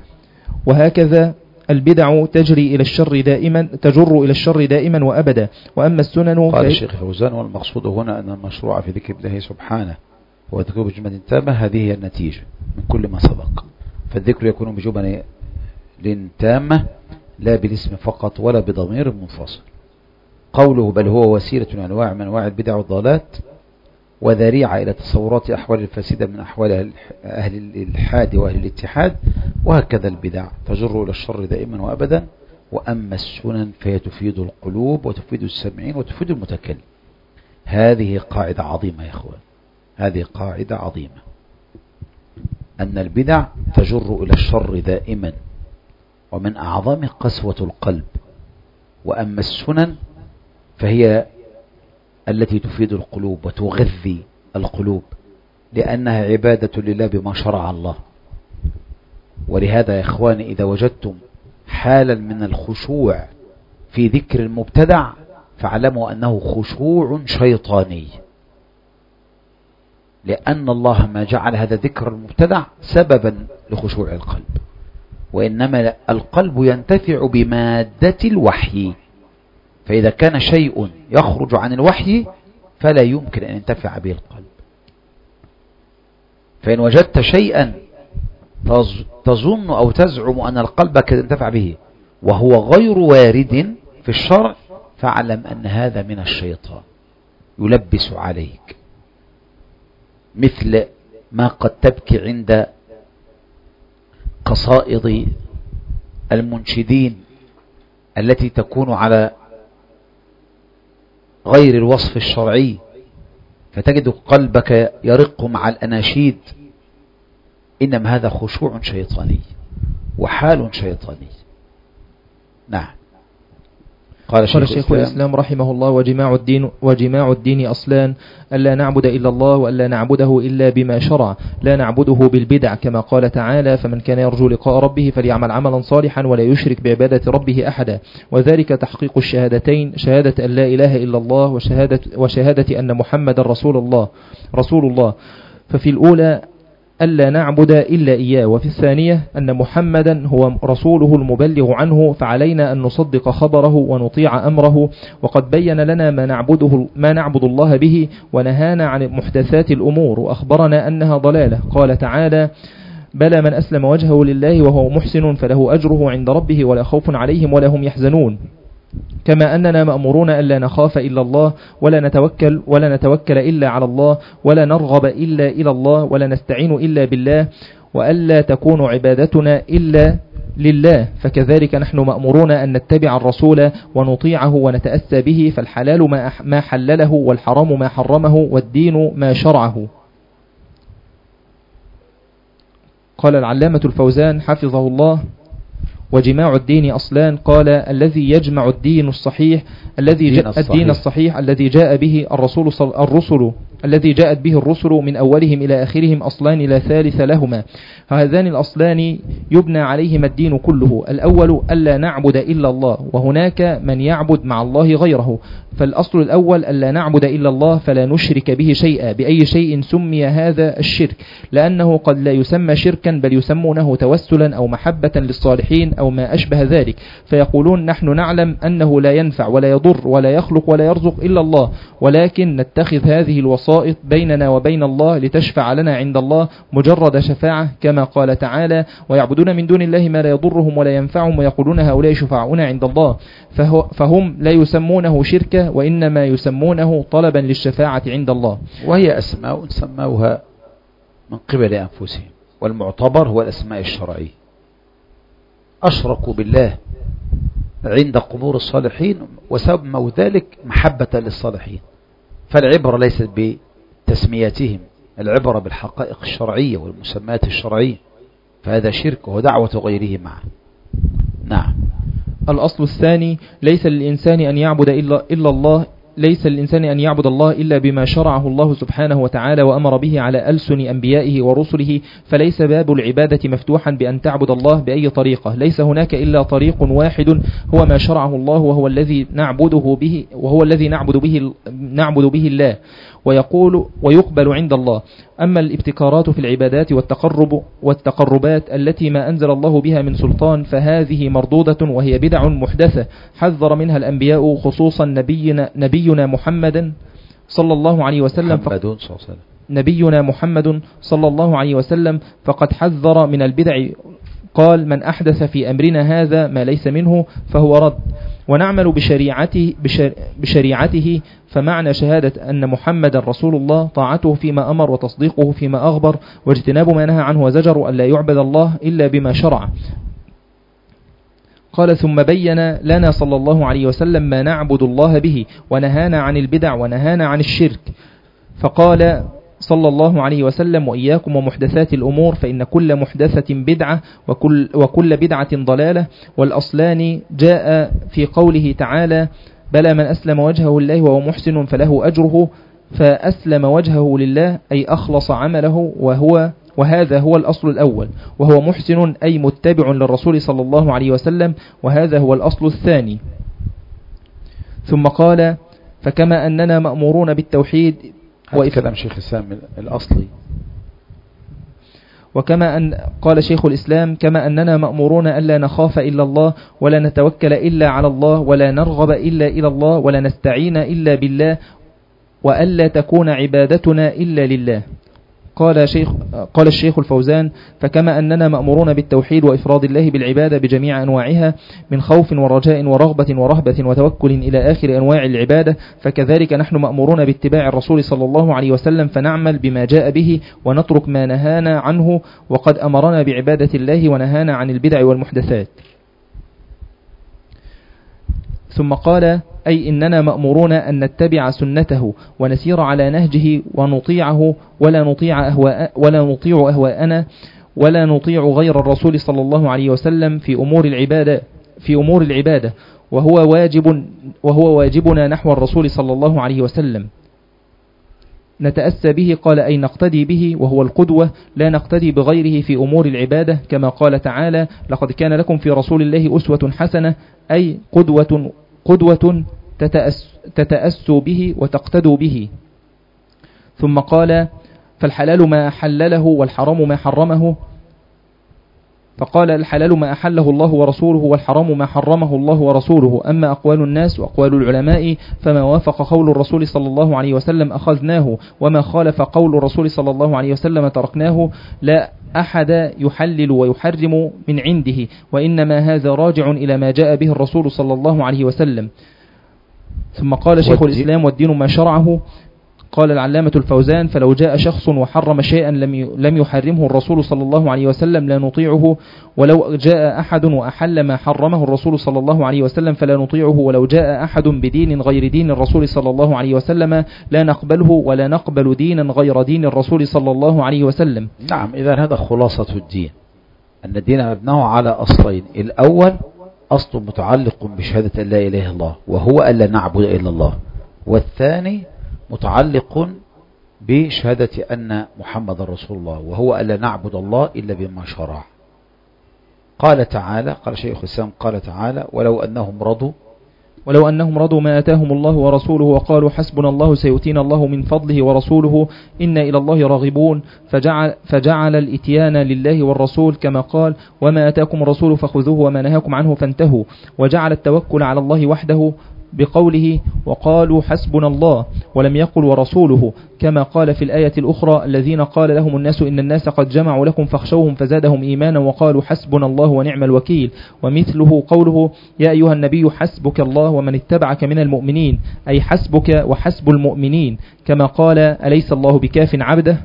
وهكذا البدع تجري إلى الشر دائما تجر إلى الشر دائما وأبدا. وأما السنن قال الشيخ فوزان: والمقصود هنا أن المشروع في ذكر الله سبحانه وذكره بجملة تامة هذه هي النتيجة من كل ما سبق، فالذكر يكون بجملة تامة لا بالاسم فقط ولا بضمير منفصل. قوله: بل هو وسيلة من أنواع من أنواع البدع والضلالات وذريعة إلى تصورات أحوال الفاسدة من أحوال أهل الإلحاد وأهل الاتحاد، وهكذا البدع تجر إلى الشر دائما وأبدا. وأما السنن فهي تفيد القلوب وتفيد السمعين وتفيد المتكلم. هذه قاعدة عظيمة يا أخوان، هذه قاعدة عظيمة، أن البدع تجر إلى الشر دائما ومن أعظم قسوة القلب. وأما السنن فهي التي تفيد القلوب وتغذي القلوب، لأنها عبادة لله بما شرع الله. ولهذا يا إخواني إذا وجدتم حالا من الخشوع في ذكر المبتدع فاعلموا أنه خشوع شيطاني، لأن الله ما جعل هذا ذكر المبتدع سببا لخشوع القلب، وإنما القلب ينتفع بمادة الوحي، فإذا كان شيء يخرج عن الوحي فلا يمكن أن ينتفع به القلب. فإن وجدت شيئا تظن أو تزعم أن القلب قد ينتفع به وهو غير وارد في الشرع فاعلم أن هذا من الشيطان يلبس عليك، مثل ما قد تبكي عند قصائد المنشدين التي تكون على غير الوصف الشرعي، فتجد قلبك يرق مع الأناشيد. إنما هذا خشوع شيطاني وحال شيطاني. نعم. قال قال شيخ الإسلام رحمه الله: وجماع الدين وجماع الدين أصلان: ألا نعبد إلا الله وألا نعبده إلا بما شرع، لا نعبده بالبدع، كما قال تعالى: فمن كان يرجو لقاء ربه فليعمل عملا صالحا ولا يشرك بعبادة ربه أحدا. وذلك تحقيق الشهادتين، شهادة أن لا إله إلا الله وشهادة, وشهادة أن محمد رسول الله رسول الله ففي الأولى ألا نعبد إلا إياه، وفي الثانية أن محمدا هو رسوله المبلغ عنه، فعلينا أن نصدق خبره ونطيع أمره. وقد بين لنا ما نعبده ما نعبد الله به ونهانا عن محدثات الأمور وأخبرنا أنها ضلالة. قال تعالى: بلى من أسلم وجهه لله وهو محسن فله أجره عند ربه ولا خوف عليهم ولا هم يحزنون. كما أننا مأمورون ألا نخاف إلا الله ولا نتوكل ولا نتوكل إلا على الله ولا نرغب إلا إلى الله ولا نستعين إلا بالله وألا تكون عبادتنا إلا لله. فكذلك نحن مأمورون أن نتبع الرسول ونطيعه ونتأسى به، فالحلال ما حلله والحرام ما حرمه والدين ما شرعه. قال العلامة الفوزان حفظه الله: وجماع الدين أصلان. قال: الذي يجمع الدين الصحيح الذي جاء الصحيح. الدين الصحيح الذي جاء به الرسول الرسل الذي جاءت به الرسل من أولهم إلى آخرهم أصلان لا ثالث لهما. هذان الأصلان يبنى عليهما الدين كله. الأول ألا نعبد إلا الله، وهناك من يعبد مع الله غيره. فالأصل الأول ألا نعبد إلا الله فلا نشرك به شيئا بأي شيء سمي هذا الشرك، لأنه قد لا يسمى شركا بل يسمونه توسلا أو محبة للصالحين أو ما أشبه ذلك، فيقولون: نحن نعلم أنه لا ينفع ولا يضر ولا يخلق ولا يرزق إلا الله، ولكن نتخذ هذه الوسائط بيننا وبين الله لتشفع لنا عند الله مجرد شفاعة، كما قال تعالى: ويعبدون من دون الله ما لا يضرهم ولا ينفعهم ويقولون هؤلاء شفعاؤنا عند الله. فهم لا يسمونه شركة وإنما يسمونه طلبا للشفاعة عند الله، وهي أسماء سموها من قبل أنفسهم، والمعتبر هو الأسماء الشرعية. أشركوا بالله عند قبور الصالحين وسموا ذلك محبة للصالحين، فالعبرة ليست بتسمياتهم، العبرة بالحقائق الشرعية والمسميات الشرعية، فهذا شرك ودعوة غيره معه. نعم. الأصل الثاني: ليس للإنسان أن يعبد إلا, إلا الله ليس للإنسان أن يعبد الله إلا بما شرعه الله سبحانه وتعالى وأمر به على ألسن أنبيائه ورسله، فليس باب العبادة مفتوحا بأن تعبد الله بأي طريقة، ليس هناك إلا طريق واحد هو ما شرعه الله وهو الذي نعبده به وهو الذي نعبد به نعبد به الله. ويقول ويقبل عند الله. أما الابتكارات في العبادات والتقرب والتقربات التي ما أنزل الله بها من سلطان فهذه مردودة وهي بدع محدثة حذر منها الأنبياء، خصوصا نبينا, نبينا محمد صلى الله عليه وسلم محمد صلى الله عليه وسلم نبينا محمد صلى الله عليه وسلم فقد حذر من البدع، قال: من أحدث في أمرنا هذا ما ليس منه فهو رد. ونعمل بشريعته, بشريعته فمعنى شهادة أن محمد رسول الله طاعته فيما أمر وتصديقه فيما أخبر واجتناب ما نهى عنه وزجر، أن لا يعبد الله إلا بما شرع. قال: ثم بين لنا صلى الله عليه وسلم ما نعبد الله به، ونهانا عن البدع ونهانا عن الشرك، فقال صلى الله عليه وسلم: وإياكم ومحدثات الأمور فإن كل محدثة بدعة وكل, وكل بدعة ضلالة. والأصلان جاء في قوله تعالى: بلى من أسلم وجهه لله وهو محسن فله أجره، فأسلم وجهه لله أي أخلص عمله، وهو وهذا هو الأصل الأول، وهو محسن أي متبع للرسول صلى الله عليه وسلم، وهذا هو الأصل الثاني. ثم قال: فكما أننا مأمورون بالتوحيد وكلام شيخ الإسلام الأصلي. وكما أن قال شيخ الإسلام: كما أننا مأمورون ألا نخاف إلا الله، ولا نتوكل إلا على الله، ولا نرغب إلا إلى الله، ولا نستعين إلا بالله، وألا تكون عبادتنا إلا لله. قال شيخ قال الشيخ الفوزان: فكما أننا مأمورون بالتوحيد وإفراد الله بالعبادة بجميع أنواعها من خوف ورجاء ورغبة ورهبة وتوكل إلى آخر أنواع العبادة، فكذلك نحن مأمورون باتباع الرسول صلى الله عليه وسلم، فنعمل بما جاء به ونترك ما نهانا عنه، وقد أمرنا بعبادة الله ونهانا عن البدع والمحدثات. ثم قال: أي إننا مأمورون أن نتبع سنته ونسير على نهجه ونطيعه، ولا نطيع أهواء ولا نطيع أهواءنا، ولا نطيع غير الرسول صلى الله عليه وسلم في أمور العبادة في أمور العبادة وهو واجب وهو واجبنا نحو الرسول صلى الله عليه وسلم. نتأسى به، قال: أي نقتدي به وهو القدوة، لا نقتدي بغيره في أمور العبادة، كما قال تعالى: لقد كان لكم في رسول الله أسوة حسنة، أي قدوة قدوة تتأس تتأسوا به وتقتدوا به. ثم قال: فالحلال ما حلله والحرام ما حرمه، فقال: الحلال ما أحله الله ورسوله، والحرام ما حرمه الله ورسوله. أما أقوال الناس وأقوال العلماء فما وافق قول الرسول صلى الله عليه وسلم أخذناه، وما خالف قول الرسول صلى الله عليه وسلم تركناه. لا أحد يحلل ويحرم من عنده، وإنما هذا راجع إلى ما جاء به الرسول صلى الله عليه وسلم. ثم قال شيخ الإسلام: والدين ما شرعه. قال العلامة الفوزان: فلو جاء شخص وحرم شيئا لم يحرمه الرسول صلى الله عليه وسلم لا نطيعه، ولو جاء أحد وأحل ما حرمه الرسول صلى الله عليه وسلم فلا نطيعه، ولو جاء أحد بدين غير دين الرسول صلى الله عليه وسلم لا نقبله، ولا نقبل دينا غير دين الرسول صلى الله عليه وسلم. نعم، إذا هذا خلاصة الدين، أن الدين مبناه على أصلين: الأول أصل متعلق بشهادة لا إله إلا الله وهو ألا نعبد إلا الله، والثاني متعلق بشهادة أن محمد رسول الله وهو ألا نعبد الله إلا بما شرع. قال تعالى، قال شيخ الإسلام قال تعالى: ولو أنهم رضوا ولو أنهم رضوا ما آتاهم الله ورسوله وقالوا حسبنا الله سيؤتينا الله من فضله ورسوله إنا إلى الله راغبون، فجعل, فجعل الإتيان لله والرسول كما قال: وما آتاكم الرسول فخذوه وما نهاكم عنه فانتهوا، وجعل التوكل على الله وحده بقوله: وقالوا حسبنا الله، ولم يقل ورسوله، كما قال في الآية الأخرى: الذين قال لهم الناس إن الناس قد جمعوا لكم فاخشوهم فزادهم إيمانا وقالوا حسبنا الله ونعم الوكيل. ومثله قوله: يا أيها النبي حسبك الله ومن اتبعك من المؤمنين، أي حسبك وحسب المؤمنين، كما قال: أليس الله بكاف عبده.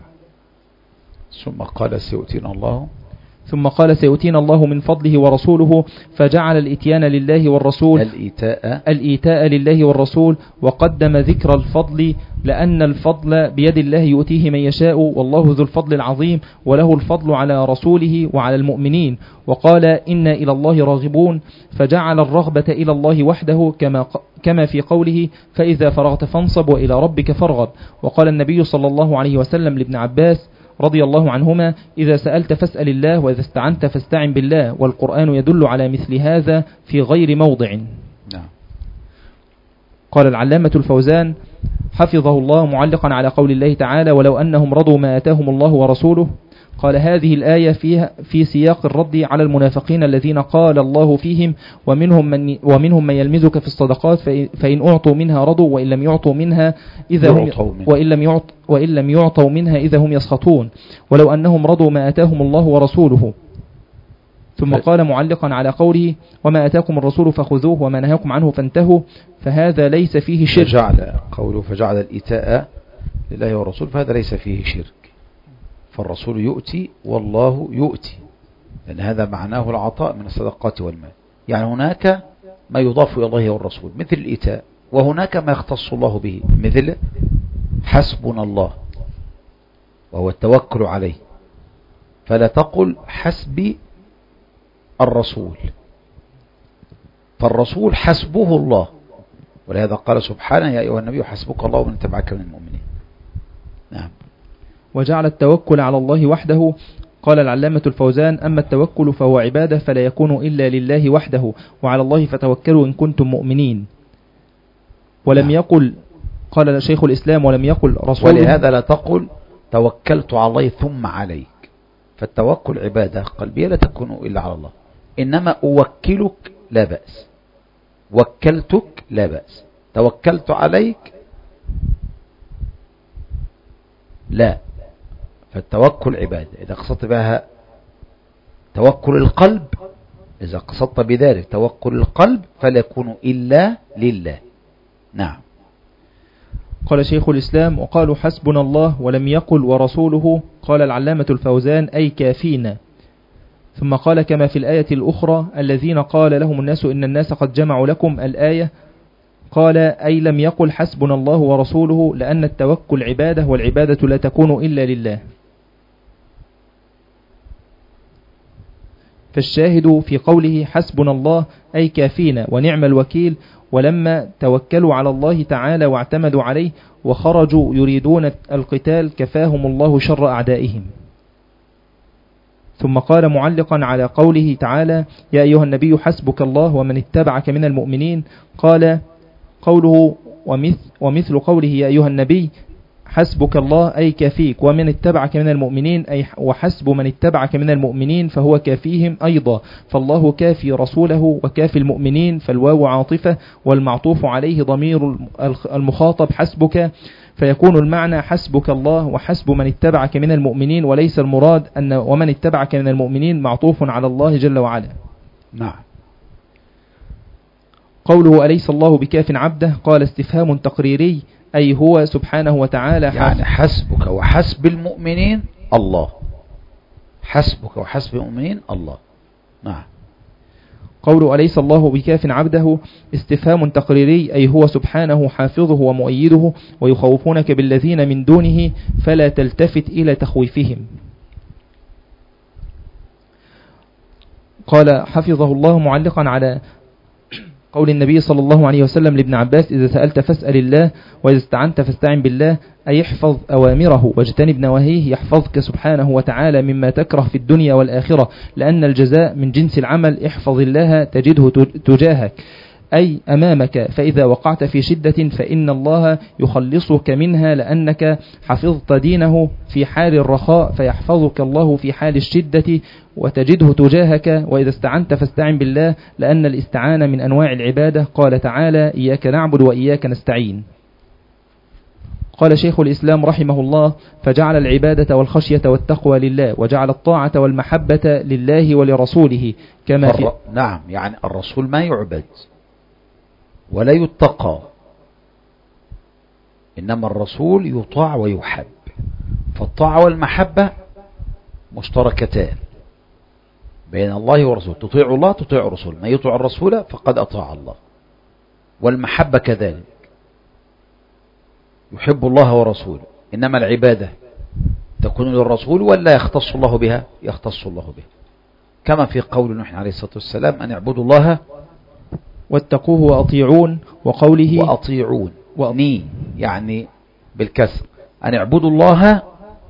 ثم قال: سيؤتينا الله ثم قال: سيؤتينا الله من فضله ورسوله، فجعل الإتيان لله والرسول الإيتاء, الإيتاء لله والرسول، وقدم ذكر الفضل، لأن الفضل بيد الله يؤتيه من يشاء، والله ذو الفضل العظيم، وله الفضل على رسوله وعلى المؤمنين. وقال: إنا إلى الله راغبون، فجعل الرغبة إلى الله وحده، كما كما في قوله: فإذا فرغت فانصب وإلى ربك فارغب. وقال النبي صلى الله عليه وسلم لابن عباس رضي الله عنهما: إذا سألت فاسأل الله، وإذا استعنت فاستعن بالله. والقرآن يدل على مثل هذا في غير موضع. نعم. قال العلامة الفوزان حفظه الله معلقا على قول الله تعالى ولو أنهم رضوا ما آتاهم الله ورسوله، قال هذه الآية فيها في سياق الرد على المنافقين الذين قال الله فيهم ومنهم من ومنهم من يلمزك في الصدقات فإن أعطوا منها رضوا وإن لم يعطوا منها إذا هم وإن لم يعط وإن لم يعطوا منها إذا هم يسخطون ولو أنهم رضوا ما آتاهم الله ورسوله. ثم قال معلقا على قوله وما آتاكم الرسول فخذوه وما نهاكم عنه فانتهوا، فهذا ليس فيه شرك. فجعل قوله فجعل الإيتاء لله والرسول فهذا ليس فيه شرك، فالرسول يؤتي والله يؤتي، لأن هذا معناه العطاء من الصدقات والمال. يعني هناك ما يضاف إلى الله والرسول مثل الإيتاء، وهناك ما يختص الله به مثل حسبنا الله وهو التوكل عليه، فلا تقل حسبي الرسول، فالرسول حسبه الله، ولهذا قال سبحانه يا أيها النبي حسبك الله ومن تبعك من المؤمنين. نعم. وجعل التوكل على الله وحده. قال العلامة الفوزان أما التوكل فهو عبادة فلا يكون إلا لله وحده، وعلى الله فتوكلوا إن كنتم مؤمنين. ولم نعم. يقل قال شيخ الإسلام ولم يقل رسول، ولهذا لا تقل توكلت على الله ثم عليك، فالتوكل عبادة قلبية لا تكون إلا على الله، إنما أوكلك لا بأس، وكلتك لا بأس، توكلت عليك لا، فالتوكل عبادة إذا قصدت بها توكل القلب، إذا قصدت بذلك توكل القلب فلا يكون إلا لله. نعم. قال شيخ الإسلام وقالوا حسبنا الله ولم يقل ورسوله. قال العلامة الفوزان أي كافينا. ثم قال كما في الآية الأخرى الذين قال لهم الناس إن الناس قد جمعوا لكم الآية، قال أي لم يقل حسبنا الله ورسوله، لأن التوكل عبادة والعبادة لا تكون إلا لله. فالشاهد في قوله حسبنا الله أي كافينا ونعم الوكيل، ولما توكلوا على الله تعالى واعتمدوا عليه وخرجوا يريدون القتال كفاهم الله شر أعدائهم. ثم قال معلقا على قوله تعالى يا أيها النبي حسبك الله ومن اتبعك من المؤمنين، قال قوله ومثل, ومثل قوله يا أيها النبي حسبك الله أي كافيك، ومن اتبعك من المؤمنين أي وحسب من اتبعك من المؤمنين فهو كافيهم أيضا، فالله كافي رسوله وكافي المؤمنين، فالواو عاطفة والمعطوف عليه ضمير المخاطب حسبك، فيكون المعنى حسبك الله وحسب من اتبعك من المؤمنين، وليس المراد أن ومن اتبعك من المؤمنين معطوف على الله جل وعلا. نعم. قوله أليس الله بكاف عبده، قال استفهام تقريري أي هو سبحانه وتعالى يعني حسبك وحسب المؤمنين الله، حسبك وحسب المؤمنين الله. نعم. قوله أليس الله بكاف عبده استفهام تقريري أي هو سبحانه حافظه ومؤيده، ويخوفونك بالذين من دونه فلا تلتفت إلى تخويفهم. قال حفظه الله معلقا على قول النبي صلى الله عليه وسلم لابن عباس إذا سألت فاسأل الله وإذا استعنت فاستعن بالله، أي احفظ أوامره واجتنب نواهيه يحفظك سبحانه وتعالى مما تكره في الدنيا والآخرة، لأن الجزاء من جنس العمل، احفظ الله تجده تجاهك أي أمامك، فإذا وقعت في شدة فإن الله يخلصك منها، لأنك حفظت دينه في حال الرخاء فيحفظك الله في حال الشدة وتجده تجاهك. وإذا استعنت فاستعن بالله، لأن الاستعانة من أنواع العبادة، قال تعالى إياك نعبد وإياك نستعين. قال شيخ الإسلام رحمه الله فجعل العبادة والخشية والتقوى لله، وجعل الطاعة والمحبة لله ولرسوله كما في. نعم، يعني الرسول ما يعبد ولا يتقى، إنما الرسول يطاع ويحب، فالطاعة والمحبة مشتركتان بين الله ورسوله، تطيع الله تطيع الرسول، من يطيع الرسول فقد أطاع الله، والمحبة كذلك يحب الله ورسوله، إنما العبادة تكون للرسول ولا يختص الله بها؟ يختص الله بها، كما في قول نوح عليه الصلاة والسلام أن اعبدوا الله واتقوه وأطيعون، وقوله وأطيعون وأني يعني بالكسر، أن اعبدوا الله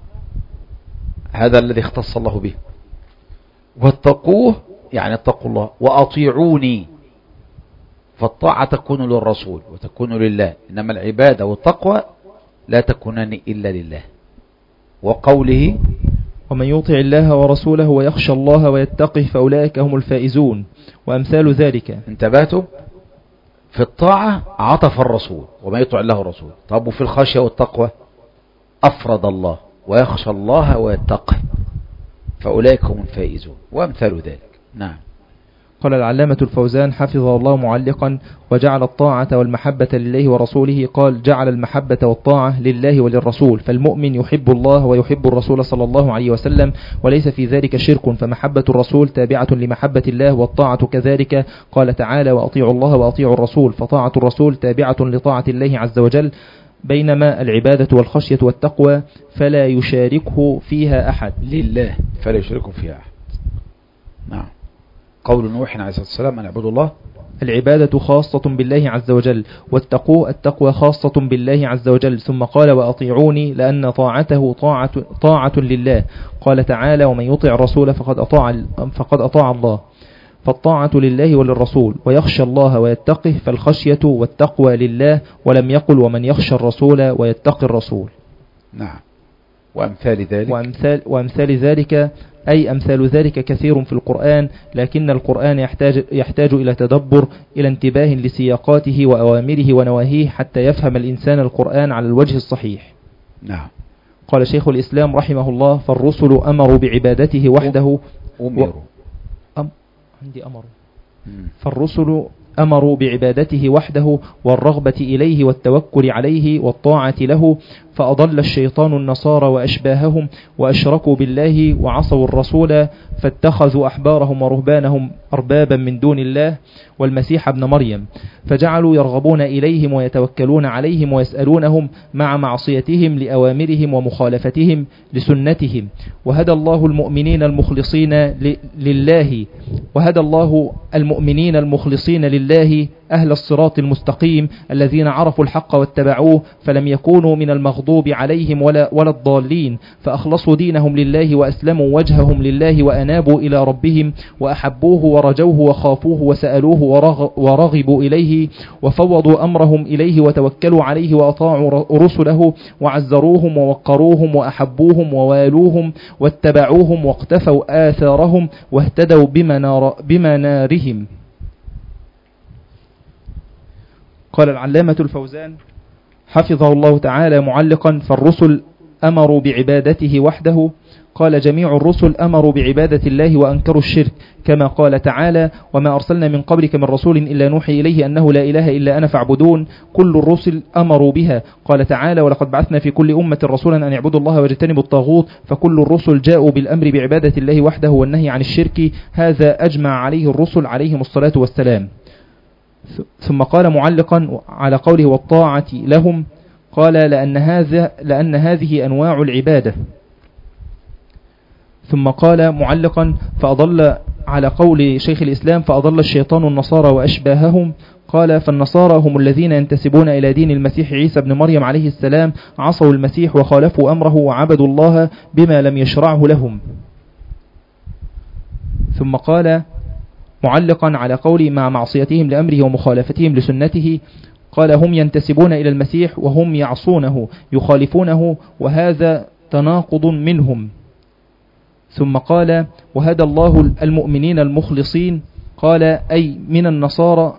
هذا الذي اختص الله به، واتقوه يعني اتقوا الله، وأطيعوني فالطاعة تكون للرسول وتكون لله، إنما العبادة والتقوى لا تكونان إلا لله. وقوله ومن يطع الله ورسوله ويخشى الله ويتقه فأولئك هم الفائزون وأمثال ذلك. انتبهتم؟ في الطاعة عطف الرسول وما يطع الله الرسول. طب وفي الخشية والتقوى أفرد الله ويخشى الله ويتقه فأولئك هم الفائزون وأمثال ذلك. نعم. قال العلامة الفوزان حفظه الله معلقا: وجعل الطاعة والمحبة لله ورسوله، قال جعل المحبة والطاعة لله وللرسول، فالمؤمن يحب الله ويحب الرسول صلى الله عليه وسلم، وليس في ذلك شرك، فمحبة الرسول تابعة لمحبة الله والطاعة كذلك. قال تعالى: وأطيعوا الله وأطيعوا الرسول، فطاعة الرسول تابعة لطاعة الله عز وجل، بينما العبادة والخشية والتقوى فلا يشاركه فيها أحد. لله فلا يشاركه فيها أحد. نعم. قول نوح عليه الصلاة والسلام أن اعبدوا الله، العبادة خاصة بالله عز وجل، والتقوى التقوى خاصة بالله عز وجل. ثم قال: وأطيعوني، لأن طاعته طاعة, طاعة لله. قال تعالى: ومن يطع الرسول فقد أطاع, فقد أطاع الله، فالطاعة لله وللرسول. ويخشى الله ويتقه، فالخشية والتقوى لله، ولم يقل ومن يخشى الرسول ويتقي الرسول. نعم. وأمثال ذلك وأمثال, وأمثال ذلك أي أمثال ذلك كثير في القرآن، لكن القرآن يحتاج, يحتاج إلى تدبر، إلى انتباه لسياقاته وأوامره ونواهيه حتى يفهم الإنسان القرآن على الوجه الصحيح. نعم. قال شيخ الإسلام رحمه الله: فالرسل أمروا بعبادته وحده. أمروا و... أم... عندي أمروا فالرسل أمروا بعبادته وحده والرغبة إليه والتوكل عليه والطاعة له، فأضل الشيطان النصارى وأشباههم وأشركوا بالله وعصوا الرسول، فاتخذوا أحبارهم ورهبانهم أربابا من دون الله والمسيح ابن مريم، فجعلوا يرغبون إليهم ويتوكلون عليهم ويسألونهم مع معصيتهم لأوامرهم ومخالفتهم لسنتهم. وهدى الله المؤمنين المخلصين لله وهدى الله المؤمنين المخلصين لله أهل الصراط المستقيم الذين عرفوا الحق واتبعوه، فلم يكونوا من المغضوب عليهم ولا, ولا الضالين، فأخلصوا دينهم لله وأسلموا وجههم لله وأنابوا إلى ربهم وأحبوه ورجوه وخافوه وسألوه ورغبوا إليه وفوضوا أمرهم إليه وتوكلوا عليه وأطاعوا رسله وعزروهم ووقروهم وأحبوهم ووالوهم واتبعوهم واقتفوا آثارهم واهتدوا بمنار بمنارهم. قال العلامة الفوزان حفظه الله تعالى معلقا: فالرسل أمروا بعبادته وحده. قال: جميع الرسل أمروا بعبادة الله وأنكروا الشرك، كما قال تعالى: وما أرسلنا من قبلك من رسول إلا نوحي إليه أنه لا إله إلا أنا فاعبدون. كل الرسل أمروا بها. قال تعالى: ولقد بعثنا في كل أمة رسولا أن يعبدوا الله واجتنبوا الطاغوت. فكل الرسل جاءوا بالأمر بعبادة الله وحده والنهي عن الشرك، هذا أجمع عليه الرسل عليهم الصلاة والسلام. ثم قال معلقا على قوله والطاعة لهم، قال: لأن, هذا لأن هذه أنواع العبادة. ثم قال معلقا فأضل على قول شيخ الإسلام: فأضل الشيطان النصارى وأشباههم. قال: فالنصارى هم الذين ينتسبون إلى دين المسيح عيسى بن مريم عليه السلام، عصوا المسيح وخالفوا أمره وعبدوا الله بما لم يشرعه لهم. ثم قال معلقا على قول مع معصيتهم لأمره ومخالفتهم لسنته، قال: هم ينتسبون إلى المسيح وهم يعصونه يخالفونه، وهذا تناقض منهم. ثم قال: وهدى الله المؤمنين المخلصين. قال: أي من النصارى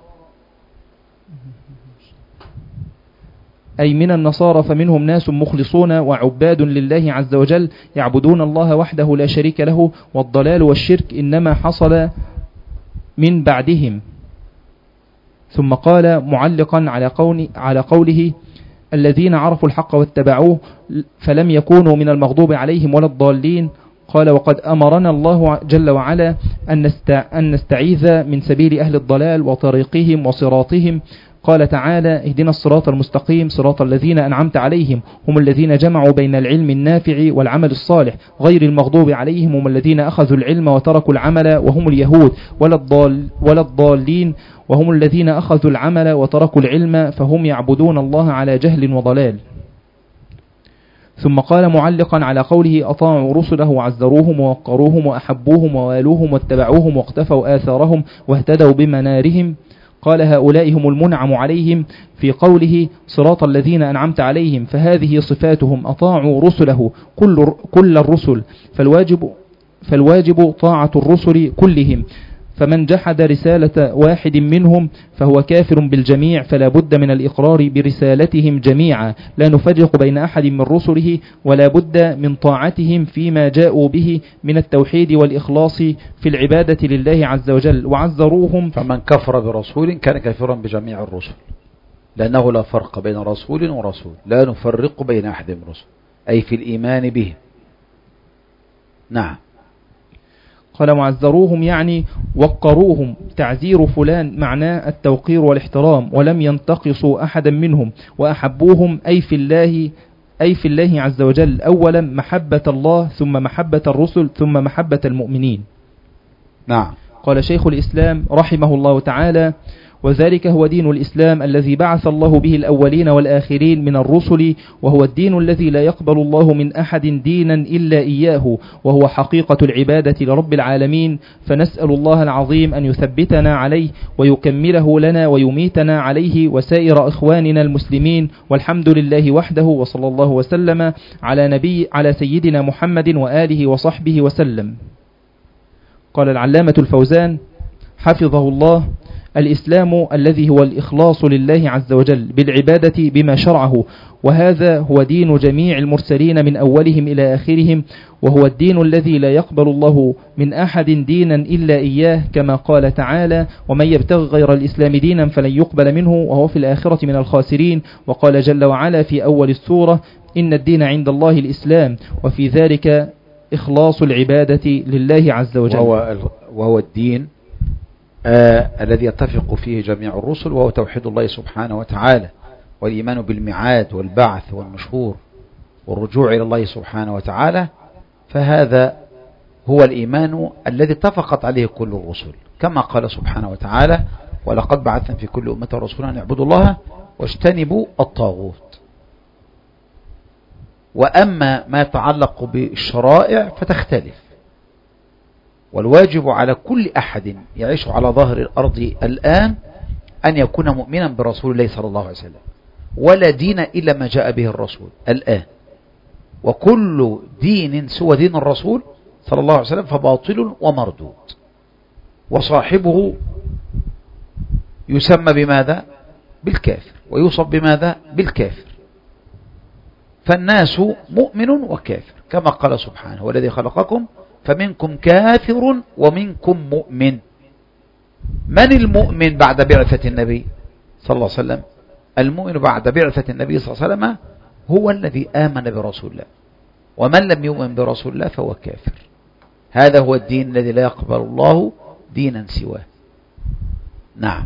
أي من النصارى فمنهم ناس مخلصون وعباد لله عز وجل يعبدون الله وحده لا شريك له، والضلال والشرك إنما حصل من بعدهم. ثم قال معلقا على, قول على قوله: الذين عرفوا الحق واتبعوه، فلم يكونوا من المغضوب عليهم ولا الضالين. قال: وقد أمرنا الله جل وعلا أن نستعيذ من سبيل أهل الضلال وطريقهم وصراطهم. قال تعالى: اهدنا الصراط المستقيم صراط الذين أنعمت عليهم، هم الذين جمعوا بين العلم النافع والعمل الصالح، غير المغضوب عليهم هم الذين أخذوا العلم وتركوا العمل وهم اليهود، ولا, الضال ولا الضالين وهم الذين أخذوا العمل وتركوا العلم فهم يعبدون الله على جهل وضلال. ثم قال معلقا على قوله: أطاعوا رسله وعزروهم ووقروهم وأحبوهم ووالوهم واتبعوهم واقتفوا آثارهم واهتدوا بمنارهم. قال هؤلاء هم المنعم عليهم في قوله صراط الذين أنعمت عليهم، فهذه صفاتهم أطاعوا رسله كل, كل الرسل، فالواجب, فالواجب طاعة الرسل كلهم، فمن جحد رسالة واحد منهم فهو كافر بالجميع، فلا بد من الإقرار برسالتهم جميعا، لا نفرق بين أحد من رسله، ولا بد من طاعتهم فيما جاءوا به من التوحيد والإخلاص في العبادة لله عز وجل. وعذروهم، فمن كفر برسول كان كافرا بجميع الرسل، لأنه لا فرق بين رسول ورسول، لا نفرق بين أحد من الرسل، أي في الإيمان به. نعم. قال معذروهم يعني وقروهم، تعزير فلان معناه التوقير والاحترام، ولم ينتقصوا أحدا منهم، وأحبوهم أي في الله أي في الله عز وجل، أولا محبة الله، ثم محبة الرسل، ثم محبة المؤمنين. نعم. قال شيخ الإسلام رحمه الله تعالى: وذلك هو دين الإسلام الذي بعث الله به الأولين والآخرين من الرسل، وهو الدين الذي لا يقبل الله من أحد دينا إلا إياه، وهو حقيقة العبادة لرب العالمين، فنسأل الله العظيم أن يثبتنا عليه ويكمله لنا ويميتنا عليه وسائر إخواننا المسلمين، والحمد لله وحده، وصلى الله وسلم على نبي على سيدنا محمد وآله وصحبه وسلم. قال العلامة الفوزان حفظه الله: الإسلام الذي هو الإخلاص لله عز وجل بالعبادة بما شرعه، وهذا هو دين جميع المرسلين من أولهم إلى آخرهم، وهو الدين الذي لا يقبل الله من أحد دينا إلا إياه، كما قال تعالى: ومن يبتغ غير الإسلام دينا فلن يقبل منه وهو في الآخرة من الخاسرين. وقال جل وعلا في أول السورة: إن الدين عند الله الإسلام، وفي ذلك إخلاص العبادة لله عز وجل، وهو, وهو الدين آه الذي يتفق فيه جميع الرسل، وهو توحيد الله سبحانه وتعالى، والإيمان بالميعاد والبعث والنشور والرجوع إلى الله سبحانه وتعالى. فهذا هو الإيمان الذي اتفقت عليه كل الرسل، كما قال سبحانه وتعالى: ولقد بعثنا في كل أمة رسولا أن يعبدوا الله واجتنبوا الطاغوت. وأما ما يتعلق بالشرائع فتختلف، والواجب على كل أحد يعيش على ظهر الأرض الآن أن يكون مؤمنا برسول الله صلى الله عليه وسلم، ولا دين إلا ما جاء به الرسول الآن، وكل دين سوى دين الرسول صلى الله عليه وسلم فباطل ومردود، وصاحبه يسمى بماذا؟ بالكافر، ويوصف بماذا؟ بالكافر. فالناس مؤمن وكافر، كما قال سبحانه: والذي خلقكم فمنكم كافر ومنكم مؤمن. من المؤمن بعد بعثة النبي صلى الله عليه وسلم؟ المؤمن بعد بعثة النبي صلى الله عليه وسلم هو الذي آمن برسول الله، ومن لم يؤمن برسول الله فهو كافر. هذا هو الدين الذي لا يقبل الله دينا سواه. نعم.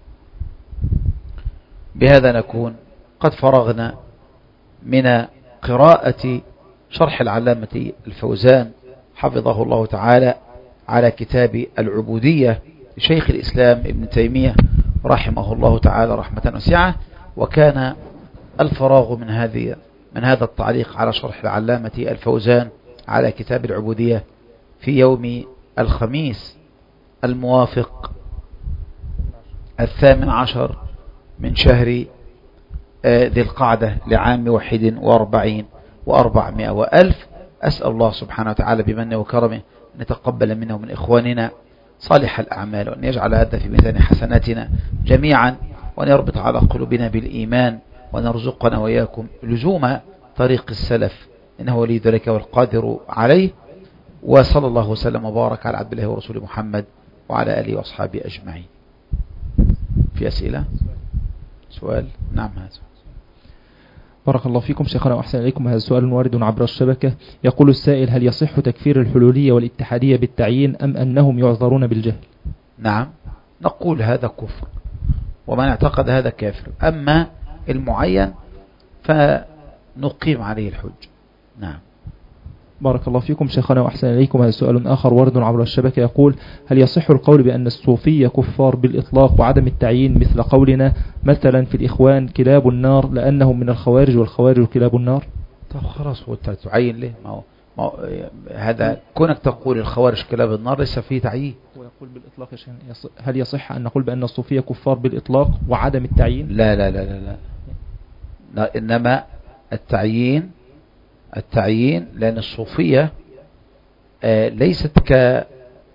بهذا نكون قد فرغنا من قراءة شرح العلامة الفوزان حفظه الله تعالى على كتاب العبودية لشيخ الإسلام ابن تيمية رحمه الله تعالى رحمة واسعة. وكان الفراغ من هذه من هذا التعليق على شرح العلامة الفوزان على كتاب العبودية في يوم الخميس الموافق الثامن عشر من شهر ذي القعدة لعام واحد واربعين واربعمائة وألف. أسأل الله سبحانه وتعالى بمنه وكرمه أن يتقبل منا ومن إخواننا صالح الأعمال، وأن يجعل هذا في ميزان حسناتنا جميعا، وأن يربط على قلوبنا بالإيمان، وأن يرزقنا وإياكم لزوم طريق السلف، إنه ولي ذلك والقادر عليه. وصلى الله وسلم وبارك على عبد الله ورسوله محمد وعلى آله وأصحابه أجمعين. في أسئلة؟ سؤال؟ نعم. هذا بارك الله فيكم شيخنا وأحسن إليكم. هذا سؤال وارد عبر الشبكة، يقول السائل: هل يصح تكفير الحلولية والاتحادية بالتعيين أم أنهم يعذرون بالجهل؟ نعم، نقول هذا كفر، ومن اعتقد هذا كافر. أما المعين فنقيم عليه الحج. نعم. بارك الله فيكم شيخنا وأحسن إليكم. هذا سؤال آخر وارد عبر الشبكة، يقول: هل يصح القول بأن الصوفية كفار بالإطلاق وعدم التعيين، مثل قولنا مثلا في الإخوان كلاب النار لأنهم من الخوارج والخوارج كلاب النار؟ طب خلاص، هو تعين ليه؟ ما هو هذا كونك تقول الخوارج كلاب النار ليس فيه تعيين. ويقول بالإطلاق هل يصح أن نقول بأن الصوفية كفار بالإطلاق وعدم التعيين؟ لا لا لا لا, لا. لا إنما التعيين التعيين لأن الصوفية آه ليست ك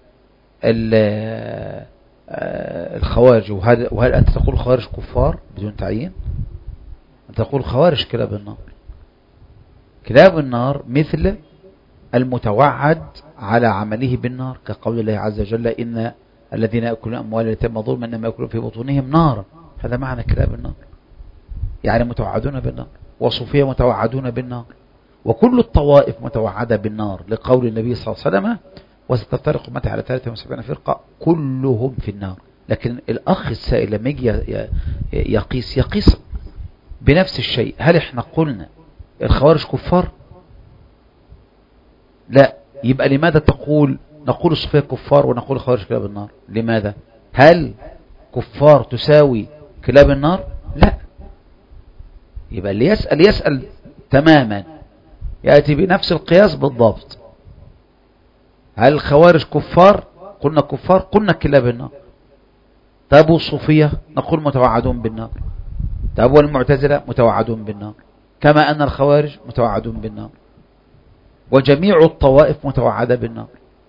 الخوارج. وهل, وهل أنت تقول الخوارج كفار بدون تعيين؟ أنت تقول الخوارج كلاب النار. كلاب النار مثل المتوعد على عمله بالنار، كقول الله عز وجل إن الذين يأكلون أموال اليتامى ظلما إنما يأكلون في بطونهم نارا. هذا معنى كلاب النار، يعني متوعدون بالنار. وصوفية متوعدون بالنار، وكل الطوائف متوعدة بالنار، لقول النبي صلى الله عليه وسلم وستفترق أمتي على ثلاثة وسبعين فرقة كلهم في النار. لكن الأخ السائل لما يجي يقيس يقيس بنفس الشيء. هل احنا قلنا الخوارج كفار؟ لا. يبقى لماذا تقول نقول الصوفية كفار ونقول الخوارج كلاب النار؟ لماذا؟ هل كفار تساوي كلاب النار؟ لا. يبقى اللي يسأل يسأل تماما، يأتي بنفس القياس بالضبط. هل الخوارج كفار؟ قلنا كفار، قلنا كلاب النار. طب والصوفية؟ نقول متوعدون بالنار. طب والمعتزلة؟ متوعدون بالنار، كما أن الخوارج متوعدون بالنار، وجميع الطوائف متوعدة بالنار.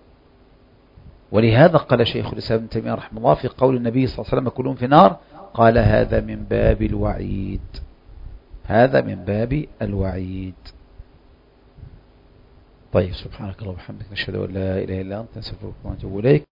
ولهذا قال شيخ الإسلام ابن تيمية رحمه الله في قول النبي صلى الله عليه وسلم كلهم في النار، قال هذا من باب الوعيد، هذا من باب الوعيد. طيب، سبحانك اللهم وبحمدك، نشهد أن لا إله إلا أنت، نستغفرك ونتوب إليك.